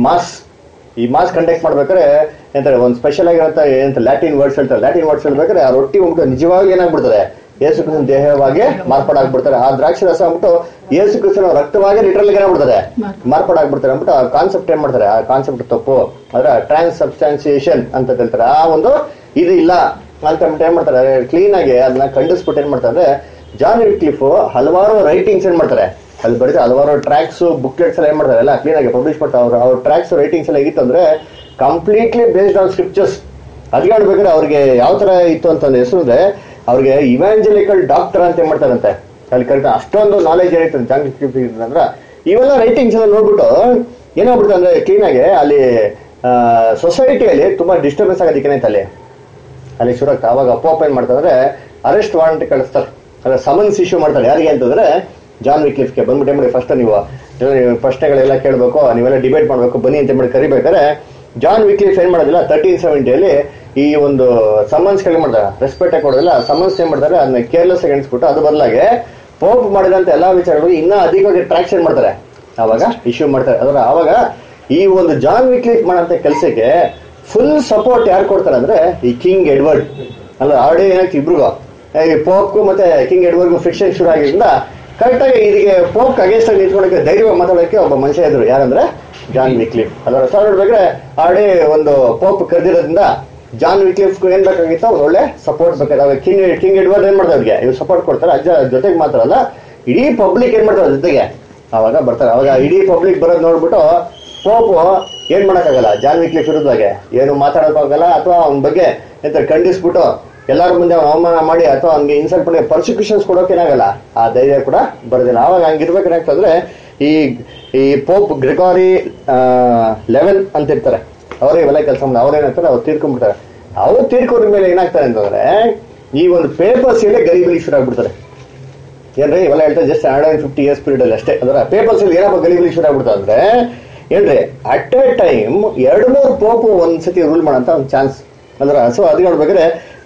ಮಾಸ್ ಕಂಡಕ್ಟ್ ಮಾಡ್ಬೇಕಾದ್ರೆ ಎಂತಾರೆ ಒಂದು ಸ್ಪೆಷಲ್ ಆಗಿರೋಂಥ ಏನಂತ ಲ್ಯಾಟಿನ್ ವರ್ಡ್ಸ್ ಹೇಳ್ತಾರೆ. ಲ್ಯಾಟಿನ್ ವರ್ಡ್ಸ್ ಹೇಳ್ಬೇಕಾದ್ರೆ ಆ ರೊಟ್ಟಿ ಉಂಟು ನಿಜವಾಗಿ ಏನಾಗ್ಬಿಡ್ತಾರೆ, ಯೇಸು ಕ್ರಿಸ್ತನ ದೇಹವಾಗಿ ಮಾರ್ಪಾಡಾಗ್ಬಿಡ್ತಾರೆ. ಆ ದ್ರಾಕ್ಷಿ ರಸ ಅಂದ್ಬಿಟ್ಟು ಯೇಸು ಕ್ರಿಸ್ತನ ರಕ್ತವಾಗಿ ಲಿಟರಲ್ ಏನಾಗ್ಬಿಡ್ತಾರೆ, ಮಾರ್ಪಾಡಾಗ್ಬಿಡ್ತಾರೆ ಅಂದ್ಬಿಟ್ಟು ಆ ಕಾನ್ಸೆಪ್ಟ್ ಏನ್ ಮಾಡ್ತಾರೆ, ಆ ಕಾನ್ಸೆಪ್ಟ್ ತಪ್ಪು. ಅದರ ಟ್ರಾನ್ಸ್ ಸಬ್ಸ್ಟಾನ್ಸಿಯೇಷನ್ ಅಂತ ಹೇಳ್ತಾರೆ. ಆ ಒಂದು ಇದು ಇಲ್ಲ ಅಂತ ಏನ್ ಮಾಡ್ತಾರೆ, ಕ್ಲೀನ್ ಆಗಿ ಅದನ್ನ ಖಂಡಿಸ್ಬಿಟ್ಟು ಏನ್ ಮಾಡ್ತಾರೆ ಅಂದ್ರೆ ಜಾನ್ ವಿಕ್ಲಿಫ್ ಹಲವಾರು ರೈಟಿಂಗ್ಸ್ ಏನ್ ಮಾಡ್ತಾರೆ, ಅಲ್ಲಿ ಬರೀತಾರೆ ಹಲವಾರು ಟ್ರ್ಯಾಕ್ಸ್ ಬುಕ್ಲೆಟ್ಸ್ ಎಲ್ಲ ಏನ್ ಮಾಡ್ತಾರೆ, ಎಲ್ಲ ಕ್ಲೀನ್ ಆಗಿ ಪಬ್ಲಿಷ್ ಮಾಡ್ತಾರೆ. ಅವ್ರ ಟ್ರ್ಯಾಕ್ಸ್ ರೈಟಿಂಗ್ಸ್ ಎಲ್ಲ ಹೇಗಿತ್ತು ಅಂದ್ರೆ ಕಂಪ್ಲೀಟ್ಲಿ ಬೇಸ್ಡ್ ಆನ್ ಸ್ಕ್ರಿಪ್ಚರ್ಸ್. ಅದಕ್ಕೆ ಹೇಳ್ಬೇಕಾದ್ರೆ ಅವ್ರಿಗೆ ಯಾವ ತರ ಇತ್ತು ಅಂತಂದ್ರೆ ಹೆಸರು ಅಂದ್ರೆ ಅವ್ರಿಗೆ ಇವಾಂಜಲಿಕಲ್ ಡಾಕ್ಟರ್ ಅಂತ ಏನ್ ಮಾಡ್ತಾರಂತೆ, ಅಲ್ಲಿ ಕರೆಕ್ಟ್ ಅಷ್ಟೊಂದು ನಾಲೆಜ್ ಏನಿತ್ತು ಜಾನ್ ವಿಕ್ಲಿಫ್ ಅಂದ್ರೆ ಇವೆಲ್ಲ ರೈಟಿಂಗ್ಸ್ ಎಲ್ಲ ನೋಡ್ಬಿಟ್ಟು ಏನಾಗ್ಬಿಡ್ತು ಅಂದ್ರೆ ಕ್ಲೀನ್ ಆಗಿ ಅಲ್ಲಿ ಸೊಸೈಟಿಯಲ್ಲಿ ತುಂಬಾ ಡಿಸ್ಟರ್ಬೆನ್ಸ್ ಆಗೋದಕ್ಕೆ ಅಲ್ಲಿ ಶುರು ಆಗ್ತದೆ. ಅವಾಗ ಪೋಪ್ ಏನ್ ಮಾಡ್ತಾರೆ, ಅರೆಸ್ಟ್ ವಾರೆಂಟ್ ಕಳಿಸ್ತಾರೆ, ಅಂದ್ರೆ ಸಮನ್ಸ್ ಇಶ್ಯೂ ಮಾಡ್ತಾರೆ. ಯಾರಿಗೆ ಅಂತಂದ್ರೆ ಜಾನ್ ವಿಕ್ಲಿಫ್ಗೆ ಬಂದ್ಬಿಟ್ಟೆ ಮಾಡಿ ಫಸ್ಟ್ ನೀವು ಪ್ರಶ್ನೆಗಳೆಲ್ಲ ಕೇಳಬೇಕು, ನೀವೆಲ್ಲ ಡಿಬೇಟ್ ಮಾಡಬೇಕು, ಬನ್ನಿ ಅಂತ ಮಾಡಿ ಕರಿಬೇಕಾದ್ರೆ ಜಾನ್ ವಿಕ್ಲಿಫ್ ಏನ್ ಮಾಡೋದಿಲ್ಲ, 1370 ಈ ಒಂದು ಸಮನ್ಸ್ ಗಳು ಮಾಡ್ತಾರೆ, ರೆಸ್ಪೆಕ್ಟ್ ಕೊಡೋದಿಲ್ಲ. ಸಮನ್ಸ್ ಏನ್ ಮಾಡ್ತಾರೆ, ಅದನ್ನ ಕೇರ್ಲೆಸ್ ಆಗಿ ಎಣಿಸ್ಬಿಟ್ಟು ಅದ್ರ ಬದಲಾಗಿ ಪೋಪ್ ಮಾಡಿದಂತ ಎಲ್ಲಾ ವಿಚಾರಗಳು ಇನ್ನೂ ಅಧಿಕವಾಗಿ ಟ್ರಾಕ್ಷನ್ ಮಾಡ್ತಾರೆ, ಅವಾಗ ಇಶ್ಯೂ ಮಾಡ್ತಾರೆ. ಅದರ ಅವಾಗ ಈ ಒಂದು ಜಾನ್ ವಿಕ್ಲಿಫ್ ಮಾಡೋಂಥ ಕೆಲಸಕ್ಕೆ ಫುಲ್ ಸಪೋರ್ಟ್ ಯಾರು ಕೊಡ್ತಾರೆ ಅಂದ್ರೆ ಈ ಕಿಂಗ್ ಎಡ್ವರ್ಡ್. ಅಲ್ಲ ಆಲ್ರೆಡಿ ಏನಾಯ್ತು ಇಬ್ರಿಗೂ, ಈ ಪೋಪ್ಗೂ ಮತ್ತೆ ಕಿಂಗ್ ಎಡ್ವರ್ಡ್ಗೂ ಫಿಕ್ಷನ್ ಶುರು ಆಗಿದ್ರಿಂದ ಕರೆಕ್ಟ್ ಆಗಿ ಇದಕ್ಕೆ ಪೋಪ್ ಅಗೇನ್ಸ್ಟ್ ಆಗಿ ನಿಂತ್ಕೊಳ್ಳೋಕೆ ಧೈರ್ಯವಾಗಿ ಮಾತಾಡೋಕೆ ಒಬ್ಬ ಮನುಷ್ಯ ಇದ್ರು, ಯಾರಂದ್ರೆ ಜಾನ್ ವಿಕ್ಲಿಫ್. ಅದರ ಸರ್ ನೋಡ್ಬೇಕಾದ್ರೆ ಆಲ್ರೆಡಿ ಒಂದು ಪೋಪ್ ಕರೆದಿರೋದ್ರಿಂದ ಜಾನ್ ವಿಕ್ಲಿಫ್ ಏನ್ ಬೇಕಾಗಿತ್ತು, ಅವ್ರು ಒಳ್ಳೆ ಸಪೋರ್ಟ್ ಬೇಕಾದ್ರೆ ಕಿಂಗ್ ಎಡ್ವರ್ಡ್ ಏನ್ ಮಾಡ್ತಾರೆ, ಅವ್ರಿಗೆ ಇವ್ರು ಸಪೋರ್ಟ್ ಕೊಡ್ತಾರೆ. ಜೊತೆಗೆ ಮಾತ್ರ ಅಲ್ಲ, ಇಡೀ ಪಬ್ಲಿಕ್ ಏನ್ ಮಾಡ್ತಾರೆ ಜೊತೆಗೆ ಅವಾಗ ಬರ್ತಾರೆ. ಅವಾಗ ಇಡೀ ಪಬ್ಲಿಕ್ ಬರೋದು ನೋಡ್ಬಿಟ್ಟು ಪೋಪ್ ಏನ್ ಮಾಡಕ್ಕಾಗಲ್ಲ, ಜಾನ್ ವಿಕ್ಲಿಫ್ ವಿರುದ್ಧವಾಗಿ ಏನು ಮಾತಾಡೋಕ್ಕಾಗಲ್ಲ, ಅಥವಾ ಅವನ ಬಗ್ಗೆ ಎಂತ ಖಂಡಿಸ್ಬಿಟ್ಟು ಎಲ್ಲರ ಮುಂದೆ ಅವ್ನು ಅವಮಾನ ಮಾಡಿ ಅಥವಾ ಅವ್ನಿಗೆ ಇನ್ಸಲ್ಟ್ ಮಾಡಿ ಪರ್ಸಿಕ್ಯೂಷನ್ಸ್ ಕೊಡೋಕೇನಾಗಲ್ಲ, ಆ ಧೈರ್ಯ ಕೂಡ ಬರೋದಿಲ್ಲ. ಅವಾಗ ಹಂಗಿರ್ಬೇಕೇನಾಗ್ತಂದ್ರೆ ಈ ಪೋಪ್ ಗ್ರೆಗೋರಿ 11 ಅಂತ ಇರ್ತಾರೆ, ಅವರೇ ಇವೆಲ್ಲ ಕೆಲಸ ಮಾಡಿ ಅವ್ರೇನಾಗ್ತಾರೆ, ಅವ್ರು ತೀರ್ಕೊಂಡ್ಬಿಡ್ತಾರೆ. ಅವ್ರು ತೀರ್ಕೊಂಡ ಮೇಲೆ ಏನಾಗ್ತಾರೆ ಅಂತಂದ್ರೆ ಈ ಒಂದು ಪೇಪರ್ಸ್ ಎಲ್ಲ ಗಲಿಬಿಲಿ ಶುರು ಆಗ್ಬಿಡ್ತಾರೆ. ಏನ್ರಿ ಇವೆಲ್ಲ ಹೇಳ್ತಾರೆ ಜಸ್ಟ್ 150 years ಪೀರಿಯಡ್ ಅಲ್ಲಿ ಅಷ್ಟೇ. ಅದರ ಪೇಪರ್ಸ್ ಅಲ್ಲಿ ಏನಪ್ಪ ಗಲಿಬಿಲಿ ಶುರು ಆಗ್ಬಿಡ್ತಾರೆ ಅಂದ್ರೆ ಏನ್ರಿ ಅಟ್ ಎ ಟೈಮ್ 2-3 ಪೋಪ್ ಒಂದ್ಸತಿ ರೂಲ್ ಮಾಡೋಂತ ಒಂದು ಚಾನ್ಸ್. ಅಂದ್ರೆ ಸೊ ಅದಕ್ಕೆ ನೋಡ್ಬೇಕಾದ್ರೆ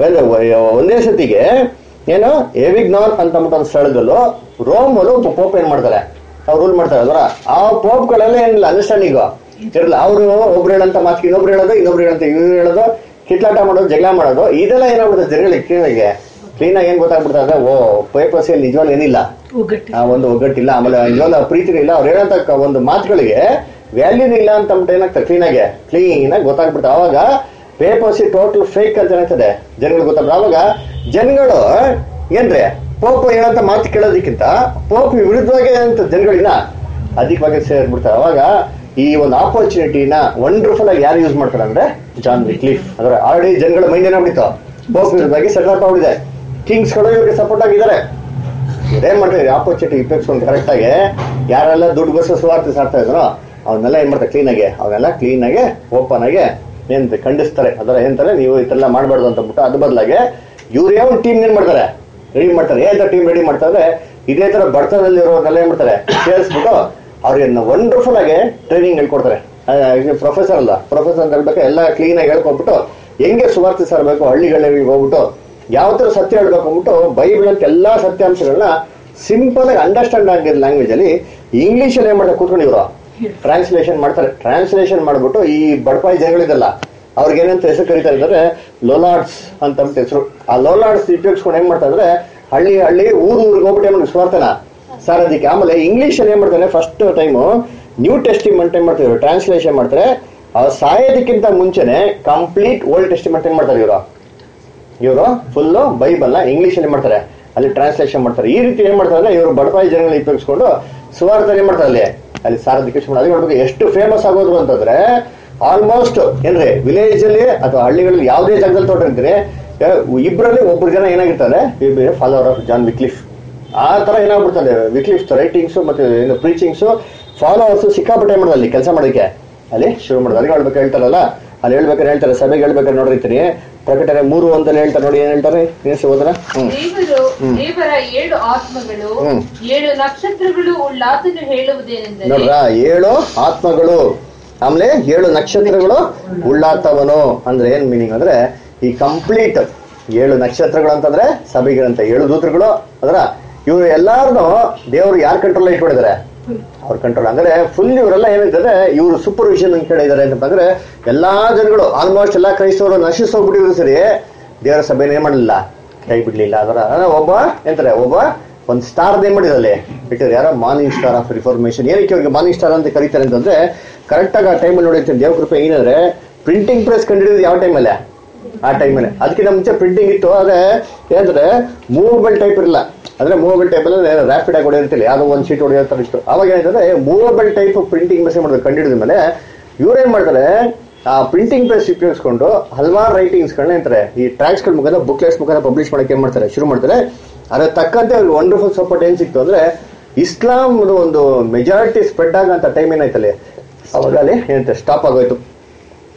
ಒಂದೇ ಸತಿಗೆ ಏನು ಎವಿಗ್ನಾನ್ ಅಂತ ಒಂದು ಸ್ಥಳದಲ್ಲೂ ರೋಮಲ್ಲೂ ಪೋಪ್ ಏನ್ ಮಾಡ್ತಾರೆ, ಅವ್ರು ರೂಲ್ ಮಾಡ್ತಾರೆ. ಅದರ ಆ ಪೋಪ್ಗಳೆಲ್ಲ ಏನಿಲ್ಲ ಅಂಡರ್ಸ್ಟ್ಯಾಂಡಿಂಗ್ ಇರಲ್ಲ. ಅವರು ಒಬ್ರು ಹೇಳಂತ ಮಾತು ಇನ್ನೊಬ್ರು ಹೇಳೋದು, ಇನ್ನೊಬ್ರು ಹೇಳಂತ ಇವ್ರು ಹೇಳೋದು, ಕಿಟ್ಲಾಟ ಮಾಡೋದು, ಜಗಳ ಮಾಡೋದು, ಇದೆಲ್ಲ ಏನಾಗ್ಬಿಡುತ್ತೆ ಜನಗಳಿಗೆ ಕ್ಲೀನ್ ಆಗಿ ಏನ್ ಗೊತ್ತಾಗ್ಬಿಡ್ತಾ ಅಂದ್ರೆ ಓ ಪೇಪರ್ಸ್ ಅಲ್ಲಿ ನಿಜವಾಗ್ಲೂ ಏನಿಲ್ಲ, ಒಂದು ಒಗ್ಗಟ್ಟಿಲ್ಲ, ಆಮೇಲೆ ನಿಜವಾಗ್ಲೂ ಪ್ರೀತಿ ಇಲ್ಲ, ಅವ್ರು ಹೇಳಂತ ಒಂದು ಮಾತುಗಳಿಗೆ ವ್ಯಾಲ್ಯೂನ್ ಇಲ್ಲ ಅಂತ ಏನಾಗ್ತದೆ ಕ್ಲೀನ್ ಆಗಿ ಗೊತ್ತಾಗ್ಬಿಡ್ತಾರೆ. ಅವಾಗ ಪೇಪರ್ಸ್ ಟೋಟಲ್ ಫೇಕ್ ಅಂತ ಏನಾಗ್ತದೆ ಜನಗಳಿಗೆ ಗೊತ್ತಾಗ್ತದೆ. ಅವಾಗ ಜನಗಳು ಏನ್ರಿ ಪೋಪ್ ಹೇಳಂತ ಮಾತು ಕೇಳೋದಕ್ಕಿಂತ ಪೋಪ್ ವಿರುದ್ಧವಾಗಿ ಏನಂತ ಜನಗಳಿಲ್ಲ ಅಧಿಕವಾಗಿ ಸೇರ್ಬಿಡ್ತಾರೆ. ಅವಾಗ ಈ ಒಂದು ಆಪರ್ಚುನಿಟಿನ ವಂಡರ್ಫುಲ್ ಆಗಿ ಯಾರು ಯೂಸ್ ಮಾಡ್ತಾರೆ ಅಂದ್ರೆ ಜಾನ್ ವಿಕ್ಲಿಫ್. ಅದರ ಆಲ್ರೆಡಿ ಜನಗಳ ಮೈಂಡ್ ಏನಾಗ್ಬಿಟ್ಟು ಪೋಪ್ ವಿರುದ್ಧವಾಗಿ ಸೆಟಲ್ ಆಗ್ಬಿಟ್ಟಿದೆ, ಕಿಂಗ್ಸ್ ಗಳು ಇವ್ರಿಗೆ ಸಪೋರ್ಟ್ ಆಗಿದ್ದಾರೆ. ಇದೇನ್ ಮಾಡ್ತಾರೆ ಆಪರ್ಚುನಿಟಿ ಉಪಯೋಗಿಸ್ಕೊಂಡು ಕರೆಕ್ಟ್ ಆಗಿ ಯಾರೆಲ್ಲ ದುಡ್ಡು ಬಸ್ ಸುವಾರ್ತೆ ಸಾರ್ತಾ ಇದ್ರು ಅವನ್ನೆಲ್ಲ ಏನ್ ಮಾಡ್ತಾರೆ ಕ್ಲೀನ್ ಆಗಿ ಓಪನ್ ಆಗಿ ಏನ್ ಖಂಡಿಸ್ತಾರೆ. ಅದರ ಏನಂತಾರೆ ನೀವು ಇದೆಲ್ಲ ಮಾಡಬಾರ್ದು ಅಂತ ಬಿಟ್ಟು ಅದ್ರ ಬದಲಾಗಿ ಇವ್ರು ಯಾವ ಟೀಮ್ ಏನ್ ಮಾಡ್ತಾರೆ ರೆಡಿ ಮಾಡ್ತಾರೆ. ಏನ್ ಟೀಮ್ ರೆಡಿ ಮಾಡ್ತಾರೆ, ಇದೇ ತರ ಬಡತನದಲ್ಲಿ ಇರೋರ್ನೆಲ್ಲ ಏನ್ ಮಾಡ್ತಾರೆ ಸೇರಿಸ್ಬಿಟ್ಟು ಅವ್ರಿಗೆ ವಂಡರ್ಫುಲ್ ಆಗಿ ಟ್ರೈನಿಂಗ್ ಹೇಳ್ಕೊಡ್ತಾರೆ. ಪ್ರೊಫೆಸರ್ ಅಂತ ಹೇಳ್ಬೇಕು, ಎಲ್ಲ ಕ್ಲೀನ್ ಆಗಿ ಹೇಳ್ಕೊಬಿಟ್ಟು ಹೆಂಗೆ ಸುವಾರ್ತೆ ಸಾರಬೇಕು, ಹಳ್ಳಿಗಳಿಗೆ ಹೋಗ್ಬಿಟ್ಟು ಯಾವ ತರ ಸತ್ಯ ಹೇಳ್ಬೇಕು ಅಂದ್ಬಿಟ್ಟು ಬೈಬಲ್ ಅಂತ ಎಲ್ಲಾ ಸತ್ಯಾಂಶಗಳನ್ನ ಸಿಂಪಲ್ ಆಗಿ ಅಂಡರ್ಸ್ಟ್ಯಾಂಡ್ ಆಗಿರೋ ಲ್ಯಾಂಗ್ವೇಜ್ ಅಲ್ಲಿ ಇಂಗ್ಲಿಷ್ ಅಲ್ಲಿ ಏನ್ ಮಾಡ್ತಾರೆ ಕೂತ್ಕೊಂಡು ಇವರು ಟ್ರಾನ್ಸ್ಲೇಷನ್ ಮಾಡ್ತಾರೆ. ಟ್ರಾನ್ಸ್ಲೇಷನ್ ಮಾಡ್ಬಿಟ್ಟು ಈ ಬಡಪಾಯಿ ಜನಗಳಿದಲ್ಲ ಅವ್ರಿಗೆ ಏನಂತ ಹೆಸರು ಕರೀತಾರೆ ಅಂದ್ರೆ ಲೋಲಾರ್ಡ್ಸ್ ಅಂತ ಹೆಸರು. ಆ ಲೋಲಾರ್ಡ್ಸ್ ಉಪಯೋಗಿಸ್ಕೊಂಡು ಏನ್ ಮಾಡ್ತಾ ಇದ್ರೆ ಹಳ್ಳಿ ಊರಿಗೆ ಹೋಗ್ಬಿಟ್ಟು ಏನ್ ಸ್ವಾರ್ಥನ ಸಾರೋದಿಕ್ಕೆ. ಆಮೇಲೆ ಇಂಗ್ಲಿಷ್ ಅಲ್ಲಿ ಏನ್ ಮಾಡ್ತಾರೆ ಫಸ್ಟ್ ಟೈಮ್ ನ್ಯೂ ಟೆಸ್ಟಿಮೆಂಟ್ ಏನ್ ಮಾಡ್ತಾರೆ ಟ್ರಾನ್ಸ್ಲೇಷನ್ ಮಾಡ್ತಾರೆ. ಅವ್ರು ಸಾಯೋದಕ್ಕಿಂತ ಮುಂಚೆನೆ ಕಂಪ್ಲೀಟ್ ಓಲ್ಡ್ ಟೆಸ್ಟಿಮೆಂಟ್ ಏನ್ ಮಾಡ್ತಾರೆ ಇವರು ಫುಲ್ ಬೈಬಲ್ ನ ಇಂಗ್ಲಿಷ್ ಅಲ್ಲಿ ಮಾಡ್ತಾರೆ, ಅಲ್ಲಿ ಟ್ರಾನ್ಸ್ಲೇಷನ್ ಮಾಡ್ತಾರೆ. ಈ ರೀತಿ ಏನ್ ಮಾಡ್ತಾರೆ ಇವರು ಬಡಪಾಯಿ ಜನಗಳನ್ನ ಉಪಯೋಗಿಸ್ಕೊಂಡು ಸುವಾರ್ಥ ಏನ್ ಮಾಡ್ತಾರೆ ಅಲ್ಲಿ ಸಾರೋದಕ್ಕೆ ಅದೇ ನೋಡ್ಬೇಕು. ಎಷ್ಟು ಫೇಮಸ್ ಆಗೋದ್ರು ಅಂತಂದ್ರೆ ಆಲ್ಮೋಸ್ಟ್ ಏನ್ರಿ ವಿಲೇಜ್ ಅಲ್ಲಿ ಅಥವಾ ಹಳ್ಳಿಗಳಲ್ಲಿ ಯಾವುದೇ ಜಾಗದಲ್ಲಿ ತೋಟಿರ್ತೀರಿ ಇಬ್ಬರಲ್ಲಿ ಒಬ್ರು ಜನ ಏನಾಗಿರ್ತಾರೆ ಫಾಲೋವರ್ ಆಫ್ ಜಾನ್ ವಿಕ್ಲಿಫ್. ಆ ತರ ಏನಾಗ್ಬಿಡ್ತಾರೆ ವಿಕ್ಲಿಫ್ ರೈಟಿಂಗ್ಸ್ ಮತ್ತೆ ಪ್ರೀಚಿಂಗ್ಸ್ ಫಾಲೋವರ್ಸ್ ಸಿಕ್ಕಾಪಟ್ಟೆ ಮಾಡೋದು ಅಲ್ಲಿ ಕೆಲಸ ಮಾಡೋದಕ್ಕೆ ಅಲ್ಲಿ ಶುರು ಮಾಡೋದು. ಅದಕ್ಕೆ ಹೇಳ್ಬೇಕು ಹೇಳ್ತಾರಲ್ಲ ಅಲ್ಲಿ ಹೇಳ್ತಾರೆ ಸಭೆಗೆ ಹೇಳ್ಬೇಕಾದ್ರೆ ನೋಡಿರ್ತೀನಿ ಪ್ರಕಟಣೆ 3:1 ಹೇಳ್ತಾರೆ ನೋಡಿ. ಏನ್ ಹೇಳ್ತಾರೆ ಹೋದ್ರ ದೇವರ 7 ಆತ್ಮಗಳು 7 ನಕ್ಷತ್ರಗಳು ಉಳ್ಳಾತನು ಹೇಳುವುದೇನೆಂದರೆ ನೋಡ್ರ 7 ಆತ್ಮಗಳು ಆಮೇಲೆ 7 ನಕ್ಷತ್ರಗಳು ಉಳ್ಳಾತವನು ಅಂದ್ರೆ ಏನ್ ಮೀನಿಂಗ್ ಅಂದ್ರೆ ಈ ಕಂಪ್ಲೀಟ್ 7 ನಕ್ಷತ್ರಗಳು ಅಂತಂದ್ರೆ ಸಭೆಗಳಂತ 7 ದೂತರುಗಳು ಅದರ ಇವ್ರು ಎಲ್ಲಾರನು ದೇವರು ಯಾರ್ ಕಂಟ್ರೋಲ್ ಇಟ್ಕೊಂಡಿದ್ದಾರೆ ಅವ್ರ ಕಂಟ್ರೋಲ್. ಅಂದ್ರೆ ಫುಲ್ ಇವರೆಲ್ಲ ಏನಿದ್ದಾರೆ ಇವರು ಸೂಪರ್ವಿಷನ್ ಕಡೆ ಇದಾರೆ ಅಂತಂದ್ರೆ ಎಲ್ಲಾ ಜನಗಳು ಆಲ್ಮೋಸ್ಟ್ ಎಲ್ಲಾ ಕ್ರೈಸ್ತವರು ನಶಿಸೋಗ್ಬಿಟ್ಟಿದ್ರು ಸರಿ ದೇವರ ಸಭೆನ ಏನ್ ಮಾಡಲಿಲ್ಲ ಕೈ ಬಿಡ್ಲಿಲ್ಲ. ಅದರ ಒಬ್ಬ ಎಂತಾರೆ ಒಂದ್ ಸ್ಟಾರ್ ಏನ್ ಮಾಡಿದಲ್ಲಿ ಬಿಟ್ಟಿದ್ರು ಯಾರೋ ಮಾರ್ನಿಂಗ್ ಸ್ಟಾರ್ ಆಫ್ ರಿಫಾರ್ಮೇಶನ್. ಏನಕ್ಕೆ ಅವ್ರಿಗೆ ಮಾರ್ನಿಂಗ್ ಸ್ಟಾರ್ ಅಂತ ಕರೀತಾರೆ ಅಂತಂದ್ರೆ ಕರೆಕ್ಟ್ ಆಗಿ ಆ ಟೈಮಲ್ಲಿ ನೋಡಿರ್ತೀನಿ ದೇವ್ರ ಕೃಪೆ ಏನಂದ್ರೆ ಪ್ರಿಂಟಿಂಗ್ ಪ್ರೆಸ್ ಕಂಡಿಡಿದ್ರು ಯಾವ ಟೈಮಲ್ಲಿ ಆ ಟೈಮಲ್ಲಿ. ಅದಕ್ಕಿಂತ ಮುಂಚೆ ಪ್ರಿಂಟಿಂಗ್ ಇತ್ತು ಆದ್ರೆ ಏನಂದ್ರೆ ಮೂವಬಲ್ ಟೈಪ್ ಇರಲ್ಲ. ಅಂದ್ರೆ ಮೂವಬಲ್ ಟೈಪ್ ಅಲ್ಲಿ ರ್ಯಾಪಿಡ್ ಆಗಿ ಹೊಡೆಯಿರ್ತಿಲ್ಲ ಯಾವ್ದೋ ಒಂದ್ ಶೀಟ್ ಹೊಡೆಯೋತರ ಇತ್ತು. ಅವಾಗ ಏನಂದ್ರೆ ಮೂವಬಲ್ ಟೈಪ್ ಪ್ರಿಂಟಿಂಗ್ ಮೆಸೇಜ್ ಮಾಡೋದು ಕಂಡಿಡಿದ ಮೇಲೆ ಇವ್ರೇನ್ ಮಾಡ್ತಾರೆ ಆ ಪ್ರಿಂಟಿಂಗ್ ಪ್ರೆಸ್ ಉಪಯೋಗಿಸ್ಕೊಂಡು ಹಲವಾರು ರೈಟಿಂಗ್ಸ್ ಗಳನ್ನ ಅಂತಾರೆ ಈ ಟ್ರ್ಯಾಕ್ಸ್ ಗಳ ಮುಖಾಂತರ ಬುಕ್ಲೆಟ್ಸ್ ಮುಖಾಂತರ ಪಬ್ಲಿಷ್ ಮಾಡಕ್ಕೆ ಏನ್ ಮಾಡ್ತಾರೆ ಶುರು ಮಾಡ್ತಾರೆ. ಅದ್ರ ತಕ್ಕಂತೆ ಅವ್ರಿಗೆ ವಂಡರ್ಫುಲ್ ಸಪೋರ್ಟ್ ಏನ್ ಸಿಕ್ತು ಅಂದ್ರೆ ಇಸ್ಲಾಂ ಒಂದು ಮೆಜಾರಿಟಿ ಸ್ಪ್ರೆಡ್ ಆಗಂತ ಟೈಮ್ ಏನಾಯ್ತಲ್ಲಿ ಅವಾಗ ಅಲ್ಲಿ ಏನಂತೆ ಸ್ಟಾಪ್ ಆಗೋಯ್ತು.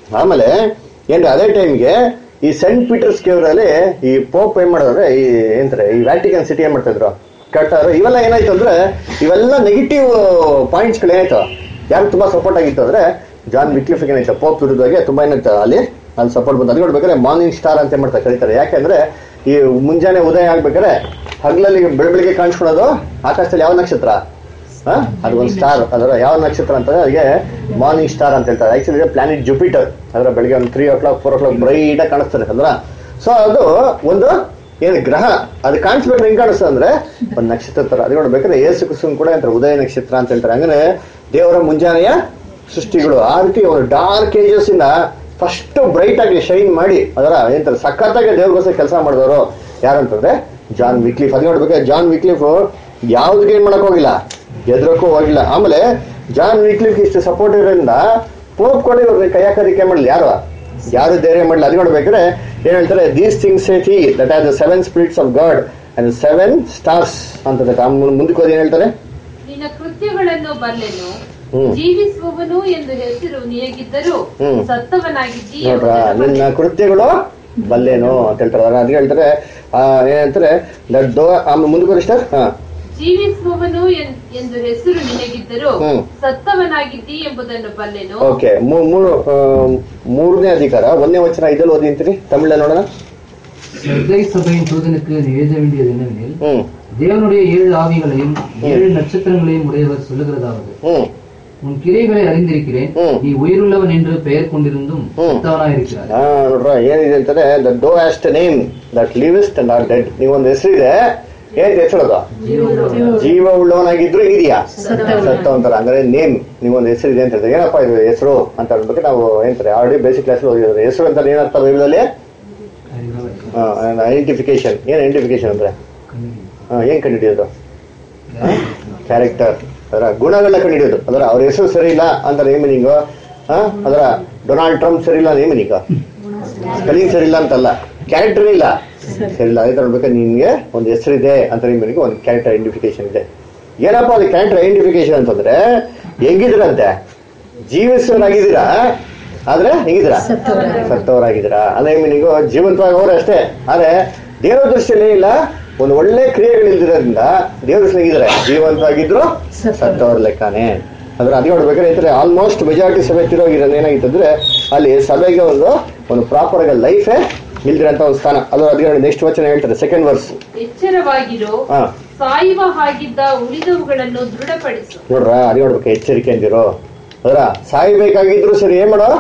ಆಮೇಲೆ ಏನ್ರಿ ಅದೇ ಟೈಮ್ಗೆ ಈ ಸೆಂಟ್ ಪೀಟರ್ಸ್ ಕೇವ್ರಲ್ಲಿ ಈ ಪೋಪ್ ಏನ್ ಮಾಡಿದ್ರೆ ಈ ಏನ್ತಾರೆ ಈ ವ್ಯಾಟಿಕನ್ ಸಿಟಿ ಏನ್ ಮಾಡ್ತಾ ಇದ್ರು ಕಟ್ಟಾರು. ಇವೆಲ್ಲ ಏನಾಯ್ತು ಅಂದ್ರೆ ಇವೆಲ್ಲ ನೆಗೆಟಿವ್ ಪಾಯಿಂಟ್ಸ್ ಗಳು ಏನಾಯ್ತು ಯಾರು ತುಂಬಾ ಸಪೋರ್ಟ್ ಆಗಿತ್ತು ಅಂದ್ರೆ ಜಾನ್ ವಿಕ್ಲಿಫ್ ಏನಾಯ್ತು ಪೋಪ್ ವಿರುದ್ಧವಾಗಿ ತುಂಬಾ ಏನಾಯ್ತು ಅಲ್ಲಿ ಸಪೋರ್ಟ್ ಬಂದು ಅದು ನೋಡ್ಬೇಕಾದ್ರೆ ಮಾರ್ನಿಂಗ್ ಸ್ಟಾರ್ ಅಂತ ಮಾಡ್ತಾ ಕರೀತಾರೆ. ಯಾಕೆಂದ್ರೆ ಈ ಮುಂಜಾನೆ ಉದಯ ಆಗ್ಬೇಕಾದ್ರೆ ಹಗಲಲ್ಲಿ ಬೆಳಗ್ಗೆ ಕಾಣಿಸ್ಕೊಳ್ಳೋದು ಆಕಾಶದಲ್ಲಿ ಯಾವ ನಕ್ಷತ್ರ ಅದು ಒಂದು ಸ್ಟಾರ್. ಅದರ ಯಾವ ನಕ್ಷತ್ರ ಅಂತಂದ್ರೆ ಅದಕ್ಕೆ ಮಾರ್ನಿಂಗ್ ಸ್ಟಾರ್ ಅಂತ ಹೇಳ್ತಾರೆ. ಆಕ್ಚುಲಿ ಪ್ಲಾನೆಟ್ ಜುಪಿಟರ್ ಅದರ ಬೆಳಗ್ಗೆ ಒಂದು 3 o'clock 4 o'clock ಬ್ರೈಟ್ ಆಗಿ ಕಾಣಿಸ್ತಾರೆ ಅಲ್ವಾ. ಸೊ ಅದು ಒಂದು ಏನು ಗ್ರಹ ಅದು ಕಾಣಿಸ್ಬೇಕು ಹೆಂಗ್ ಕಾಣಿಸ್ತದೆ ಅಂದ್ರೆ ಒಂದು ನಕ್ಷತ್ರ ತರ. ಅದು ನೋಡ್ಬೇಕಾದ್ರೆ ಏಸು ಕ್ರಿಸ್ತನ್ ಕೂಡ ಅಂತಾರೆ ಉದಯ ನಕ್ಷತ್ರ ಅಂತ ಹೇಳ್ತಾರೆ. ಹಂಗಂದ್ರೆ ದೇವರ ಮುಂಜಾನೆಯ ಸೃಷ್ಟಿಗಳು ಆ ರೀತಿ ಒಂದು ಡಾರ್ಕ್ ಏಜಸ್ ಇಂದ ಫಸ್ಟ್ ಬ್ರೈಟ್ ಆಗಿ ಶೈನ್ ಮಾಡಿ ಅದರ ಏನಂತಾರೆ ಸಖತ್ತಾಗಿ ದೇವ್ರಿಗೋಸ್ಕರ ಕೆಲಸ ಮಾಡಿದವರು ಯಾರಂತಂದ್ರೆ ಜಾನ್ ವಿಕ್ಲಿಫ್. ಅದು ನೋಡ್ಬೇಕಾದ್ರೆ ಜಾನ್ ವಿಕ್ಲಿಫ್ ಯಾವ್ದಕ್ಕೆ ಏನ್ ಮಾಡಕ್ ಹೋಗಿಲ್ಲ, ಎದ್ರಕ್ಕೂ ಹೋಗಿಲ್ಲ. ಆಮೇಲೆ ಜಾನ್ ವಿಕ್ಲಿಫ್ ಇಷ್ಟು ಸಪೋರ್ಟ್ ಇರೋದ್ರಿಂದ ಪೋಪ್ ಕೂಡ ಇವ್ರಿಗೆ ಕೈಯಾಕರಿಕೆ ಮಾಡಲಿ ಯಾರು ಧೈರ್ಯ ಮಾಡಲಿ. ಅದು ನೋಡ್ಬೇಕಾದ್ರೆ ಏನ್ ಹೇಳ್ತಾರೆ these things that are the 7 spirits of God and 7 stars ಅಂತ ಮುಂದಕ್ಕೆ ಹೋಗಿ ಏನ್ ಹೇಳ್ತಾರೆ ನಿನ್ನ ಕೃತ್ಯಗಳನ್ನು ಬಲ್ಲೆನು ಜೀವಿಸುವವನು ಎಂದು ಹೆಸರು ನಿನಗಿದ್ದರೂ ಸತ್ತವನಾಗಿದ್ದೀ. ನಿನ್ನ ಕೃತ್ಯಗಳು ಬಲ್ಲೇನು ಅಂತ ಹೇಳ್ತಾರೆ. ಅದು ಹೇಳ್ತಾರೆ ಏನಂತಾರೆ ಮುಂದಕ್ಕೆ ಸ್ಟಾರ್ ಜೀವಿಸುವವನು ಎಂದು ಹೆಸರು ನಿನಗಿದ್ದರೂ ಸತ್ತವನಾಗಿದ್ದೀ ಎಂಬುದನ್ನು ಬಲ್ಲೆನು. ಓಕೆ, ಮೂರನೇ ಅಧಿಕಾರ 1ನೇ ವಚನ ಇದರಲ್ಲಿ ಓದಿ ಅಂತೀರಿ ತಮಿಳಲ್ಲಿ ನೋಡೋಣ. சபையின் தூதனுக்கு நீ எழுத வேண்டியது என்னவெனில், தேவனுடைய 7 ஆவிகளையும் 7 நட்சத்திரங்களையும் உடையவர் சொல்லுகிறதாவது, உன் கிரைகளை அறிந்திருக்கிறேன், நீ உயிருள்ளவன் என்று பெயர் கொண்டிருந்தும் ಸತ್ತವನಾಗಿರುತ್ತಾರೆ. ನೋಡ್ರ ಏನಿದೆ ಅಂತಾರೆ thou hast name that livest and are dead. ನೀವೊಂದು ಹೆಸರಿದೆ, ಏನ್ ಹೆಸರು ಜೀವ ಉಳ್ಳವನಾಗಿದ್ರು ಇದೆಯಾ ಸತ್ತ ಅಂತಾರ. ಅಂದ್ರೆ ನೇಮ್ ನೀವೊಂದು ಹೆಸರಿದೆ ಅಂತ ಹೇಳ್ತಾರೆ. ಏನಪ್ಪಾ ಇದು ಹೆಸರು ಅಂತ ಹೇಳ್ಬೇಕು. ನಾವು ಏನಂತಾರೆ ಆಲ್ರೆಡಿ ಬೇಸಿಕ್ ಕ್ಲಾಸ್ ಓದಿದ್ರೆ ಹೆಸರು ಅಂತ ಏನರ್ಥ ಬೈಬಲಲ್ಲಿ ಐಡೆಂಟಿಫಿಕೇಶನ್. ಏನ್ ಐಡೆಂಟಿಫಿಕೇಶನ್ ಅಂದ್ರೆ ಏನ್ ಕಂಡುಹಿಡಿಯೋದು? ಕ್ಯಾರೆಕ್ಟರ್, ಅದರ ಗುಣಗಳನ್ನ ಕಂಡುಹಿಡಿಯೋದು. ಅದರ ಅವ್ರ ಹೆಸರು ಸರಿ ಇಲ್ಲ ಅಂತಾರೆ ಏನ್ ಮೀನಿಂಗು? ಅದರ ಡೊನಾಲ್ಡ್ ಟ್ರಂಪ್ ಸರಿ ಇಲ್ಲ ಏನ್ ಮೀನಿಂಗ? ಸ್ಪೆಲ್ಲಿಂಗ್ ಸರಿ ಇಲ್ಲ ಅಂತಲ್ಲ, ಕ್ಯಾರೆಕ್ಟರ್ ಇಲ್ಲ ಸರಿ ಇಲ್ಲ. ಅದೇ ನೋಡ್ಬೇಕಾದ್ರೆ ನಿನ್ಗೆ ಒಂದು ಹೆಸರಿದೆ ಅಂತ ನಿಮಗೆ ಒಂದು ಕ್ಯಾರೆಕ್ಟರ್ ಐಡೆಂಟಿಫಿಕೇಶನ್ ಇದೆ. ಏನಪ್ಪಾ ಅದು ಕ್ಯಾರೆಕ್ಟರ್ ಐಡೆಂಟಿಫಿಕೇಶನ್ ಅಂತಂದ್ರೆ ಹೆಂಗಿದ್ರಂತೆ ಜೀವಿಸೋರಾಗಿದ್ದೀರಾ ಆದ್ರೆ ಹೆಂಗಿದ್ದೀರಾ ಸತ್ತವರಾಗಿದ್ದೀರಾ. ಅದೇ ಮೀನಿಂಗು ಜೀವಂತವಾಗಿ ಅವರೇ ಅಷ್ಟೇ, ಆದ್ರೆ ದೇವರ ದೃಷ್ಟಿಯಲ್ಲಿ ಇಲ್ಲ ಒಂದು ಒಳ್ಳೆ ಕ್ರಿಯೆಗಳಿಲ್ದಿರೋದ್ರಿಂದ ದೇವ್ರ ದೃಷ್ಟಿ ಹೇಗಿದ್ದಾರೆ ಜೀವಂತವಾಗಿದ್ರು ಸತ್ತವ್ರ ಲೆಕ್ಕನೇ. ಅದ್ರ ಅದೇ ನೋಡ್ಬೇಕಾದ್ರೆ ಈ ಆಲ್ಮೋಸ್ಟ್ ಮೆಜಾರಿಟಿ ಸಭೆ ತಿರೋಗಿರೋದು ಏನಾಗಿತ್ತಂದ್ರೆ ಅಲ್ಲಿ ಸಭೆಗೆ ಒಂದು ಪ್ರಾಪರ್ ಆಗಿ ಲೈಫೇ ಇಲ್ದಿರಂತ ಒಂದು ಸ್ಥಾನ. ಅದು ಅದೇ ನೆಕ್ಸ್ಟ್ ವಚನ ಹೇಳ್ತಾರೆ 2nd verse. ಎಚ್ಚರವಾಗಿರೋ ಸಾಯುವ ಹಾಗಿದ್ದ ಉಳಿದವುಗಳನ್ನು ದೃಢಪಡಿಸು. ನೋಡ್ರ ಅದೇ ನೋಡ್ಬೇಕು ಎಚ್ಚರಿಕೆ ಅಂದಿರೋ. ಅದರ ಸಾಯ್ಬೇಕಾಗಿದ್ರು ಸರಿ ಏನ್ ಮಾಡೋ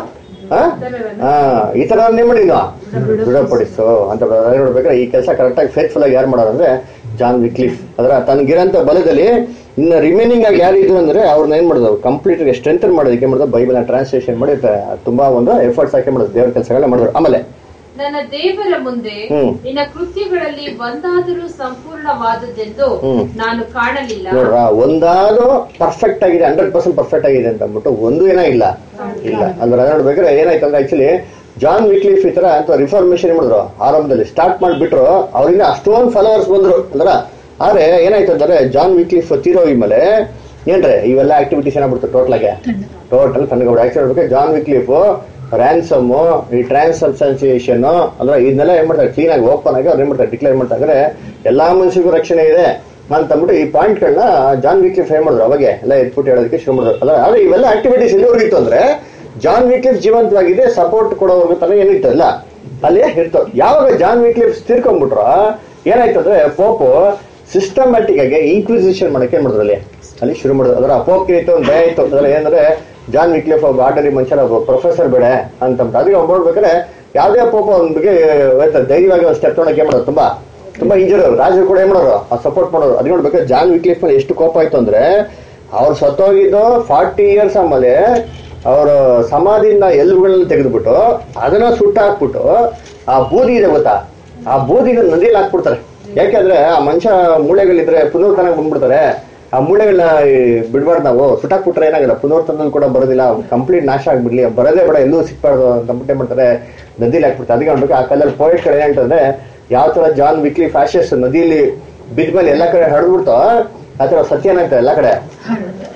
ಈ ತರ ಏನ್ ಮಾಡಿ ದೃಢಪಡಿಸು ಅಂತ ನೋಡ್ಬೇಕಾದ್ರೆ ಈ ಕೆಲಸ ಕರೆಕ್ಟ್ ಆಗಿ ಫೇತ್ಫುಲ್ ಆಗಿ ಯಾರು ಮಾಡೋರು ಅಂದ್ರೆ ಜಾನ್ ವಿಕ್ಲಿಫ್. ಅದರ ತನಗಿರಂತ ಬಲದಲ್ಲಿ ಇನ್ನು ರಿಮೈನಿಂಗ್ ಆಗಿ ಯಾರಿದ್ರು ಅಂದ್ರೆ ಅವ್ರನ್ನ ಏನ್ ಮಾಡೋದು ಕಂಪ್ಲೀಟ್ ಸ್ಟ್ರೆಂಥನ್ ಮಾಡೋದಕ್ಕೆ ಏನ್ ಮಾಡೋದು ಬೈಬಲ್ ಟ್ರಾನ್ಸ್ಲೇಷನ್ ಮಾಡಿ ತುಂಬಾ ಒಂದು ಎಫರ್ಟ್ಸ್ ಹಾಕಿ ಮಾಡೋದು ದೇವ್ರ ಕೆಲಸಗಳನ್ನ ಮಾಡಿದ್ರು. ಆಮೇಲೆ ನನ್ನ ದೇವರ ಮುಂದೆ ನಿನ್ನ ಕೃತ್ಯಗಳಲ್ಲಿ ಒಂದಾದರೂ ಸಂಪೂರ್ಣವಾದದ್ದೆಂದು ನಾನು ಕಾಣಲಿಲ್ಲ. ನೋಡ್ರ ಒಂದಾದ್ರೂ ಪರ್ಫೆಕ್ಟ್ ಆಗಿದೆ, 100% ಪರ್ಫೆಕ್ಟ್ ಆಗಿದೆ ಅಂತ ಅಂದ್ಬಿಟ್ಟು ಒಂದು ಏನೋ ಇಲ್ಲ ಅಂದ್ರೆ ನೋಡ್ಬೇಕಾದ್ರೆ ಏನಾಯ್ತು ಅಂದ್ರೆ ಆಕ್ಚುಲಿ ಜಾನ್ ವಿಕ್ಲಿಫ್ ಈ ತರ ಅಥವಾ ರಿಫಾರ್ಮೇಶನ್ ಮಾಡಿದ್ರು ಆರಂಭದಲ್ಲಿ ಸ್ಟಾರ್ಟ್ ಮಾಡ್ಬಿಟ್ರು. ಅವರಿಂದ ಅಷ್ಟೊಂದು ಫಾಲೋವರ್ಸ್ ಬಂದ್ರು ಅಂದ್ರ. ಆದ್ರೆ ಏನಾಯ್ತು ಅಂದ್ರೆ ಜಾನ್ ವಿಕ್ಲಿಫ್ ತೀರೋಗಿ ಮೇಲೆ ಏನ್ರೆ ಇವೆಲ್ಲ ಆಕ್ಟಿವಿಟೀಸ್ ಏನಾಗ್ಬಿಡ್ತು ಟೋಟಲ್ ತಣ್ಣಗಾಗ್ಬಿಡು. ಆಕ್ಚುಲಿ ನೋಡ್ಬೇಕು ಜಾನ್ ವಿಕ್ಲಿಫ್ ರ್ಯಾನ್ಸಮ್ ಈ ಟ್ರಾನ್ಸ್ಸಬ್ಸ್ಟಾನ್ಸಿಯೇಷನ್ ಅಂದ್ರೆ ಇದನ್ನೆಲ್ಲ ಏನ್ ಮಾಡ್ತಾರೆ ಕ್ಲೀನ್ ಆಗಿ ಓಪನ್ ಆಗಿ ಅವ್ರು ಏನ್ ಮಾಡ್ತಾರೆ ಡಿಕ್ಲೇರ್ ಮಾಡ್ತಾರೆ ಎಲ್ಲಾ ಮನುಷ್ಯರಿಗೂ ರಕ್ಷಣೆ ಇದೆ ಅಂತ ಅಂದ್ಬಿಟ್ಟು ಈ ಪಾಯಿಂಟ್ ಗಳನ್ನ ಜಾನ್ ವಿಕ್ಲಿಫ್ ಏನ್ ಮಾಡಿದ್ರು ಅವಾಗೆ ಎಲ್ಲ ಎತ್ಬಿಟ್ಟು ಹೇಳೋದಕ್ಕೆ ಶುರು ಮಾಡಿದ್ರು. ಅಲ್ಲ ಆದ್ರೆ ಇವೆಲ್ಲ ಆಕ್ಟಿವಿಟೀಸ್ ಎಲ್ಲಿವರೆಗಿತ್ತು ಅಂದ್ರೆ ಜಾನ್ ವಿಕ್ಲಿಫ್ ಜೀವಂತವಾಗಿದೆ ಸಪೋರ್ಟ್ ಕೊಡೋರ್ಗು ತರ ಏನಿತ್ತು ಇಲ್ಲ ಅಲ್ಲಿ ಇರ್ತು. ಯಾವಾಗ ಜಾನ್ ವಿಕ್ಲಿಫ್ ತೀರ್ಕೊಂಡ್ಬಿಟ್ರು ಏನಾಯ್ತು ಅಂದ್ರೆ ಪೋಪ್ ಸಿಸ್ಟಮ್ಯಾಟಿಕ್ ಆಗಿ ಇನ್ಕ್ವಿಸಿಷನ್ ಮಾಡಕ್ಕೆ ಏನ್ ಮಾಡಿದ್ರು ಅಲ್ಲಿ ಶುರು ಮಾಡಿದ್ರು. ಅದರ ಪೋಪ್ ಇತ್ತು ಒಂದು ಭಯ ಇತ್ತು. ಅದ್ರ ಏನಂದ್ರೆ ಜಾನ್ ವಿಕ್ಲಿಫ್ ಒಬ್ಬ ಆರ್ಡರಿ ಮನುಷ್ಯರ ಒಬ್ಬ ಪ್ರೊಫೆಸರ್ ಬೇಡ ಅಂತ ಅದಕ್ಕೆ ನೋಡ್ಬೇಕಾದ್ರೆ ಯಾವ್ದೇ ಪೋಪ ಒಂದ್ ಬಗ್ಗೆ ಧೈರ್ಯವಾಗಿ ಒಂದು ಸ್ಟೆಪ್ ತೊಗೊಳಕ್ಕೆ ಮಾಡೋದು ತುಂಬಾ ಇಂಜರು ರಾಜರು ಕೂಡ ಏನ್ ಮಾಡೋರು ಸಪೋರ್ಟ್ ಮಾಡೋರು. ಅದಕ್ಕೆ ನೋಡ್ಬೇಕಾದ್ರೆ ಜಾನ್ ವಿಕ್ಲಿಫ್ ಮೇಲೆ ಎಷ್ಟು ಕೋಪ ಆಯ್ತು ಅಂದ್ರೆ ಅವ್ರು ಸತ್ತೋಗಿದ್ದು 40 years ಆಮೇಲೆ ಅವರು ಸಮಾಧಿಯಿಂದ ಎಲುಬುಗಳನ್ನ ತೆಗೆದ್ಬಿಟ್ಟು ಅದನ್ನ ಸುಟ್ಟಾಕ್ಬಿಟ್ಟು ಆ ಬೂದಿ ಇದೆ ಗೊತ್ತಾ, ಆ ಬೂದಿನ ನದಿಯಲ್ಲಿ ಹಾಕ್ಬಿಡ್ತಾರೆ. ಯಾಕೆಂದ್ರೆ ಆ ಮನುಷ್ಯ ಮೂಳೆಗಳಿದ್ರೆ ಪುನರ್ತನ ಬಂದ್ಬಿಡ್ತಾರೆ. ಆ ಮೂಳೆಗಳನ್ನ ಬಿಡ್ಬಾರ್ದು, ನಾವು ಸುಟ್ಟಾಕ್ಬಿಟ್ರೆ ಏನಾಗಲ್ಲ ಪುನರ್ತನಲ್ಲಿ ಕೂಡ ಬರೋದಿಲ್ಲ, ಕಂಪ್ಲೀಟ್ ನಾಶ ಆಗ್ಬಿಡ್ಲಿ, ಬರೋದೇ ಬೇಡ ಎಲ್ಲೂ ಸಿಕ್ಬಾರ್ದು ಅಂತ ಬಿಟ್ಟೆ ಮಾಡ್ತಾರೆ ನದಿಲಿ ಹಾಕ್ಬಿಡ್ತಾರೆ. ಅದಕ್ಕೆ ನೋಡ್ಬೇಕು ಆ ಕಾಲದಲ್ಲಿ ಪೋಯಿಟ್ ಕಡೆ ಏನಂತಂದ್ರೆ ಯಾವ ತರ ಜಾನ್ ವಿಕ್ಲಿಫ್ ಫ್ಯಾಷಸ್ ನದಿಯಲ್ಲಿ ಬಿದ್ಮೇಲೆ ಎಲ್ಲಾ ಕಡೆ ಹರಡ್ಬಿಡ್ತು ಆ ತರ ಸತ್ಯ ಏನಾಗ್ತದೆ ಎಲ್ಲಾ ಕಡೆ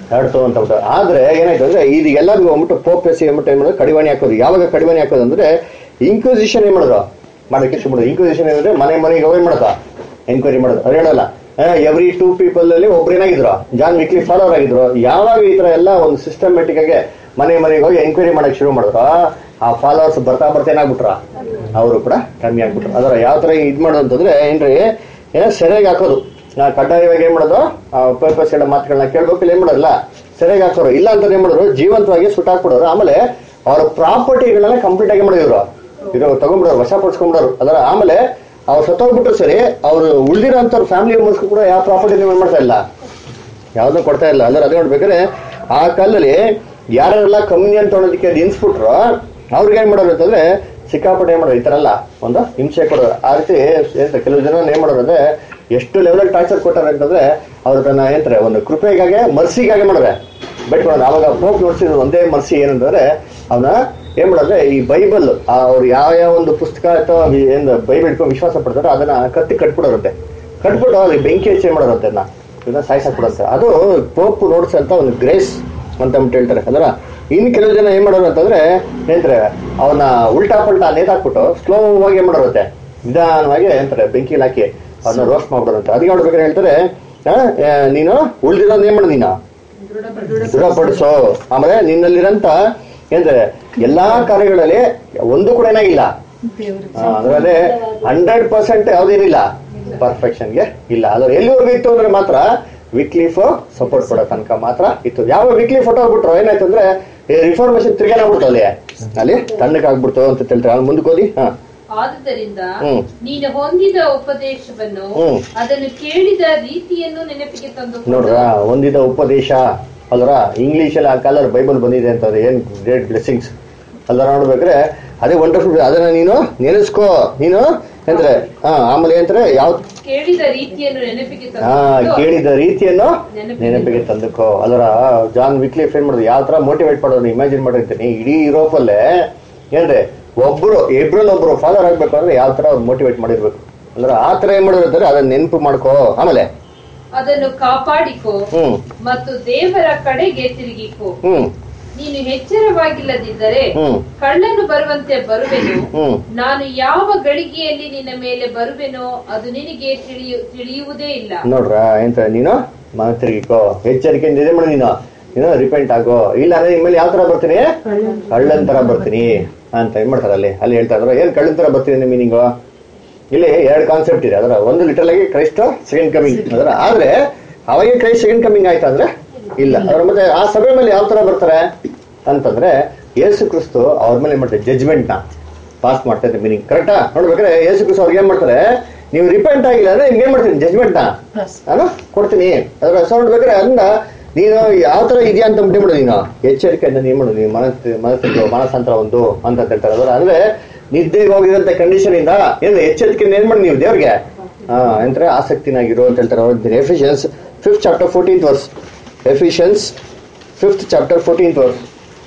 ಹರಡ್ತು ಅಂತ ಬಿಟ್ಟು. ಆದ್ರೆ ಏನಾಯ್ತು ಅಂದ್ರೆ ಇದು ಎಲ್ಲರಿಗೂ ಹೋಗ್ಬಿಟ್ಟು ಪೋಪೆಸಿ ಅಂದ್ಬಿಟ್ಟು ಏನ್ ಮಾಡೋದು, ಕಡಿವಾಣಿ ಹಾಕೋದು. ಯಾವಾಗ ಕಡಿವಾಣಿ ಹಾಕೋದು ಅಂದ್ರೆ ಇನ್ಕ್ವಿಸಿಷನ್ ಏನ್ ಮಾಡೋದು, ಮಾಡಕ್ಕೆ ಶುರು ಮಾಡೋದು. ಇನ್ಕ್ವಿಸಿಷನ್ ಅಂದ್ರೆ ಮನೆಗೆ ಹೋಗಿ ಮಾಡೋದು, ಎನ್ಕ್ವೈರಿ ಮಾಡೋದು. ಅವ್ರು ಹೇಳಲ್ಲ ಎವ್ರಿ 2 people ಅಲ್ಲಿ ಒಬ್ರು ಏನಾಗಿದ್ರು, ಜಾನ್ ವಿಕ್ಲಿ ಫಾಲೋವರ್ ಆಗಿದ್ರು. ಯಾವಾಗ ಈ ತರ ಎಲ್ಲ ಒಂದು ಸಿಸ್ಟಮ್ಯಾಟಿಕ್ ಆಗಿ ಮನೆಗೆ ಹೋಗಿ ಎಂಕ್ವೈರಿ ಮಾಡಕ್ ಶುರು ಮಾಡಿದ್ರು, ಆ ಫಾಲೋವರ್ಸ್ ಬರ್ತಾ ಏನಾಗ್ಬಿಟ್ರ, ಅವರು ಕೂಡ ಕಮ್ಮಿ ಆಗ್ಬಿಟ್ರು. ಅದರ ಯಾವ ತರ ಇದ್ ಮಾಡೋದು ಅಂತಂದ್ರೆ ಏನ್ರಿ, ಸೆರೆಗೆ ಹಾಕೋದು. ಕಡ್ಡಾಯವಾಗಿ ಏನ್ ಮಾಡೋದು, ಪರ್ಪಸ್ ಎಲ್ಲ ಮಾತುಗಳನ್ನ ಕೇಳ್ಬೇಕು, ಇಲ್ಲ ಏನ್ ಮಾಡೋದಿಲ್ಲ, ಸೆರೆಗೆ ಹಾಕೋರು. ಇಲ್ಲ ಅಂತ ಏನ್ ಮಾಡೋರು, ಜೀವಂತವಾಗಿ ಸುಟ್ಟಾಕ್ಬಿಡೋರು. ಆಮೇಲೆ ಅವ್ರ ಪ್ರಾಪರ್ಟಿಗಳನ್ನ ಕಂಪ್ಲೀಟ್ ಆಗಿ ಮಾಡಿದ್ರು, ಇದು ತಗೊಂಡ್ಬಿಡೋರು, ವಶಪಡಿಸ್ಕೊಂಡ್ಬಿಡೋರು. ಅದರ ಆಮೇಲೆ ಅವ್ರು ಸತ್ತೋಗ್ಬಿಟ್ರು ಸರಿ, ಅವ್ರು ಉಳಿದಿರೋಂಥವ್ರ ಫ್ಯಾಮಿಲಿ ಮೆಂಬರ್ಸ್ ಕೂಡ ಯಾವ ಪ್ರಾಪರ್ಟಿ ಏನ್ ಮಾಡ್ತಾ ಇಲ್ಲ, ಯಾವ್ದು ಕೊಡ್ತಾ ಇಲ್ಲ. ಅಂದ್ರೆ ಅದೇ ನೋಡ್ಬೇಕಾದ್ರೆ ಆ ಕಾಲದಲ್ಲಿ ಯಾರೆಲ್ಲ ಕಮ್ಯುನಿಯನ್ ತೊಗೊಳೋದಕ್ಕೆ ನಿನ್ಸ್ಬಿಟ್ರು, ಅವ್ರಿಗೆ ಏನ್ ಮಾಡೋರು ಅಂತಂದ್ರೆ ಸಿಕ್ಕಾಪಟ್ಟೆ ಏನ್ ಮಾಡೋದು, ಈ ತರ ಎಲ್ಲ ಒಂದು ಹಿಂಸೆ ಕೊಡೋರು. ಆ ರೀತಿ ಕೆಲವು ಜನ ಏನ್ ಮಾಡೋರು ಅಂದ್ರೆ ಎಷ್ಟು ಲೆವೆಲ್ ಟಾರ್ಚರ್ ಕೊಟ್ಟಾರೆ ಅಂತಂದ್ರೆ ಅವ್ರ ತನ್ನ ಏನಂತಾರೆ ಒಂದು ಕೃಪೆಗಾಗಿ, ಮರ್ಸಿಗಾಗಿ ಮಾಡಿದ್ರೆ ಬೇಡ್ಕೊಳ್ಳೋದು. ಅವಾಗ ಪೋಪ್ ನೋಡ್ಸಿದ್ರು ಒಂದೇ ಮರ್ಸಿ ಏನಂತಂದ್ರೆ ಅವನ ಏನ್ ಮಾಡೋದ್ರೆ ಈ ಬೈಬಲ್ ಅವ್ರು ಯಾವ ಒಂದು ಪುಸ್ತಕ ಅಥವಾ ಏನ್ ಬೈಬಲ್ ಇಟ್ಕೊಂಡು ವಿಶ್ವಾಸ ಪಡ್ತಾರೋ ಅದನ್ನ ಕತ್ತಿ ಕಟ್ಬಿಡೋರಂತೆ. ಕಟ್ಬಿಟ್ಟು ಅವ್ರಿಗೆ ಬೆಂಕಿ ಹಚ್ಚಿ ಏನ್ ಮಾಡೋರಂತೆ, ಇದನ್ನ ಸಾಯಿಸಾಕ್ಬಿಡುತ್ತೆ. ಅದು ಪೋಪ್ ನೋಡ್ಸಂತ ಒಂದು ಗ್ರೇಸ್ ಅಂತ ಹೇಳ್ತಾರೆ. ಅದರ ಇನ್ನು ಕೆಲವು ಜನ ಏನ್ ಮಾಡೋರು ಅಂತಂದ್ರೆ ಹೇಳ್ತಾರೆ ಅವನ ಉಲ್ಟಾ ಪಲ್ಟಾ ನೇತಾಕ್ಬಿಟ್ಟು ಸ್ಲೋ ಆಗಿ ಏನ್ ಮಾಡೋರಂತೆ, ನಿಧಾನವಾಗಿ ಏನಂತಾರೆ ಬೆಂಕಿಲಿ ಹಾಕಿ ಅದನ್ನ ರೋಸ್ಟ್ ಮಾಡ್ಬಿಡೋರಂತೆ. ಅದಕ್ಕೆ ನೋಡ್ಬೇಕಾದ್ರೆ ಹೇಳ್ತಾರೆ ನೀನು ಉಳ್ದಿರೋದು ಏನ್ ಮಾಡ, ನೀನು ದೃಢಪಡಿಸೋ. ಆಮೇಲೆ ನಿನ್ನಲ್ಲಿರಂತ ಏನಂದ್ರೆ ಎಲ್ಲಾ ಕಾರ್ಯಗಳಲ್ಲಿ ಒಂದು ಕೂಡ ಏನಾಗಿಲ್ಲ, ಅದರಲ್ಲಿ 100% ಯಾವ್ದೇನಿಲ್ಲ, ಪರ್ಫೆಕ್ಷನ್ಗೆ ಇಲ್ಲ. ಅದ್ರ ಎಲ್ಲಿವರೆಗೂ ಇತ್ತು ಅಂದ್ರೆ ಮಾತ್ರ ವಿಕ್ಲಿಫ್ ಸಪೋರ್ಟ್ ಕೊಡೋ ತನಕ ಮಾತ್ರ ಇತ್ತು. ಯಾವ ವಿಕ್ಲಿಫ್ ಹೊಟ್ಟೋಗ್ಬಿಟ್ರು ಏನಾಯ್ತು ಅಂದ್ರೆ ರಿಫಾರ್ಮೇಶನ್ ತಿರ್ಗಾನಾಗ್ಬಿಡ್ತು, ಅಲ್ಲಿ ತಣ್ಣಕ್ಕಾಗ್ಬಿಡ್ತು ಅಂತ ಹೇಳ್ತಾರೆ. ಅಲ್ಲಿ ಮುಂದಕ್ಕೆ ಓದಿ. ಆದುದರಿಂದ ನೀನು ಹೊಂದಿದ ಉಪದೇಶವನ್ನು ಅದನ್ನು ಕೇಳಿದ ರೀತಿಯನ್ನು ನೆನಪಿಗೆ ತಂದು. ನೋಡ್ರ, ಹೊಂದಿದ ಉಪದೇಶ ಅಲ್ರ, ಇಂಗ್ಲಿಷ್ ಅಲ್ಲಿ ಆ ಕಾಲರ್ ಬೈಬಲ್ ಬಂದಿದೆ ಅಂತ, ಏನ್ ಗ್ರೇಟ್ ಬ್ಲೆಸ್ಸಿಂಗ್ಸ್ ಅಲ್ರ. ನೋಡ್ಬೇಕ್ರೆ ಅದೇ ವಂಡರ್ಫುಲ್. ಅದನ್ನ ನೀನು ನೆನೆಸ್ಕೋ, ನೀನು ಅಂದ್ರೆ ಆಮೇಲೆ ಏನಂತಾರೆ ಯಾವ ಕೇಳಿದ ರೀತಿಯನ್ನು ನೆನಪಿಗೆ ನೆನಪಿಗೆ ತಂದುಕೋ. ಅದರ ಜಾನ್ ವಿಕ್ಲಿಫ್ ಏನ್ ಮಾಡೋದು, ಯಾವ ತರ ಮೋಟಿವೇಟ್ ಮಾಡೋದು ಇಮ್ಯಾಜಿನ್ ಮಾಡಿರ್ತೀನಿ. ಇಡೀ ಯುರೋಪ್ ಅಲ್ಲೇ ಏನ್ರಿ ಇಬ್ರನ್ನೊಬ್ರು ಫಾಲೋರ್ ಆಗ್ಬೇಕು ಅಂದ್ರೆ ಯಾವ ತರ ಅವ್ರು ಮೋಟಿವೇಟ್ ಮಾಡಿರ್ಬೇಕು ಅಂದ್ರೆ ಆ ತರ ಏನ್ ಮಾಡಿರ್ತಾರೆ, ಅದನ್ನ ನೆನಪು ಮಾಡ್ಕೋ. ಆಮೇಲೆ ಅದನ್ನು ಕಾಪಾಡಿಕೋ ಮತ್ತು ದೇವರ ಕಡೆಗೆ ತಿರುಗಿಕೋ. ನೀನು ಎಚ್ಚರವಾಗಿಲ್ಲದಿದ್ದರೆ ಕಳ್ಳನು ಬರುವಂತೆ ಬರುವೆನು. ನಾನು ಯಾವ ಗಳಿಗೆಯಲ್ಲಿ ನಿನ್ನ ಮೇಲೆ ಬರುವೆನೋ ಅದು ನಿನಗೆ ತಿಳಿಯುವುದೇ ಇಲ್ಲ. ನೋಡ್ರ ಎಂತ, ನೀನು ಮನ ತಿರುಗಿಕೋ, ಎಚ್ಚರಿಕೆಯಿಂದ ಇದೆ ಮಾಡಿ, ನೀನು ರಿಪೆಂಟ್ ಆಗೋ. ಇಲ್ಲ ಅಂದ್ರೆ ನಿಮ್ಮಲ್ಲಿ ಯಾವ ತರ ಬರ್ತೀನಿ, ಕಳ್ಳನ್ ತರ ಬರ್ತೀನಿ ಅಂತ ಏನ್ ಮಾಡ್ತಾರೆ. ಅಲ್ಲಿ ಹೇಳ್ತಾ ಇದ್ರು ಏನ್ ಕಳ್ಳನ್ ತರ ಬರ್ತೀನಿ ಮೀನಿಂಗ್. ಇಲ್ಲಿ 2 ಕಾನ್ಸೆಪ್ಟ್ ಇದೆ. ಅದರ ಒಂದು ಲಿಟರಲ್ ಆಗಿ ಕ್ರೈಸ್ಟ್ ಸೆಕೆಂಡ್ ಕಮಿಂಗ್ ಅದರ. ಆದ್ರೆ ಅವಾಗ ಕ್ರೈಸ್ಟ್ ಸೆಕೆಂಡ್ ಕಮಿಂಗ್ ಆಯ್ತಾ ಅಂದ್ರೆ ಇಲ್ಲ. ಅದ್ರ ಮತ್ತೆ ಆ ಸಭೆ ಮೇಲೆ ಯಾವ ತರ ಬರ್ತಾರೆ ಅಂತಂದ್ರೆ ಯೇಸು ಕ್ರಿಸ್ತು ಅವ್ರ ಮೇಲೆ ಏನ್ ಮಾಡ್ತಾರೆ, ಜಜ್ಮೆಂಟ್ ನ ಪಾಸ್ ಮಾಡ್ತಾ ಇದ್ದೆ ಮೀನಿಂಗ್. ಕರೆಕ್ಟಾ? ನೋಡ್ಬೇಕಾದ್ರೆ ಯೇಸು ಕ್ರಿಸ್ತು ಅವ್ರಿಗೆ ಏನ್ ಮಾಡ್ತಾರೆ, ನೀವು ರಿಪೆಂಟ್ ಆಗಿಲ್ಲ ಅಂದ್ರೆ ನಿಮ್ಗೆ ಏನ್ ಮಾಡ್ತೀನಿ, ಜಜ್ಮೆಂಟ್ ನ ನಾನು ಕೊಡ್ತೀನಿ. ಅದ್ರ ಹೆಸರು ನೋಡ್ಬೇಕಾದ್ರೆ ಅದನ್ನ ನೀನು ಯಾವ ತರ ಇದೆಯಾ ಅಂತ ಬಿಟ್ಟು ನೀನು ಎಚ್ಚರಿಕೆಯಿಂದ ನೀನ್ ಮಾಡು, ನೀನು ಮನಸ್ಸಂತರ ಒಂದು ಅಂತ ಹೇಳ್ತಾರೆ. ಅದರ ಅಂದ್ರೆ ನಿದ್ದೆಗೆ ಹೋಗಿರೋಂಥ ಕಂಡೀಷನ್ ಇಂದ ಏನು ಎಚ್ಚರಿಕೆಯಿಂದ ಏನ್ ಮಾಡಿ ನೀವು ದೇವ್ರಿಗೆ ಅಂದ್ರೆ ಆಸಕ್ತಿನಾಗಿರೋ ಅಂತ ಹೇಳ್ತಾರೆ. Ephesians 5th chapter 14th verse. Ephesians 5th chapter 14th verse.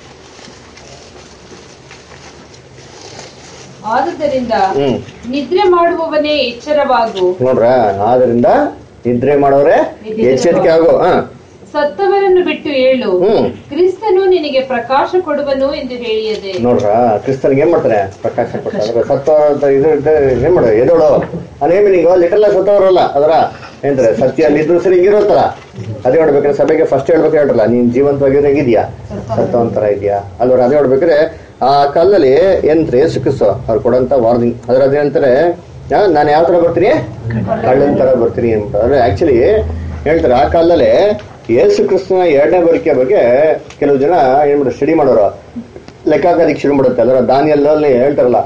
ಆದುದರಿಂದ ನಿದ್ರೆ ಮಾಡುವವನೇ ಎಚ್ಚರವಾಗು. ನೋಡ್ರ, ಆದ್ರಿಂದ ನಿದ್ರೆ ಮಾಡೋರೆ ಎಚ್ಚರಿಕೆ ಆಗೋ. ಸತ್ತವರನ್ನು ಬಿಟ್ಟು ಏಳು, ಕ್ರಿಸ್ತನು ನಿನಗೆ ಪ್ರಕಾಶ ಕೊಡುವನು ಎಂದು ಹೇಳಿಯದೆ. ನೋಡ್ರ, ಕ್ರಿಸ್ತನ್ಗೆ ಏನ್ ಮಾಡ್ತಾರೆ, ಪ್ರಕಾಶ ಕೊಡ್ತಾರೆ. ಸತ್ತವರ ಏನ್ ಮಾಡೋದು, ಎದೋಳು ಅದೇ ಮೀನಿಂಗ್. ಲಿಟಲ್ ಸತ್ತವರಲ್ಲ, ಅದರ ಏನ್ತಾರೆ ಸತ್ಯ ಅಲ್ಲಿದ್ರು ಸರಿ ಹಿಂಗಿರೋತರ. ಅದೇ ನೋಡ್ಬೇಕಾದ್ರೆ ಸಭೆಗೆ ಫಸ್ಟ್ ಹೇಳ್ಬೇಕು ಹೇಳ್ರಲ್ಲ, ನೀನ್ ಜೀವಂತವಾಗಿರೋ ಹೇಗಿದ್ಯಾ, ಸತ್ತವಂತರ ಇದೆಯಾ ಅಲ್ವರ. ಅದೇ ನೋಡ್ಬೇಕಾದ್ರೆ ಆ ಕಾಲದಲ್ಲಿ ಏನ್ರಿ ಯೇಸು ಕ್ರಿಸ್ತು ಅವ್ರು ಕೊಡಂತ ವಾರ್ನಿಂಗ್. ಅದ್ರ ಅದೇನಂತಾರೆ, ನಾನು ಯಾವ ತರ ಬರ್ತೀನಿ, ಕಳ್ಳನ ತರ ಬರ್ತೀನಿ ಅಂತ. ಅಂದ್ರೆ ಆಕ್ಚುಲಿ ಹೇಳ್ತಾರೆ ಆ ಕಾಲದಲ್ಲಿ ಯೇಸು ಕ್ರಿಸ್ತನ 2ನೇ ಬರಿಕೆ ಬಗ್ಗೆ ಕೆಲವು ಜನ ಏನ್ ಮಾಡ್ತಾರೆ, ಸ್ಟಡಿ ಮಾಡೋರು, ಲೆಕ್ಕ ಹಾಕೋದಿಕ್ಕೆ ಶುರು ಮಾಡುತ್ತೆ. ಅದರ ದಾನಿಯಲ್ಲಲ್ಲಿ ಹೇಳ್ತಾರಲ್ಲ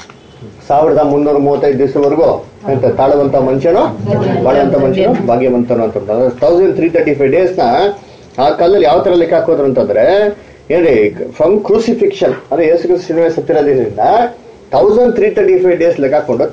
1335 ದಿವಸವರೆಗೂ ಅಂತ ತಾಳುವಂತ ಮನುಷ್ಯನು ಬಾಳುವಂತ ಮನುಷ್ಯನು ಭಾಗ್ಯವಂತನು ಅಂತ. 1335 days ನ ಆ ಕಾಲದಲ್ಲಿ ಯಾವ ತರ ಲೆಕ್ಕ ಹಾಕೋದ್ರು ಅಂತಂದ್ರೆ ಏನ್ರಿ, ಫ್ರಮ್ ಕ್ರೂಸಿಫಿಕ್ಷನ್ ಅಂದ್ರೆ ಯೇಸು ಕ್ರಿಸ್ತ ಶಿಲುಬೆ ಸತ್ತಿರೋದ್ರಿಂದ 1335 days ಲೆಕ್ಕ ಹಾಕೊಂಡು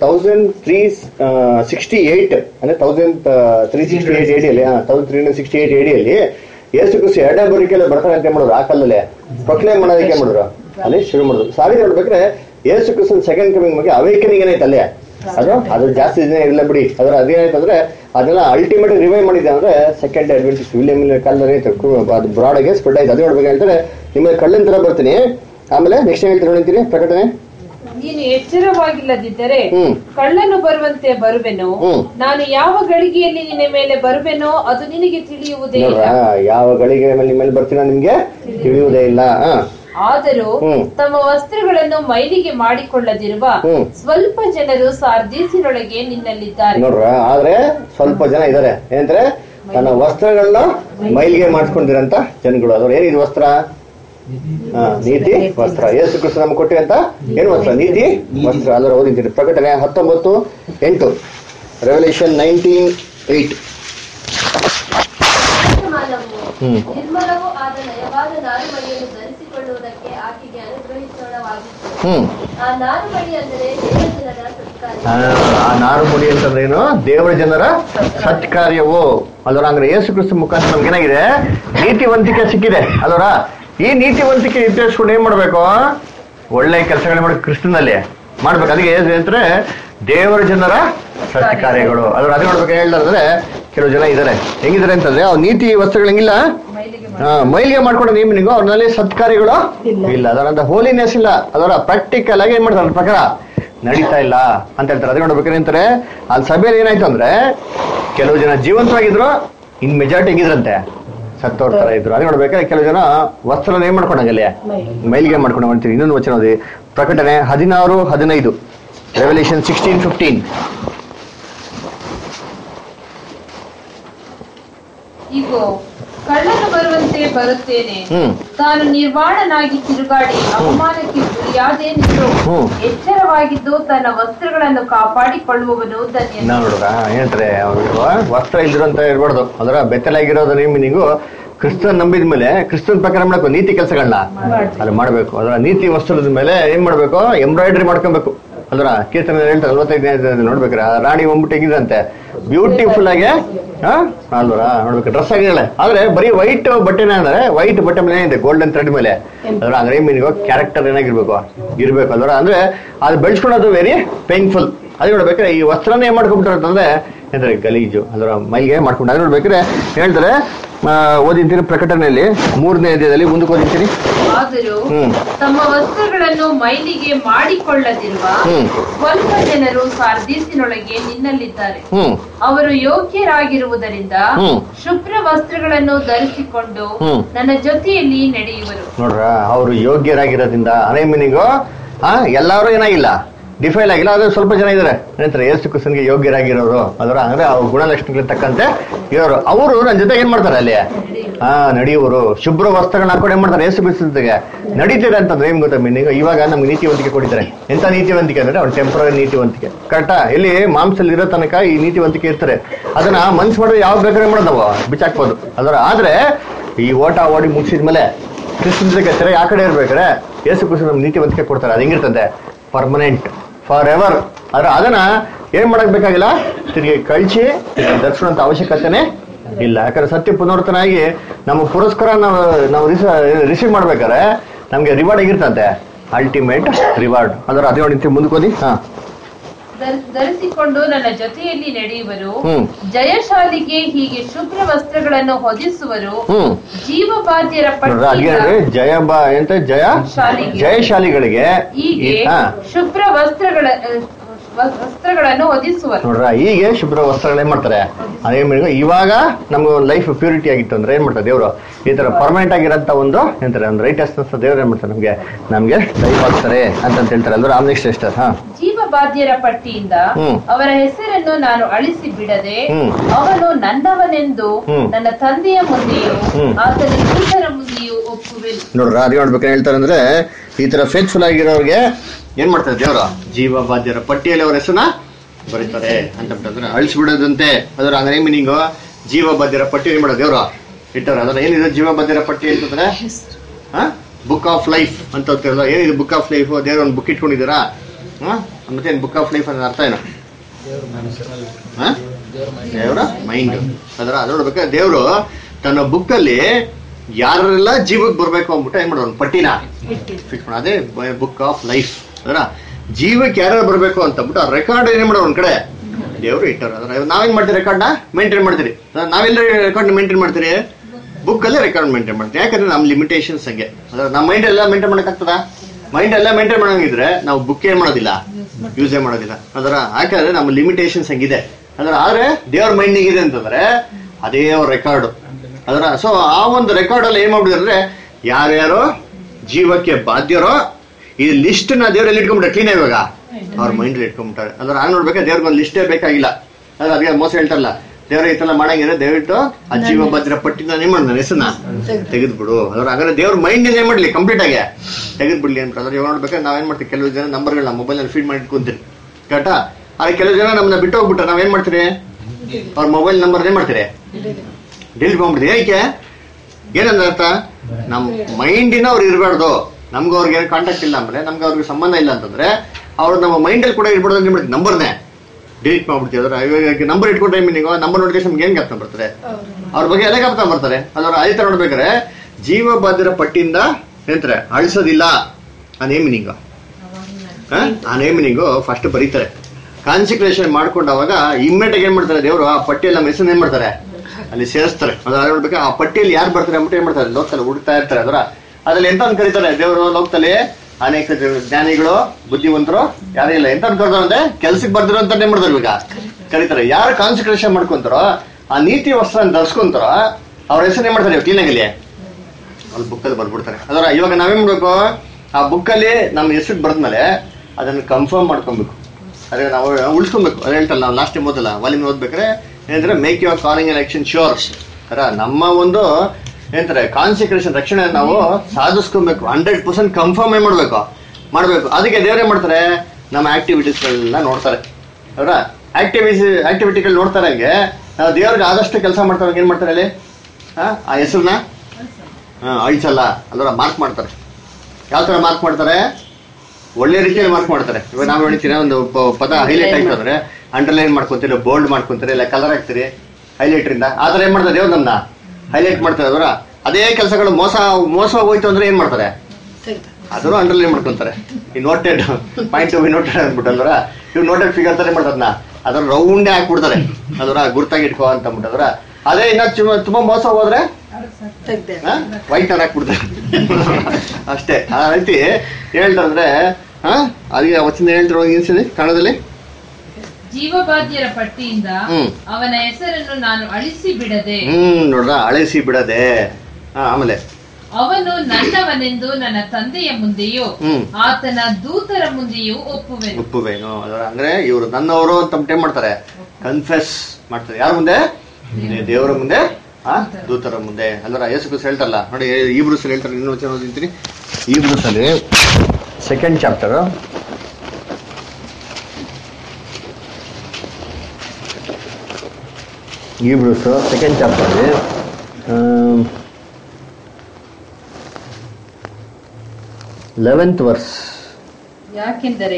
1368 ಅಂದ್ರೆ 1368 AD-ಯಲ್ಲಿ 1368 AD-ಯಲ್ಲಿ ಯೇಸು ಕ್ರಿಸ್ತ 2ನೇ ಬರಿಕೆಯಲ್ಲಿ ಬರ್ತಾರೆ ಅಂತ ಮಾಡಿದ್ರು. ಆ ಕಾಲದಲ್ಲಿ ಪ್ರೊಕ್ಲೇಮ್ ಮಾಡೋದಕ್ಕೆ ಮಾಡಿದ್ರು, ಅಲ್ಲಿ ಶುರು ಮಾಡಿದ್ರು. ಸಾರಿ ನೋಡ್ಬೇಕ್ರೆ ಯೇಸು ಕ್ರಿಸ್ತನ ಸೆಕೆಂಡ್ ಕಮಿಂಗ್ ಬಗ್ಗೆ ಅವೇಕನಿಂಗ್ ಏನೈತೆ ಅಲ್ಲೇ ಅದು ಜಾಸ್ತಿ ದಿನ ಇರಲ್ಲ ಬಿಡಿ. ಅದೇನಾಯ್ತಂದ್ರೆ ಅದೆಲ್ಲ ಅಲ್ಟಿಮೇಟ್ ರಿವೈವ್ ಮಾಡಿದೆ ಅಂದ್ರೆ ಸೆಕೆಂಡ್ ಅಡ್ವೆಂಟಿಸ್ಟ್ ವಿಲಿಯಂ ಕಾಲದಲ್ಲಿ ಅದು ಬ್ರಾಡ್ ಆಗಿ ಸ್ಪ್ರೆಡ್ ಆಯ್ತು. ಅದೇ ನೋಡ್ಬೇಕು ಹೇಳ್ತಾರೆ, ನಿಮಗೆ ಕಳ್ಳನ ತರ ಬರ್ತೀನಿ. ಆಮೇಲೆ ನೆಕ್ಸ್ಟ್ ಹೇಳ್ತೀನಿ ನೋಡ್ತೀನಿ ಪ್ರಕಟಣೆ, ನೀನು ಎಚ್ಚರವಾಗಿಲ್ಲದಿದ್ದರೆ ಕಳ್ಳನು ಬರುವಂತೆ ಬರುವೆನು, ನಾನು ಯಾವ ಗಳಿಗೆಯಲ್ಲಿ ನಿನ್ನ ಮೇಲೆ ಬರುವೆನೋ ಅದು ನಿನಗೆ ತಿಳಿಯುವುದೇ ಇಲ್ಲ. ಯಾವ ಗಳಿಗೆ ನಿಮ್ಮ ಮೇಲೆ ಬರ್ತೀನೋ ನಿಮ್ಗೆ ತಿಳಿಯುವುದೇ ಇಲ್ಲ. ಆದರೂ ತಮ್ಮ ವಸ್ತ್ರಗಳನ್ನು ಮೈಲಿಗೆ ಮಾಡಿಕೊಳ್ಳದಿರುವ ಸ್ವಲ್ಪ ಜನರು ಸಾರ್ದೀಸಿನೊಳಗೆ ನಿನ್ನಲ್ಲಿದ್ದಾರೆ. ನೋಡ್ರ, ಆದ್ರೆ ಸ್ವಲ್ಪ ಜನ ಇದಾರೆ ಏನಂದ್ರೆ ತನ್ನ ವಸ್ತ್ರಗಳನ್ನ ಮೈಲಿಗೆ ಮಾಡಿಸ್ಕೊಂಡಿರಂತ ಜನಗಳು. ಅದ್ರ ಏನಿದು ವಸ್ತ್ರ? ನೀತಿ ವಸ್ತ್ರ. ಯೇಸು ಕ್ರಿಸ್ತ ನಮ್ಗೆ ಕೊಟ್ಟಿ ಅಂತ ಏನು ವಸ್ತ್ರ? ನೀತಿ ವಸ್ತ್ರ. ಅದರ ಓದಿದ್ದೀನಿ ಪ್ರಕಟಣೆ 19:8, ರೆವಲ್ಯೂಷನ್ 19:8. ನಿರ್ಮಲವೂ ಆದ ನಯವಾದ ನಾರುಮಡಿಯನ್ನು ಧರಿಸಿಕೊಳ್ಳುವುದಕ್ಕೆ ಆಕೆಗೆ ಅನುಗ್ರಹಿಸೋಣವಾಗಿತ್ತು. ಆ ನಾರುಮಡಿ ಅಂದರೆ ದೇವರ ಜನರ ಸತ್ಕಾರ್ಯ. ಆ ನಾರುಮಡಿ ಅಂತಂದ್ರೆ ಏನು? ದೇವರ ಜನರ ಸತ್ಕಾರ್ಯವು. ಅಲ್ವರ, ಅಂದ್ರೆ ಯೇಸು ಕ್ರಿಸ್ತ ಮುಖಾಂತರ ನಮ್ಗೆ ಏನಾಗಿದೆ? ನೀತಿವಂತಿಕೆ ಸಿಕ್ಕಿದೆ. ಅಲ್ವರ, ಈ ನೀತಿವಂತಿಕೆ ಇದ್ದಷ್ಟು ಏನ್ ಮಾಡ್ಬೇಕು? ಒಳ್ಳೆ ಕೆಲಸಗಳು ಮಾಡೋದು ಕ್ರಿಸ್ತನಲ್ಲಿ ಮಾಡ್ಬೇಕು. ಅದಕ್ಕೆ ಏನಂದ್ರೆ ದೇವರ ಜನರ ಸತ್ಕಾರ್ಯಗಳು. ಅದೇ ನೋಡ್ಬೇಕು ಹೇಳ್ದಾರೆ. ಕೆಲವು ಜನ ಇದಾರೆ, ಹೆಂಗಿದ್ದಾರೆ ಅಂತಂದ್ರೆ ಅವ್ರ ನೀತಿ ವಸ್ತ್ರಗಳು ಹೆಂಗಿಲ್ಲ, ಮೈಲಿಗೆ ಮಾಡ್ಕೊಂಡು ನೇಮಿನಿಗೂ ಅವ್ರಲ್ಲಿ ಸತ್ಕಾರ್ಯಗಳು ಇಲ್ಲ. ಅದರ ಹೋಲಿನೆಸ್ ಇಲ್ಲ. ಅದರ ಪ್ರಾಕ್ಟಿಕಲ್ ಆಗಿ ಏನ್ ಮಾಡ್ತಾರೆ ಅದ್ರ ಪ್ರಕಾರ ನಡೀತಾ ಇಲ್ಲ ಅಂತ ಹೇಳ್ತಾರೆ. ಅದೇ ನೋಡ್ಬೇಕು ಅಂತಾರೆ. ಅಲ್ಲಿ ಸಭೆಯಲ್ಲಿ ಏನಾಯ್ತು ಅಂದ್ರೆ ಕೆಲವು ಜನ ಜೀವಂತವಾಗಿದ್ರು, ಇನ್ ಮೆಜಾರಿಟಿ ಹೆಂಗಿದ್ರಂತೆ ಸತ್ತೋರ್ ತರ ಇದ್ರು. ಅದೇ ನೋಡ್ಬೇಕಾದ್ರೆ ಕೆಲವು ಜನ ವಸ್ತ್ರ ಏನ್ ಮಾಡ್ಕೊಂಡಂಗಲ್ಲಿ ಮೈಲಿಗೆ ಮಾಡ್ಕೊಂಡು ಮಾಡ್ತೀವಿ. ಇನ್ನೊಂದು ವಚನ ಓದಿ ಪ್ರಕಟಣೆ 16:15, ರೆವಲ್ಯೂಷನ್ 16:15. ಇಗೋ ಕಳ್ಳನು ಬರುವಂತೆ ಬರುತ್ತೇನೆ, ತಾನು ನಿರ್ವಾಣನಾಗಿ ತಿರುಗಾಡಿ ಅವಮಾನಕ್ಕೆ ಗುರಿಯಾದೇನೆಂದು ಎಚ್ಚರವಾಗಿದ್ದು ತನ್ನ ವಸ್ತ್ರಗಳನ್ನು ಕಾಪಾಡಿಕೊಳ್ಳುವವನು ಧನ್ಯ. ನೋಡ್ರ ಏನಂತಾರೆ, ವಸ್ತ್ರ ಇಲ್ದಿರೋಂತ ಇರ್ಬಾರ್ದು. ಅದರ ಬೆತ್ತಲಾಗಿರೋದು ನೀವು ಕ್ರಿಸ್ತನ್ ನಂಬಿದ ಮೇಲೆ ಕ್ರಿಸ್ತನ್ ಪ್ರಕಾರ ಮಾಡಬೇಕು, ನೀತಿ ಕೆಲಸಗಳನ್ನ ಅಲ್ಲಿ ಮಾಡ್ಬೇಕು. ಅದರ ನೀತಿ ವಸ್ತ್ರದ ಮೇಲೆ ಏನ್ ಮಾಡ್ಬೇಕು? ಎಂಬ್ರಾಯ್ಡ್ರಿ ಮಾಡ್ಕೊಬೇಕು. ಅಲ್ರ ಕೀರ್ತನೆ ಹೇಳ್ತಾರೆ 45 ನೋಡ್ಬೇಕ್ರ, ರಾಣಿ ಹೋಗ್ಬಿಟ್ಟು ಹೇಗಿದಂತೆ ಬ್ಯೂಟಿಫುಲ್ ಆಗಿ ಅಲ್ವರ ನೋಡ್ಬೇಕು ಡ್ರೆಸ್ ಆಗಿದ್ದಾಳೆ. ಆದ್ರೆ ಬರೀ ವೈಟ್ ಬಟ್ಟೆನೇ ಅಂದ್ರೆ ವೈಟ್ ಬಟ್ಟೆ ಮೇಲೆ ಏನಿದೆ ಗೋಲ್ಡನ್ ಥ್ರೆಡ್ ಮೇಲೆ. ಅದ್ರ ಅಂದ್ರೆ ಮೀನಿಗೆ ಕ್ಯಾರೆಕ್ಟರ್ ಏನಾಗಿರ್ಬೇಕು ಇರ್ಬೇಕು ಅಲ್ವರ. ಅಂದ್ರೆ ಅದು ಬೆಳೆಸ್ಕೊಳೋದು ವೆರಿ ಪೇನ್ಫುಲ್. ಅದೇ ನೋಡ್ಬೇಕಾದ್ರೆ ಈ ವಸ್ತ್ರನೇ ಏನ್ ಮಾಡ್ಕೊಂಡ್ಬಿಟ್ರೆ ಅಂತಂದ್ರೆ ಅಂದ್ರೆ ಗಲೀಜು ಅದರ ಮೈಗೆ ಮಾಡ್ಕೊಂಡು. ಅದೇ ನೋಡ್ಬೇಕಾದ್ರೆ ಹೇಳ್ತಾರೆ, ಓದಿಂತೀನಿ ಪ್ರಕಟಣೆಯಲ್ಲಿ 3ನೇ ಅಧ್ಯಾಯದಲ್ಲಿ ಮುಂದಕ್ಕೆ ಓದಿಂತೀನಿ. ಆದರೂ ತಮ್ಮ ವಸ್ತ್ರಗಳನ್ನು ಮೈಲಿಗೆ ಮಾಡಿಕೊಳ್ಳದಿರುವ ಸ್ವಲ್ಪ ಜನರು ಸಾರ್ದೀಸಿನೊಳಗೆ ನಿನ್ನಲ್ಲಿದ್ದಾರೆ. ಅವರು ಯೋಗ್ಯರಾಗಿರುವುದರಿಂದ ಶುಭ್ರ ವಸ್ತ್ರಗಳನ್ನು ಧರಿಸಿಕೊಂಡು ನನ್ನ ಜೊತೆಯಲ್ಲಿ ನಡೆಯುವರು. ನೋಡ್ರ, ಅವರು ಯೋಗ್ಯರಾಗಿರೋದ್ರಿಂದ ಅದೇ ಮೀನಿಂಗು ಎಲ್ಲಾರು ಏನಾಗಿಲ್ಲ, ಡಿಫೈಲ್ ಆಗಿಲ್ಲ. ಆದ್ರೆ ಸ್ವಲ್ಪ ಜನ ಇದಾರೆ ಏನಂತಾರೆ ಯೇಸು ಕ್ರಿಸ್ತನಿಗೆ ಯೋಗ್ಯರಾಗಿರೋರು. ಅದರ ಅಂದ್ರೆ ಅವ್ರ ಗುಣಲಕ್ಷಣಗಳಿಗೆ ತಕ್ಕಂತೆ ಇರೋರು. ಅವರು ನನ್ನ ಜೊತೆ ಏನ್ ಮಾಡ್ತಾರೆ ಅಲ್ಲಿ ನಡೆಯುವರು. ಶುಭ್ರ ವಸ್ತ್ರಗಳನ್ನ ಹಾಕೊಂಡು ಏನ್ ಮಾಡ್ತಾರೆ ಯೇಸು ಕ್ರಿಸ್ತನಿಗೆ ನಡೀತಿದೆ ಅಂತಂದ್ರೆ ಏನ್ ಗೊತ್ತಾ ಮೀನಿಂಗ್? ಇವಾಗ ನಮ್ಗೆ ನೀತಿವಂತಿಕೆ ಕೊಟ್ಟಿದ್ದಾರೆ. ಎಂತ ನೀತಿವಂತಿಕೆ ಅಂದ್ರೆ ಅವ್ರ ಟೆಂಪರರಿ ನೀತಿವಂತಿಕೆ. ಕರೆಕ್ಟಾ? ಇಲ್ಲಿ ಮಾಂಸಲ್ಲಿ ಇರೋ ತನಕ ಈ ನೀತಿವಂತಿಕೆ ಇರ್ತಾರೆ. ಅದನ್ನ ಮನ್ಸು ಮಾಡಿದ್ರೆ ಯಾವ ಬೇಕಾದ್ರೆ ಮಾಡೋದವ ಬಿಚ್ಚಾಕ್ಬೋದು. ಅದರ ಆದ್ರೆ ಈ ಓಟ ಓಡಿ ಮುಗಿಸಿದ್ಮೇಲೆ ಕ್ರಿಸ್ತನ ಜೊತೆ ಸರಿ ಆ ಕಡೆ ಇರ್ಬೇಕಾದ್ರೆ ಯೇಸು ಕ್ರಿಸ್ತ ನಮ್ಗೆ ನೀತಿವಂತಿಕೆ ಕೊಡ್ತಾರೆ. ಅದು ಹೆಂಗಿರ್ತದೆ? Permanent, for ever. ಆದ್ರೆ ಅದನ್ನ ಏನ್ ಮಾಡಕ್ ಬೇಕಾಗಿಲ್ಲ, ತಿರುಗಿ ಕಳ್ಸಿ ಧರಿಸುವಂತ ಅವಶ್ಯಕತೆನೇ ಇಲ್ಲ. ಯಾಕಂದ್ರೆ ಸತ್ಯ ಪುನರ್ತನಾಗಿ ನಮ್ಮ ಪುರಸ್ಕಾರ ನಾವು ರಿಸೀವ್ ಮಾಡ್ಬೇಕಾದ್ರೆ ನಮ್ಗೆ ರಿವಾರ್ಡ್ ಆಗಿರ್ತಂತೆ, ಅಲ್ಟಿಮೇಟ್ ರಿವಾರ್ಡ್. ಅಂದ್ರೆ ಅದೇ ನೋಡಿ ಮುಂದಕ್ಕೆ ಓದಿ. ಧರಿಸಿಕೊಂಡು ನನ್ನ ಜೊತೆಯಲ್ಲಿ ನಡೆಯುವರು. ಜಯಶಾಲಿಗೆ ಹೀಗೆ ಶುಭ್ರ ವಸ್ತ್ರಗಳನ್ನು ಹೊದಿಸುವರು. ಜೀವಬಾಧ್ಯರ ಪಟ್ಟಿ ಜಯಶಾಲಿಗಳಿಗೆ ಹೀಗೆ ಶುಭ್ರ ವಸ್ತ್ರಗಳನ್ನು ಹೊದಿಸುವರು. ನೋಡ್ರ, ಹೀಗೆ ಶುಭ್ರ ವಸ್ತ್ರಗಳೇನ್ ಮಾಡ್ತಾರೆ? ಅದೇ ಇವಾಗ ನಮ್ಗೆ ಒಂದು ಲೈಫ್ ಪ್ಯೂರಿಟಿ ಆಗಿತ್ತು ಅಂದ್ರೆ ಏನ್ ಮಾಡ್ತಾರೆ ದೇವರು ಈ ತರ ಪರ್ಮನೆಂಟ್ ಆಗಿರೋಂತ ಒಂದು ಏನಂತಾರೆ ಒಂದು ರೈಟಸ್ನೆಸ್ ದೇವ್ರು ಏನ್ ಮಾಡ್ತಾರೆ ನಮ್ಗೆ ಲೈಫ್ ಆಗ್ತಾರೆ ಅಂತ ಹೇಳ್ತಾರೆ ಅಲ್ವ. ನೆಕ್ಸ್ಟ್ ಎಷ್ಟು? ಜೀವಬಾಧ್ಯರ ಪಟ್ಟಿಯಿಂದ ಅವರ ಹೆಸರನ್ನು ನಾನು ಅಳಿಸಿ ಬಿಡದೆ ಅವನು ನನ್ನವನೆಂದು ನನ್ನ ತಂದೆಯ ಮುಂದೆಯೂ ಆತನ ದೂತರ ಮುಂದೆಯೂ ಒಪ್ಪುವೆನು. ನೋಡ್ರ, ಅದೇ ನೋಡ್ಬೇಕಂತ ಹೇಳ್ತಾರೆ ಅಂದ್ರೆ ಈ ತರ ಫೇತ್ಫುಲ್ ಆಗಿರೋರಿಗೆ ಏನ್ ಮಾಡ್ತಾರೆ ದೇವ್ರು? ಜೀವಬಾಧ್ಯರ ಪಟ್ಟಿಯಲ್ಲಿ ಅವ್ರ ಹೆಸರನ್ನ ಬರೀತಾರೆ ಅಂತ ಬಿಟ್ಟಂದ್ರೆ ಅಳಿಸ್ಬಿಡೋದಂತೆ. ಅದರ ಅಂದ್ರೆ ಮೀನಿಂಗು ಜೀವಬಾಧ್ಯರ ಪಟ್ಟಿ ಏನ್ ಮಾಡೋದು ದೇವ್ರು ಇಟ್ಟಾರೆ. ಅದನ್ನ ಏನಿದೆ ಜೀವಬಾಧ್ಯರ ಪಟ್ಟಿ ಅಂತಂದ್ರೆ ಬುಕ್ ಆಫ್ ಲೈಫ್ ಅಂತ ಹೋಗ್ತಿರಲ್ಲ. ಏನಿದೆ ಬುಕ್ ಆಫ್ ಲೈಫ್? ದೇವ್ರ ಒಂದು ಬುಕ್ ಇಟ್ಕೊಂಡಿದ್ದೀರಾ? ಮತ್ತೆ ಬುಕ್ ಆಫ್ ಲೈಫ್ ಅಂದ್ರೆ ಅರ್ಥ ಏನು? ದೇವರ ಮೈಂಡ್. ಅದರ ಅದು ನೋಡ್ಬೇಕಾದ್ರೆ ದೇವ್ರು ತನ್ನ ಬುಕ್ ಅಲ್ಲಿ ಯಾರೆಲ್ಲ ಜೀವಕ್ಕೆ ಬರ್ಬೇಕು ಅಂದ್ಬಿಟ್ಟು ಏನ್ ಮಾಡೋದು ಒಂದು ಪಟ್ಟಿನ ಫಿಕ್ಸ್ ಮಾಡೋದು. ಅದೇ ಬುಕ್ ಆಫ್ ಲೈಫ್. ಅದರ ಜೀವಕ್ಕೆ ಯಾರು ಬರಬೇಕು ಅಂತ ಬಿಟ್ಟು ಆ ರೆಕಾರ್ಡ್ ಏನ್ ಮಾಡೋರು ಒಂದ್ ಕಡೆ ದೇವರು ಇಟ್ಟರು. ಅದ್ರ ನಾವೇನ್ ಮಾಡ್ತೀವಿ, ರೆಕಾರ್ಡ್ನ ಮೇಂಟೈನ್ ಮಾಡ್ತೀರಿ. ನಾವೆಲ್ಲ ರೆಕಾರ್ಡ್ ಮೇಂಟೈನ್ ಮಾಡ್ತೀರಿ, ಬುಕ್ ಅಲ್ಲೇ ರೆಕಾರ್ಡ್ ಮೇಂಟೈನ್ ಮಾಡ್ತೀವಿ. ಯಾಕಂದ್ರೆ ನಮ್ಮ ಲಿಮಿಟೇಷನ್ಸ್ ಹಂಗೆ. ಅದ್ರ ನಮ್ಮ ಮೈಂಡ್ ಎಲ್ಲ ಮೇಂಟೈನ್ ಮಾಡಕ್ಕಾಗ್ತದ? ಮೈಂಡ್ ಎಲ್ಲ ಮೇಂಟೈನ್ ಮಾಡಂಗಿದ್ರೆ ನಾವು ಬುಕ್ ಏನ್ ಮಾಡೋದಿಲ್ಲ, ಯೂಸೇ ಮಾಡೋದಿಲ್ಲ. ಅದರ ಯಾಕಂದ್ರೆ ನಮ್ಮ ಲಿಮಿಟೇಷನ್ಸ್ ಹಂಗಿದೆ. ಅದ್ರ ಆದ್ರೆ ದೇವ್ರ ಮೈಂಡ್ ಇದೆ ಅಂತಂದ್ರೆ ಅದೇ ಅವ್ರ ರೆಕಾರ್ಡ್. ಅದರ ಸೊ ಆ ಒಂದು ರೆಕಾರ್ಡ್ ಅಲ್ಲಿ ಏನ್ ಮಾಡ್ಬಿಟ್ಟಿದ್ರೆ ಯಾರ್ಯಾರು ಜೀವಕ್ಕೆ ಬಾಧ್ಯರೋ ಈ ಲಿಸ್ಟ್ ನ ದೇವ್ರಲ್ಲಿ ಇಟ್ಕೊಂಡ್ಬಿಟ್ರೆ ಕ್ಲೀನ್ ಇವಾಗ ಅವ್ರ ಮೈಂಡ್ ಇಟ್ಕೊಂಡ್ಬಿಟ್ಟಾರೆ. ಅಂದ್ರೆ ಆ ನೋಡ್ಬೇಕಾದ್ರೆ ದೇವ್ರಿಗೆ ಒಂದು ಲಿಸ್ಟೇ ಬೇಕಾಗಿಲ್ಲ. ಅದ್ರ ಅದಕ್ಕೆ ಮೋಸ ಹೇಳ್ತಾರಲ್ಲ, ದೇವ್ರ ಇದೆಲ್ಲ ಮಾಡಂಗಿದ್ರೆ ದಯವಿಟ್ಟು ಆ ಜೀವ ಭದ್ರ ಪಟ್ಟಿನ ಏನ್ ಮಾಡ ಹೆಸರನ್ನ ತೆಗೆದ್ಬಿಡು. ಅದ್ರ ಹಾಗಾದ್ರೆ ದೇವ್ರ ಮೈಂಡ್ ಏನ್ ಮಾಡ್ಲಿ ಕಂಪ್ಲೀಟ್ ಆಗಿ ತೆಗೆದ್ಬಿಡ್ಲಿ ಅಂತ. ಅದ್ರ ಇವಾಗ ನೋಡ್ಬೇಕಾದ್ರೆ ನಾವೇನ್ ಮಾಡ್ತೀವಿ, ಕೆಲವು ಜನ ನಂಬರ್ಗಳನ್ನ ಮೊಬೈಲ್ ನಲ್ಲಿ ಫೀಡ್ ಮಾಡಿ ಇಟ್ಕೊಂತೀರಿ ಕರೆಕ್ಟಾ. ಆದ್ರೆ ಕೆಲವು ಜನ ನಮ್ಮನ್ನ ಬಿಟ್ಟು ಹೋಗ್ಬಿಟ್ರೆ ನಾವೇನ್ ಮಾಡ್ತೀರಿ, ಅವ್ರ ಮೊಬೈಲ್ ನಂಬರ್ ಏನ್ ಮಾಡ್ತೀರಿ, ಡಿಲೀಟ್ ಮಾಡ್ಬಿಡ್ತೀವಿ. ಏನಕ್ಕೆ? ಏನಂದ್ರೆ ಅರ್ಥ, ನಮ್ ಮೈಂಡಿನ ಅವ್ರು ಇರಬಾರ್ದು. ನಮ್ಗೆ ಅವ್ರಿಗೆ ಏನು ಕಾಂಟ್ಯಾಕ್ಟ್ ಇಲ್ಲ ಅಂದ್ರೆ, ನಮ್ಗೆ ಅವ್ರಿಗೆ ಸಂಬಂಧ ಇಲ್ಲ ಅಂತಂದ್ರೆ ಅವ್ರು ನಮ್ಮ ಮೈಂಡಲ್ಲಿ ಕೂಡ ಇರ್ಬಾರ್ದು. ಏನ್ ಮಾಡ್ತೀವಿ, ನಂಬರ್ನೇ ಡಿಲೀಟ್ ಮಾಡ್ಬಿಡ್ತೀವಿ. ಅದ್ರ ಇವಾಗ ನಂಬರ್ ಇಟ್ಕೊಂಡ್ರೆ ಮೀನಿಂಗ್ ನಂಬರ್ ನೋಡಿದ್ರೆ ನಮ್ಗೆ ಏನ್ ಜ್ಞಾಪಕ ಬರ್ತದೆ, ಅವ್ರ ಬಗ್ಗೆ ಎಲ್ಲ ಜ್ಞಾಪಕ ಬರ್ತಾರೆ. ಅದ್ರ ಅದೇ ತರ ನೋಡ್ಬೇಕಾದ್ರೆ ಜೀವ ಬಾಧ್ಯರ ಪಟ್ಟಿಯಿಂದ ಏನಂತಾರೆ ಅಳಿಸೋದಿಲ್ಲ ಆ ನೇಮ್ ಮೀನಿಂಗ್. ಆ ನೇಮ್ ಮೀನಿಂಗು ಫಸ್ಟ್ ಬರೀತಾರೆ, ಕಾನ್ಸಿಕ್ರೇಷನ್ ಮಾಡ್ಕೊಂಡು ಅವಾಗ ಇಮ್ಮಿಡಿಯೇಟ್ ಏನ್ ಮಾಡ್ತಾರೆ ದೇವರು ಆ ಪಟ್ಟಿಯಲ್ಲಿ ನಮ್ಮ ಹೆಸರು ಏನ್ ಮಾಡ್ತಾರೆ ಅಲ್ಲಿ ಸೇರಿಸ್ತಾರೆ. ಅದ್ರ ನೋಡ್ಬೇಕು ಆ ಪಟ್ಟಿಯಲ್ಲಿ ಯಾರು ಬರ್ತಾರೆ ಅಂದ್ಬಿಟ್ಟು ಏನ್ ಮಾಡ್ತಾರೆ ಲೋಕದಲ್ಲಿ ಹುಡುಕ್ತಾ ಇರ್ತಾರೆ. ಅದರ ಅದ್ರಲ್ಲಿ ಎಂತ ಕರೀತಾರೆ ದೇವರು ಲೋಕದಲ್ಲಿ ಅನೇಕ ಜ್ಞಾನಿಗಳು ಬುದ್ಧಿವಂತರು ಯಾರೇ ಇಲ್ಲ ಎಂತ ಕರ್ತಾರೆ ಅಂದ್ರೆ ಕೆಲ್ಸಕ್ಕೆ ಬರ್ದಿರೋ ಅಂತ ಏನ್ ಮಾಡ್ತಾರೆ ಇವಾಗ ಕರೀತಾರೆ. ಯಾರು ಕಾನ್ಸಂಟ್ರೇಷನ್ ಮಾಡ್ಕೊಂತಾರೋ ಆ ನೀತಿ ವಸ್ತ್ರ ಧರಿಸ್ಕೊಂತಾರೋ ಅವ್ರ ಹೆಸರು ಏನ್ ಮಾಡ್ತಾರೆ ಕ್ಲೀನ್ ಆಗಲಿ ಅಲ್ಲಿ ಬುಕ್ಕಲ್ಲಿ ಬರ್ಬಿಡ್ತಾರೆ. ಅದರ ಇವಾಗ ನಾವೇನ್ ಮಾಡ್ಬೇಕು, ಆ ಬುಕ್ಕಲ್ಲಿ ನಮ್ಮ ಹೆಸರು ಬರ್ದ್ಮೇಲೆ ಅದನ್ನ ಕನ್ಫರ್ಮ್ ಮಾಡ್ಕೊಬೇಕು, ಅದೇ ನಾವು ಉಳಿಸ್ಕೊಬೇಕು. ಅದೇ ಹೇಳ್ತಲ್ಲ ನಾವು ಲಾಸ್ಟ್ ಟೈಮ್ ಓದಲ್ಲ ವಾಲ್ಯೂಮ್ ಓದ್ಬೇಕಾರೆ ಏನಂದ್ರೆ make your calling and action sure. ನಮ್ಮ ಒಂದು ಏನಂತಾರೆ ಕಾನ್ಸಂಟ್ರೇಷನ್ ರಕ್ಷಣೆ ನಾವು ಸಾಧಿಸ್ಕೊಬೇಕು, 100% ಕನ್ಫರ್ಮ್ ಏನ್ ಮಾಡ್ಬೇಕು. ಅದಕ್ಕೆ ದೇವ್ರೇನ್ ಮಾಡ್ತಾರೆ, ನಮ್ಮ ಆಕ್ಟಿವಿಟೀಸ್ಗಳನ್ನ ನೋಡ್ತಾರೆ. ಅವರ ಆಕ್ಟಿವಿಟಿಗಳು ನೋಡ್ತಾರೆ. ಹಂಗೆ ನಾವು ದೇವ್ರಿಗೆ ಆದಷ್ಟು ಕೆಲಸ ಮಾಡ್ತಾರೆ. ಏನ್ ಮಾಡ್ತಾರೆ ಅಲ್ಲಿ ಆ ಹೆಸರನ್ನ ಅಳಿಸಲ್ಲ ಅಲ್ವರ ಮಾರ್ಕ್ ಮಾಡ್ತಾರೆ. ಯಾವ ತರ ಮಾರ್ಕ್ ಮಾಡ್ತಾರೆ, ಒಳ್ಳೆ ರೀತಿಯಲ್ಲಿ ಮಾರ್ಕ್ ಮಾಡ್ತಾರೆ. ಇವಾಗ ನಾವು ಹೇಳ್ತೀವಿ ಒಂದು ಪದ ಹೈಲೈಟ್ ಆಯ್ತು ಅಂದ್ರೆ ಅಂಡರ್ಲೈನ್ ಮಾಡ್ಕೊಂತೀರಿ, ಬೋಲ್ಡ್ ಮಾಡ್ಕೊಂತೀರಿ, ಇಲ್ಲ ಕಲರ್ ಹಾಕ್ತೀರಿ ಹೈಲೈಟ್ ಇಂದ. ಆ ತರ ಏನ್ ಮಾಡ್ತಾರೆ ದೇವ್ರು ನಮ್ಮನ್ನ ಹೈಲೈಟ್ ಮಾಡ್ತಾರೆ. ಅವರ ಅದೇ ಕೆಲಸಗಳು ಮೋಸ ಹೋಯ್ತು ಅಂದ್ರೆ ಏನ್ ಮಾಡ್ತಾರೆ, ಅದನ್ನು ಅಂಡರ್ಲೈನ್ ಮಾಡ್ಕೊಂತಾರೆ. ಈ ನೋಟೆಡ್ ಪಾಯಿಂಟ್ ಬಿ ನೋಟೆಡ್ ಅಂದ್ಬಿಟ್ಟಲ್ವರ ಇವ್ ನೋಟೆಡ್ ಫಿಗರ್ ತರ ಮಾಡ್ತಾರನ್ನ ಅದನ್ನ ರೌಂಡೇ ಹಾಕ್ಬಿಡ್ತಾರೆ. ಅದರ ಗುರ್ತಾಗಿ ಇಟ್ಕೋ ಅಂತ ಅಂದ್ಬಿಟ್ಟದ್ರ. ಅದೇ ಇನ್ನ ತುಂಬಾ ಮೋಸ ಹೋದ್ರೆ ವೈಟ್ ಹಾಕ್ಬಿಡ್ತಾರೆ ಅಷ್ಟೇ. ಆ ರೀತಿ ಹೇಳ್ತಾರಂದ್ರೆ ಅದಕ್ಕೆ ವಚನ ಹೇಳ್ತಿರೋ ಇನ್ಸಿದೆ ಕನ್ನಡದಲ್ಲಿ, ಜೀವಬಾಧ್ಯರ ಪಟ್ಟಿಯಿಂದ ಅವನ ಹೆಸರನ್ನು ನಾನು ಅಳಿಸಿ ಬಿಡದೆ. ನೋಡ್ರ, ಅಳಿಸಿ ಬಿಡದೆ. ಆಮೇಲೆ ಅವನು ನನ್ನವನೆಂದು ನನ್ನ ತಂದೆಯ ಮುಂದೆಯೂ ಆತನ ದೂತರ ಮುಂದೆಯೂ ಒಪ್ಪುವೆನು. ಅಂದ್ರೆ ಇವರು ನನ್ನವರು ಅಂತ ಏನ್ ಮಾಡ್ತಾರೆ, ಕನ್ಫೆಸ್ ಮಾಡ್ತಾರೆ. ಯಾರ ಮುಂದೆ, ದೇವರ ಮುಂದೆ, ದೂತರ ಮುಂದೆ. ಅಲ್ವರ ಯೇಸು ಕ್ರಿಸ್ತ ಹೇಳ್ತಾರಲ್ಲ ನೋಡಿ, ಈಬ್ರೂಸ್ ಹೇಳ್ತಾರೆ. ಇನ್ನೂ ವಚನ ಓದಿರ್ತೀನಿ. ಈಬ್ರೂಸ್ ಅಲ್ಲಿ 2nd ಚಾಪ್ಟರ್ ಈಬ್ರೂಸ್ 2nd ಚಾಪ್ಟರ್ ಅಲ್ಲಿ 11th ವರ್ಸ್. ಯಾಕೆಂದರೆ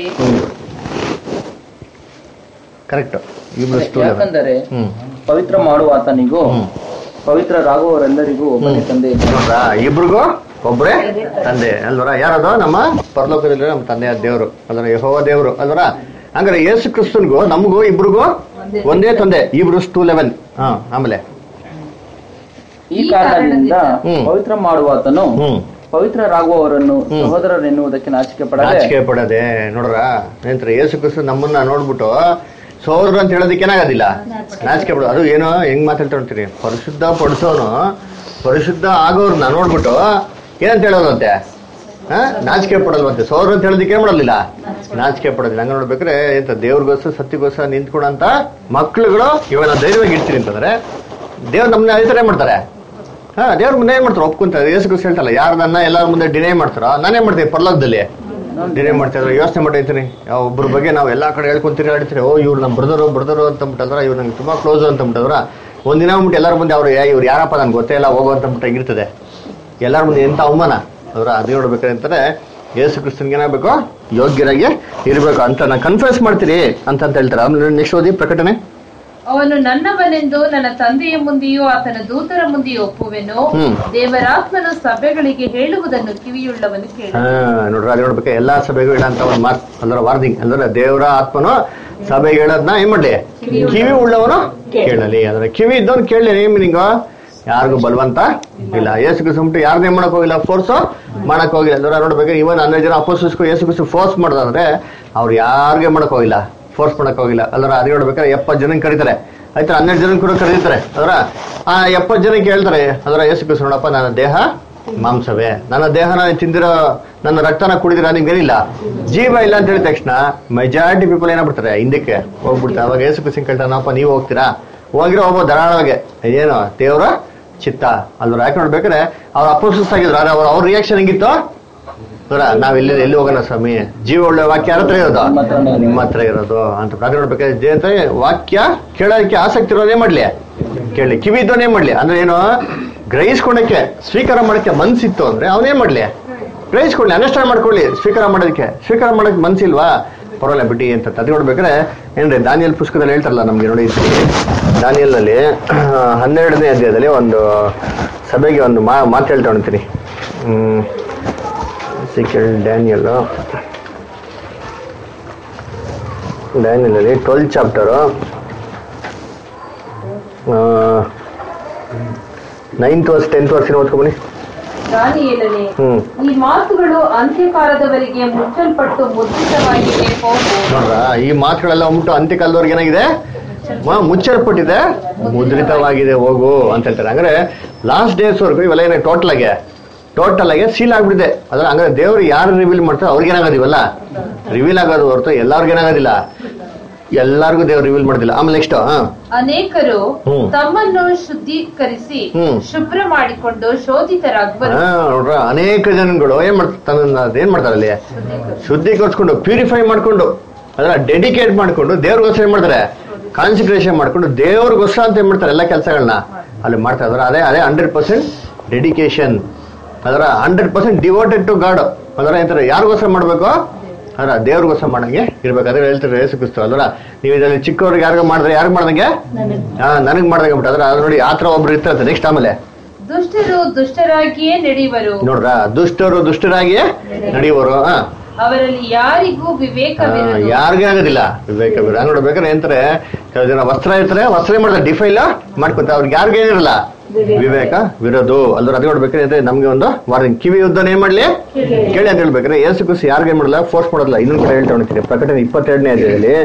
ಕರೆಕ್ಟ್, ಯಾಕಂದರೆ ಪವಿತ್ರ ಮಾಡುವ ಆತನಿಗೂ ಪವಿತ್ರರಾಗುವವರೆಲ್ಲರಿಗೂ ಒಬ್ಬನೇ ತಂದೆ. ಇಬ್ರಿಗೂ ಒಬ್ಬರೇ ತಂದೆ ಅಲ್ವರ. ಯಾರದು, ನಮ್ಮ ಪರಲೋಕದಲ್ಲಿ ನಮ್ಮ ತಂದೆಯ ದೇವರು ಅಲ್ವರ, ಯೆಹೋವ ದೇವರು ಅಲ್ವರ. ಹಂಗಾರೆ ಯೇಸು ಕ್ರಿಸ್ತನ್ಗೂ ನಮಗೂ ಇಬ್ರಿಗೂ ಒಂದೇ ತಂದೆ. Hebrews 2:11. ಆಮೇಲೆ ಈ ಕಾರಣದಿಂದ ಪವಿತ್ರ ಮಾಡುವ ಆತನು ಪವಿತ್ರರಾಗುವವರನ್ನು ಸಹೋದರರೆನ್ನುವುದಕ್ಕೆ ನಾಚಿಕೆ ಪಡದೆ. ನೋಡ್ರ ಏನಂತಾರೆ, ಯೇಸು ಕ್ರಿಸ್ತ ನಮ್ಮನ್ನ ನೋಡ್ಬಿಟ್ಟು ಸಹೋದರ ಅಂತ ಹೇಳೋದಕ್ಕೆ ಏನಾಗೋದಿಲ್ಲ, ನಾಚಿಕೆ ಪಡೋದು. ಅದು ಏನೋ ಹೆಂಗ್ ಮಾತಾಡ್ತಾ ನೋಡ್ತೀರಿ, ಪರಿಶುದ್ಧ ಪಡಿಸೋನು ಪರಿಶುದ್ಧ ಆಗೋರ್ನ ನೋಡ್ಬಿಟ್ಟು ಏನಂತ ಹೇಳೋದಂತೆ, ನಾಚಿಕೆ ಪಡಲ್ವಂತೆ. ಸಹೋದರ ಅಂತ ಹೇಳೋದಕ್ಕೆ ಏನ್ ಮಾಡೋದಿಲ್ಲ, ನಾಚಿಕೆ ಪಡೋದಿಲ್ಲ. ಹಂಗ ನೋಡ್ಬೇಕ್ರೆ ಎಂತ ದೇವ್ರಿಗೋಸ್ಕರ ಸತ್ಯಗೋಸ್ಕರ ನಿಂತ್ಕೊಡಂತ ಮಕ್ಳುಗಳು ಇವಾಗ ಧೈರ್ಯವಾಗಿ ಇರ್ತೀರಿ ಅಂತಂದ್ರೆ ದೇವ್ರು ನಮ್ಮನ್ನ ಅದೇ ತರ ಮಾಡ್ತಾರೆ. ದೇವ್ರ ಮುಂದೆ ಏನ್ ಮಾಡ್ತಾರೆ, ಒಪ್ಕೊಂತಾರೆ. ಯೇಸು ಕ್ರಿಸ್ತ ಹೇಳ್ತಲ್ಲ, ಯಾರು ನನ್ನ ಎಲ್ಲರ ಮುಂದೆ ಡಿನೈ ಮಾಡ್ತಾರೋ ನಾನೇನ್ ಮಾಡ್ತೀನಿ, ಪರಲೋಕದಲ್ಲಿ ಡಿನೈ ಮಾಡ್ತಿದ್ರು. ಯೋಚನೆ ಮಾಡಿರ್ತೀನಿ, ಒಬ್ಬರ ಬಗ್ಗೆ ನಾವು ಎಲ್ಲಾ ಕಡೆ ಹೇಳ್ಕೊಂತೀರಿ ಆಡ್ತೀರಿ, ಇವ್ರು ನಮ್ಮ ಬ್ರದರು ಅಂತ ಅಂದ್ಬಿಟ್ಟದ್ರ, ಇವ್ರು ನಂಗೆ ತುಂಬಾ ಕ್ಲೋಸ್ ಅಂತ ಅಂದ್ಬಿಟ್ಟದ್ರ. ಒಂದಿನ ಅಂದ್ಬಿಟ್ಟು ಎಲ್ಲರ ಮುಂದೆ ಅವ್ರು ಇವ್ರು ಯಾರಪ್ಪ ನನ್ಗೆ ಗೊತ್ತೇ ಇಲ್ಲ ಹೋಗೋ ಅಂತ ಅಂದ್ಬಿಟ್ಟು ಇರ್ತದೆ ಎಲ್ಲರ ಮುಂದೆ. ಎಂತ ಅವಮಾನ ಅವ್ರ. ಅದು ನೋಡ್ಬೇಕಾರೆ ಅಂತಾರೆ ಯೇಸು ಕ್ರಿಸ್ತನ್ಗೆ ಏನಾಗಬೇಕು, ಯೋಗ್ಯರಾಗಿ ಇರ್ಬೇಕು ಅಂತ ನಾನು ಕನ್ಫ್ಯೂಸ್ ಮಾಡ್ತೀರಿ ಅಂತ ಹೇಳ್ತಾರೆ. ಆಮೇಲೆ ನೆಕ್ಸ್ಟ್ ಓದಿ ಪ್ರಕಟಣೆ ಅವನು ನನ್ನವನೆಂದು ನನ್ನ ತಂದೆಯ ಮುಂದೆಯೂ ಆತನ ದೂತರ ಮುಂದೆಯೂ ಒಪ್ಪುವೆನು. ದೇವರಾತ್ಮನು ಸಭೆಗಳಿಗೆ ಹೇಳುವುದನ್ನು ಕಿವಿಯುಳ್ಳವನು ಕೇಳಿ. ನೋಡ್ರಿ, ಅಲ್ಲಿ ನೋಡ್ಬೇಕು, ಎಲ್ಲಾ ಸಭೆಗೂ ಹೇಳಂತ ಒಂದು ಮಾತು ಅಂದ್ರೆ ವಾರ್ನಿಂಗ್ ಅಂದ್ರೆ ದೇವರ ಆತ್ಮನು ಸಭೆಗೆ ಹೇಳೋದನ್ನ ಏನ್ ಮಾಡ್ಲಿ, ಕಿವಿ ಉಳ್ಳವನು ಕೇಳಲಿ. ಅಂದ್ರೆ ಕಿವಿ ಇದ್ದವನು ಕೇಳಲಿ. ಏನ್ ಮೀನಿಂಗ್? ಯಾರಿಗೂ ಬಲವಂತ ಇಲ್ಲ. ಯೇಸು ಕ್ರಿಸ್ತು ಯಾರನ್ನೇ ಮಾಡಕ್ ಹೋಗಿಲ್ಲ, ಫೋರ್ಸ್ ಮಾಡಕ್ ಹೋಗಿಲ್ಲ. ಅಂದ್ರೆ ನೋಡ್ಬೇಕು, ಇವನ್ 12 ಜನ ಅಪೋಸ್ಟಲ್ಸ್ ಯೇಸು ಕ್ರಿಸ್ತು ಫೋರ್ಸ್ ಮಾಡೋದಂದ್ರೆ ಅವ್ರು ಯಾರಿಗೆ ಮಾಡಕ್ ಹೋಗಿಲ್ಲ, ಫೋರ್ಸ್ ಮಾಡಕ್ ಹೋಗಿಲ್ಲ. ಅದ್ರ ಅದೇ ನೋಡ್ಬೇಕಾದ್ರೆ 70 ಜನ ಕರೀತಾರೆ, ಆಯ್ತಾ 12 ಜನ ಕೂಡ ಕರೀತಾರೆ. ಅದರ ಆ 70 ಜನಕ್ಕೆ ಹೇಳ್ತಾರೆ, ಅದರ ಯೇಸು ಕ್ರಿಸ್ತು ನೋಡಪ್ಪ, ನನ್ನ ದೇಹ ಮಾಂಸವೇ, ನನ್ನ ದೇಹನ ತಿಂದಿರೋ, ನನ್ನ ರಕ್ತನ ಕುಡಿದಿರ ನಿಮ್ಗೇನಿಲ್ಲ, ಜೀವ ಇಲ್ಲ ಅಂತ ಹೇಳಿದ ತಕ್ಷಣ ಮೆಜಾರಿಟಿ ಪೀಪಲ್ ಏನಾಗ್ಬಿಡ್ತಾರೆ, ಹಿಂದಕ್ಕೆ ಹೋಗ್ಬಿಡ್ತಾರೆ. ಅವಾಗ ಯೇಸು ಕ್ರಿಸ್ತು ಕೇಳ್ತಾನಪ್ಪ, ನೀವು ಹೋಗ್ತೀರಾ? ಹೋಗಿರೋ ಹೋಗ್ಬೋದು ಧಾರಾಳವಾಗಿ. ಏನು ದೇವರ ಚಿತ್ತ ಅಲ್ವ? ಯಾಕೆ ನೋಡ್ಬೇಕಾದ್ರೆ ಅವ್ರ ಅಪೋಸ್ಟಲ್ಸ್ ಆಗಿದ್ರು, ಅವ್ರ ರಿಯಾಕ್ಷನ್ ಹೆಂಗಿತ್ತು? ನಾವ್ ಎಲ್ಲಿ ಹೋಗೋಣ ಸ್ವಾಮಿ, ಜೀವ ಒಳ್ಳೆ ವಾಕ್ಯ ಯಾರ ಹತ್ರ ಇರೋದು? ನಿಮ್ಮ ಹತ್ರ ಇರೋದು ಅಂತ ಪ್ರಕಾರ ನೋಡ್ಬೇಕಾದ್ರೆ ವಾಕ್ಯ ಕೇಳೋದಕ್ಕೆ ಆಸಕ್ತಿ ಇರೋದೇ ಮಾಡ್ಲಿ, ಕೇಳಿ. ಕಿವಿ ಇದ್ದವನೇ ಮಾಡ್ಲಿ. ಅಂದ್ರೆ ಏನು, ಗ್ರಹಿಸ್ಕೊಳಕ್ಕೆ, ಸ್ವೀಕಾರ ಮಾಡಕ್ಕೆ ಮನ್ಸಿತ್ತು ಅಂದ್ರೆ ಅವನೇ ಮಾಡ್ಲಿ, ಗ್ರಹಿಸ್ಕೊಳ್ಳಿ, ಅಂಡರ್ಸ್ಟ್ಯಾಂಡ್ ಮಾಡ್ಕೊಳ್ಳಿ. ಸ್ವೀಕಾರ ಮಾಡಕ್ಕೆ ಮನ್ಸಿಲ್ವಾ, ಪರವಾಗಿಲ್ಲ ಬಿಡಿ ಅಂತ ಅದು ನೋಡ್ಬೇಕಾದ್ರೆ ಏನ್ರಿ, ದಾನಿಯಲ್ ಪುಸ್ತಕದಲ್ಲಿ ಹೇಳ್ತಾರಲ್ಲ ನಮ್ಗೆ, ನೋಡಿ ದಾನಿಯಲ್ನಲ್ಲಿ 12ನೇ ಅಧ್ಯಾಯದಲ್ಲಿ ಒಂದು ಸಭೆಗೆ ಒಂದು ಮಾತು ಹೇಳ್ತಾ ಹೊಣ್ತೀನಿ. ಡ್ಯಾನಿಯಲಲ್ಲಿ 12th chapter 9th verse 10th verse ಓದ್ಕೊಂಬನಿ. ದಾನಿಯೇಲನೇ, ಈ ಮಾತುಗಳು ಅಂತ್ಯಕಾಲದವರೆಗೆ ಮುಚ್ಚಲ್ಪಟ್ಟು ಮುದ್ರಿತವಾಗಿವೆ. ನೋಡ್ರ, ಈ ಮಾತುಗಳೆಲ್ಲ ಉಂಟು ಅಂತ್ಯಕಾಲದವರೆಗೆ ಏನಾಗಿದೆ, ಮುಚ್ಚಲ್ಪಟ್ಟಿದೆ, ಮುದ್ರಿತವಾಗಿದೆ, ಹೋಗು ಅಂತ ಹೇಳ್ತಾರೆ. ಅಂದ್ರೆ ಲಾಸ್ಟ್ ಡೇಸ್ ವರ್ಗು ಇವೆಲ್ಲ ಏನ ಟೋಟಲ್ ಆಗಿ ಸೀಲ್ ಆಗ್ಬಿಟ್ಟಿದೆ. ಅದ್ರ ಹಂಗಾರೆ ದೇವ್ರು ಯಾರು ರಿವೀಲ್ ಮಾಡ್ತಾರೆ ಅವ್ರಿಗೇನಾಗೋದಿವಲ್ಲ, ರಿವೀಲ್ ಆಗೋದು ಹೊರತು ಎಲ್ಲಾರ್ಗೇನಾಗೋದಿಲ್ಲ, ಎಲ್ಲಾರ್ಗು ದೇವ್ರು ರಿವೀಲ್ ಮಾಡೋದಿಲ್ಲ. ಆಮೇಲೆ ನೆಕ್ಸ್ಟ್, ಅನೇಕರು ತಮ್ಮನ್ನು ಶುದ್ಧೀಕರಿಸಿ ಶುಭ್ರ ಮಾಡಿಕೊಂಡು ಶೋಧಿತರಾಗ್ಬರು. ನೋಡ್ರ, ಅನೇಕ ಜನಗಳು ಏನ್ ಮಾಡ್ತಾರೆ ಅಲ್ಲಿ, ಶುದ್ಧೀಕರಿಸ್ಕೊಂಡು, ಪ್ಯೂರಿಫೈ ಮಾಡ್ಕೊಂಡು, ಅದರ ಡೆಡಿಕೇಟ್ ಮಾಡ್ಕೊಂಡು ದೇವ್ರಿಗೋಸ್ಕರ ಏನ್ ಮಾಡ್ತಾರೆ, ಕಾನ್ಸಂಟ್ರೇಷನ್ ಮಾಡ್ಕೊಂಡು ದೇವ್ರಿಗೋಸ್ಕರ ಅಂತ ಏನ್ ಮಾಡ್ತಾರೆ, ಎಲ್ಲ ಕೆಲಸಗಳನ್ನ ಅಲ್ಲಿ ಮಾಡ್ತಾ ಇದಾರೆ. ಅದೇ 100% ಡೆಡಿಕೇಶನ್, ಅದರ 100% ಡಿವೋಟೆಡ್ ಟು ಗಾಡ್. ಅದರ ಎಂತಾರೆ, ಯಾರಿಗೋಸ್ಕರ ಮಾಡ್ಬೇಕು, ಅದರ ದೇವ್ರಿಗೋಸ್ಕರ ಮಾಡಂಗೆ ಇರ್ಬೇಕು. ಅದ್ರ ಹೇಳ್ತಾರೆ ಯೇಸು ಕ್ರಿಸ್ತು ಅಲ್ವರ, ನೀವು ಇದರಲ್ಲಿ ಚಿಕ್ಕವ್ರಿಗೆ ಯಾರಿಗ ಮಾಡಿದ್ರೆ ಯಾರಿಗೆ ಮಾಡ್ದಂಗೆ, ನನಗ್ ಮಾಡ್ದಂಗೆ ಬಿಟ್ಟು. ಅದ್ರ ನೋಡಿ ಆತರ ಒಬ್ರು ಇರ್ತಾರೆ. ನೆಕ್ಸ್ಟ್ ಆಮೇಲೆ ದುಷ್ಟರು ದುಷ್ಟರಾಗಿಯೇ ನಡೆಯುವರು. ನೋಡ್ರ, ದುಷ್ಟರು ದುಷ್ಟರಾಗಿಯೇ ನಡೆಯುವರು. ಅವರಲ್ಲಿ ಯಾರಿಗೂ ವಿವೇಕವಿರದು, ಯಾರಿಗೂ ಆಗೋದಿಲ್ಲ ವಿವೇಕವಿರ. ನೋಡ್ಬೇಕಾದ್ರೆ ಎಂತಾರೆ, ಕೆಲವು ಜನ ವಸ್ತ್ರ ಇರ್ತಾರೆ, ವಸ್ತ್ರ ಮಾಡ್ತಾರೆ, ಡಿಫೈಲ್ ಮಾಡ್ಕೊತ, ಅವ್ರಿಗೆ ಯಾರಿಗೂ ಏನಿರಲ್ಲ, ವಿವೇಕ ವಿರೋದು ಅಲ್ದ್ರ. ಅದು ನೋಡ್ಬೇಕಾದ್ರೆ ನಮ್ಗೆ ಒಂದು ವಾರ್ನಿಂಗ್, ಕಿವಿ ಯುದ್ಧನ ಏನ್ ಮಾಡ್ಲಿ, ಕೇಳಿ ಅಂತ ಹೇಳ್ಬೇಕಾದ್ರೆ ಯೇಸು ಕ್ರಿಸ್ತು ಯಾರಿಗೂ ಏನ್ ಮಾಡಲ್ಲ, ಫೋರ್ಸ್ ಮಾಡೋದಿಲ್ಲ. ಇನ್ನೊಂದು ಕೂಡ ಹೇಳ್ತಾ ಹೊಣ್ತೀನಿ, ಪ್ರಕಟಣೆ 22ನೇ ಅಧ್ಯಾಯದಲ್ಲಿ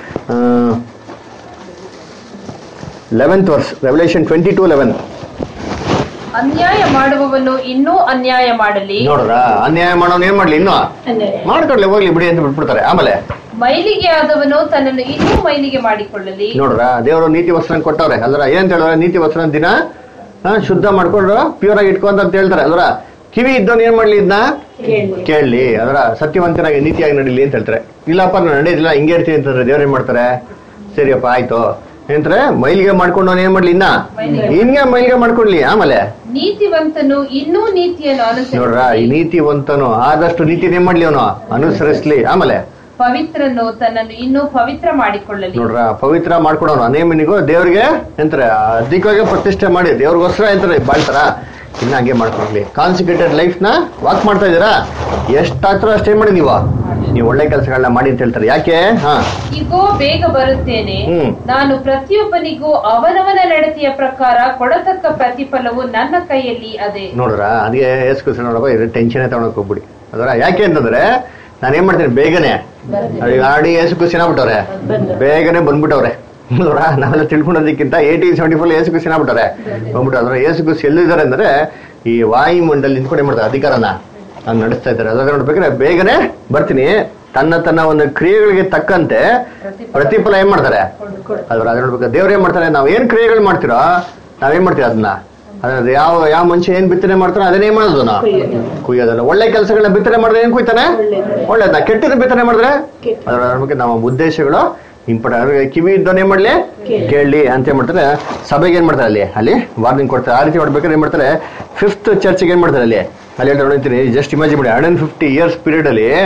11th verse, ರೆವಲ್ಯೂಷನ್ 22:11. ಅನ್ಯಾಯ ಮಾಡುವವನು ಇನ್ನೂ ಅನ್ಯಾಯ ಮಾಡಲಿ. ನೋಡ್ರ, ಅನ್ಯಾಯ ಮಾಡೋನು ಏನ್ ಮಾಡ್ಲಿ, ಇನ್ನೂ ಮಾಡ್ಕೊಡ್ಲಿ, ಹೋಗ್ಲಿ ಬಿಡಿ ಅಂತ ಬಿಟ್ಬಿಡ್ತಾರೆ. ಆಮೇಲೆ ಮೈಲಿಗೆ ಆದವನು ತನ್ನನ್ನು ಇನ್ನೂ ಮೈಲಿಗೆ ಮಾಡಿಕೊಳ್ಳಲಿ. ನೋಡ್ರ, ದೇವರು ನೀತಿ ವಸ್ತ್ರ ಕೊಟ್ಟವ್ರೆ ಅಲ್ರ. ಏನ್ ಹೇಳಿದ್ರೆ, ನೀತಿ ವಸ್ತ್ರ ದಿನ ಶುದ್ಧ ಮಾಡ್ಕೊಂಡ್ರು, ಪ್ಯೂರ್ ಆಗಿ ಇಟ್ಕೊಂತ ಅಂತ ಹೇಳ್ತಾರೆ ಅಲ್ರ. ಕಿವಿ ಇದ್ದವನು ಏನ್ ಮಾಡ್ಲಿ, ಇದನ್ನ ಕೇಳಲಿ, ಅದರ ಸತ್ಯವಂತನಾಗಿ ನೀತಿಯಾಗಿ ನಡೀಲಿ ಅಂತ ಹೇಳ್ತಾರೆ. ಇಲ್ಲಪ್ಪ ನಾನು ನಡೆಯೋದಿಲ್ಲ, ಹಿಂಗೆ ಇರ್ತೀನಿ ಅಂತಂದ್ರೆ ದೇವ್ರ ಏನ್ ಮಾಡ್ತಾರೆ, ಸರಿಯಪ್ಪ ಆಯ್ತು ಏನಂತಾರೆ, ಮೈಲಿಗೆ ಮಾಡ್ಕೊಂಡು ಏನ್ ಮಾಡ್ಲಿ, ಹಿಂಗೆ ಮೈಲಿಗೆ ಮಾಡ್ಕೊಡ್ಲಿ. ಆಮೇಲೆ ನೀತಿವಂತನು ಇನ್ನೂ ನೀತಿಯನ್ನು ಅನುಸರಿಸಿ. ನೋಡ್ರ, ಈ ನೀತಿವಂತನು ಆದಷ್ಟು ನೀತಿನ ಏನ್ ಮಾಡ್ಲಿ, ಅವನು ಅನುಸರಿಸ್ಲಿ. ಆಮೇಲೆ ಪವಿತ್ರನು ತನ್ನನ್ನು ಇನ್ನೂ ಪವಿತ್ರ ಮಾಡಿಕೊಳ್ಳಲಿ. ನೋಡ್ರ, ಪವಿತ್ರ ಮಾಡ್ಕೊಡೋನು ಅನೇಮನಿಗೂ ದೇವ್ರಿಗೆ ಎಂತಾರೆ ಅಧಿಕವಾಗಿ ಪ್ರತಿಷ್ಠೆ ಮಾಡಿ ದೇವ್ರಿಗೋಸ್ಕರ ಎಂತಾರೆ ಬಾಳ್ತಾರ, ಇನ್ನ ಹಂಗೆ ಮಾಡ್ಕೊಡ್ಲಿ. ಕಾನ್ಸಿಕ್ರೇಟೆಡ್ ಲೈಫ್ ನ ವಾಕ್ ಮಾಡ್ತಾ ಇದೀರಾ, ಎಷ್ಟಾಗ್ತಾರೋ ಅಷ್ಟೇ ಮಾಡಿ ನೀವು ಒಳ್ಳೆ ಕೆಲಸಗಳನ್ನ ಮಾಡಿ ಅಂತ ಹೇಳ್ತಾರೆ. ಯಾಕೆ? ಇಗೋ ಬೇಗ ಬರುತ್ತೇನೆ, ನಾನು ಪ್ರತಿಯೊಬ್ಬನಿಗೂ ಅವನವನ ನಡತೆಯ ಪ್ರಕಾರ ಕೊಡತಕ್ಕ ಪ್ರತಿಫಲವು ನನ್ನ ಕೈಯಲ್ಲಿ ಅದೇ. ನೋಡ್ರ, ಅದೇ ಏಸ್ಕೃಷ್ಣ ನೋಡಪ್ಪ, ಇದು ಟೆನ್ಷನ್ ತಗೊಳಕ್ ಹೋಗ್ಬಿಡಿ. ಅದರ ಯಾಕೆ ಅಂತಂದ್ರೆ ನಾನು ಏನ್ ಮಾಡ್ತೀನಿ, ಬೇಗನೆ ಆಡಿ ಏಸುಕೃಷ್ಣ ಬಿಟ್ಟವ್ರೆ, ಬೇಗನೆ ಬಂದ್ಬಿಟ್ಟವ್ರೆ. ನೋಡ್ರ, ನಾವೆಲ್ಲ ತಿಳ್ಕೊಂಡೋದಕ್ಕಿಂತ 1874 ಏಸುಕೃಷ್ಣ ಬಿಟ್ಟವ್ರೆ ಬಂದ್ಬಿಟ್ಟು. ಅದ್ರ ಏಸುಕೃಷ್ಣ ಎಲ್ಲಿದ್ದಾರೆ ಅಂದ್ರೆ ಈ ವಾಯುಮಂಡಲ ನಿಂತ್ಕೊಂಡು ಏನ್ ಮಾಡ್ತಾರೆ, ಅಧಿಕಾರನ ನಡೆಸ್ತಾ ಇದ್ದಾರೆ. ಅದ್ರ ನೋಡ್ಬೇಕಾದ್ರೆ ಬೇಗನೆ ಬರ್ತೀನಿ, ತನ್ನ ಒಂದು ಕ್ರಿಯೆಗಳಿಗೆ ತಕ್ಕಂತೆ ಪ್ರತಿಫಲ ಏನ್ ಮಾಡ್ತಾರೆ ಅದ್ರ. ಅದ್ರ ನೋಡ್ಬೇಕು, ದೇವ್ರ ಏನ್ ಮಾಡ್ತಾರೆ, ನಾವ್ ಏನ್ ಕ್ರಿಯೆಗಳು ಮಾಡ್ತೀರೋ ನಾವೇನ್ ಮಾಡ್ತೀವಿ ಅದನ್ನ, ಅದ್ರ ಯಾವ ಮನುಷ್ಯ ಏನ್ ಬಿತ್ತನೆ ಮಾಡ್ತಾರೋ ಅದನ್ನೇ ಮಾಡೋದು ನಾವು ಕುಯ್ಯೋದಲ್ಲ. ಒಳ್ಳೆ ಕೆಲಸಗಳನ್ನ ಬಿತ್ತನೆ ಮಾಡಿದ್ರೆ ಏನ್ ಕುಯ್ತಾನೆ, ಒಳ್ಳೇದ. ಕೆಟ್ಟದ ಬಿತ್ತನೆ ಮಾಡಿದ್ರೆ ಅದ್ರ ಬಗ್ಗೆ ನಮ್ಮ ಉದ್ದೇಶಗಳು ಇಂಪಾರ್ಟೆಂಟ್. ಕಿವಿ ಇದ್ದವನ್ ಏನ್ ಮಾಡ್ಲಿ, ಕೇಳಲಿ ಅಂತ ಏನ್ ಮಾಡ್ತಾರೆ, ಸಭೆಗೆ ಏನ್ ಮಾಡ್ತಾರೆ, ಅಲ್ಲಿ ವಾರ್ನಿಂಗ್ ಕೊಡ್ತಾರೆ. ಆ ರೀತಿ ಮಾಡ್ಬೇಕಾದ್ರೆ ಏನ್ ಮಾಡ್ತಾರೆ, 5th ಚರ್ಚ್ಗೆ ಏನ್ ಮಾಡ್ತಾರೆ ಅಲ್ಲಿ ಹೇಳ್ತಾ ನೋಡ್ತೀನಿ. ಜಸ್ಟ್ ಇಮ್ಯಾಜಿನ್ ಮಾಡಿ, 150 years ಪೀರಿಯಡ್ ಅಲ್ಲಿ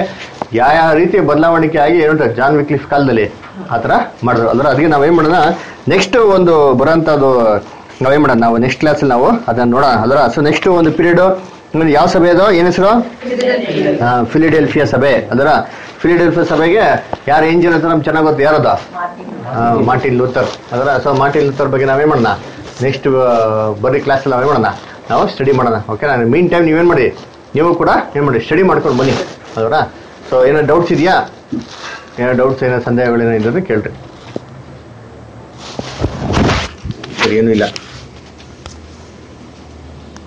ಯಾವ ರೀತಿ ಬದಲಾವಣೆ ಆಗಿ ಏನು ಜಾನ್ ವಿಕ್ಲಿಫ್ ಕಾಲದಲ್ಲಿ ಆ ಥರ ಮಾಡಿದ್ರು ಅಂದ್ರೆ ಅದಕ್ಕೆ ನಾವೇನು ಮಾಡೋಣ ನೆಕ್ಸ್ಟ್ ಒಂದು ಬರೋಂಥದ್ದು ನಾವೇನು ಮಾಡೋಣ ನಾವು ನೆಕ್ಸ್ಟ್ ಕ್ಲಾಸಲ್ಲಿ ನಾವು ಅದನ್ನು ನೋಡೋಣ ಅದರ ಸೊ ನೆಕ್ಸ್ಟ್ ಒಂದು ಪೀರಿಯಡು ಯಾವ ಸಭೆ ಅದು ಏನು ಹೆಸರು ಫಿಲಿಡೆಲ್ಫಿಯಾ ಸಭೆ ಅದರ ಫಿಲಿಡೆಲ್ಫಿಯಾ ಸಭೆಗೆ ಯಾರು ಏಂಜಲ್ ಅಂತ ನಮ್ಗೆ ಚೆನ್ನಾಗಿ ಗೊತ್ತು ಯಾರದ ಮಾರ್ಟಿನ್ ಲೂಥರ್ ಅದರ ಸೊ ಮಾರ್ಟಿನ್ ಲೂಥರ್ ಬಗ್ಗೆ ನಾವೇನು ಮಾಡೋಣ ನೆಕ್ಸ್ಟ್ ಬರೀ ಕ್ಲಾಸಲ್ಲಿ ನಾವೇನು ಮಾಡೋಣ ನಾವು ಸ್ಟಡಿ ಮಾಡೋಣ ಓಕೆ ನಾನು ಮೀನ್ ಟೈಮ್ ನೀವೇನು ಮಾಡಿ ನೀವು ಕೂಡ ಏನು ಮಾಡಿ ಸ್ಟಡಿ ಮಾಡ್ಕೊಂಡು ಬನ್ನಿ ಅದರ ಸೊ ಏನೋ ಡೌಟ್ಸ್ ಇದೆಯಾ ಏನೋ ಡೌಟ್ಸ್ ಏನೋ ಸಂದೇಹಗಳೇನೋ ಇದ್ರೆ ಕೇಳ್ರಿ ಸರಿ ಏನೂ ಇಲ್ಲ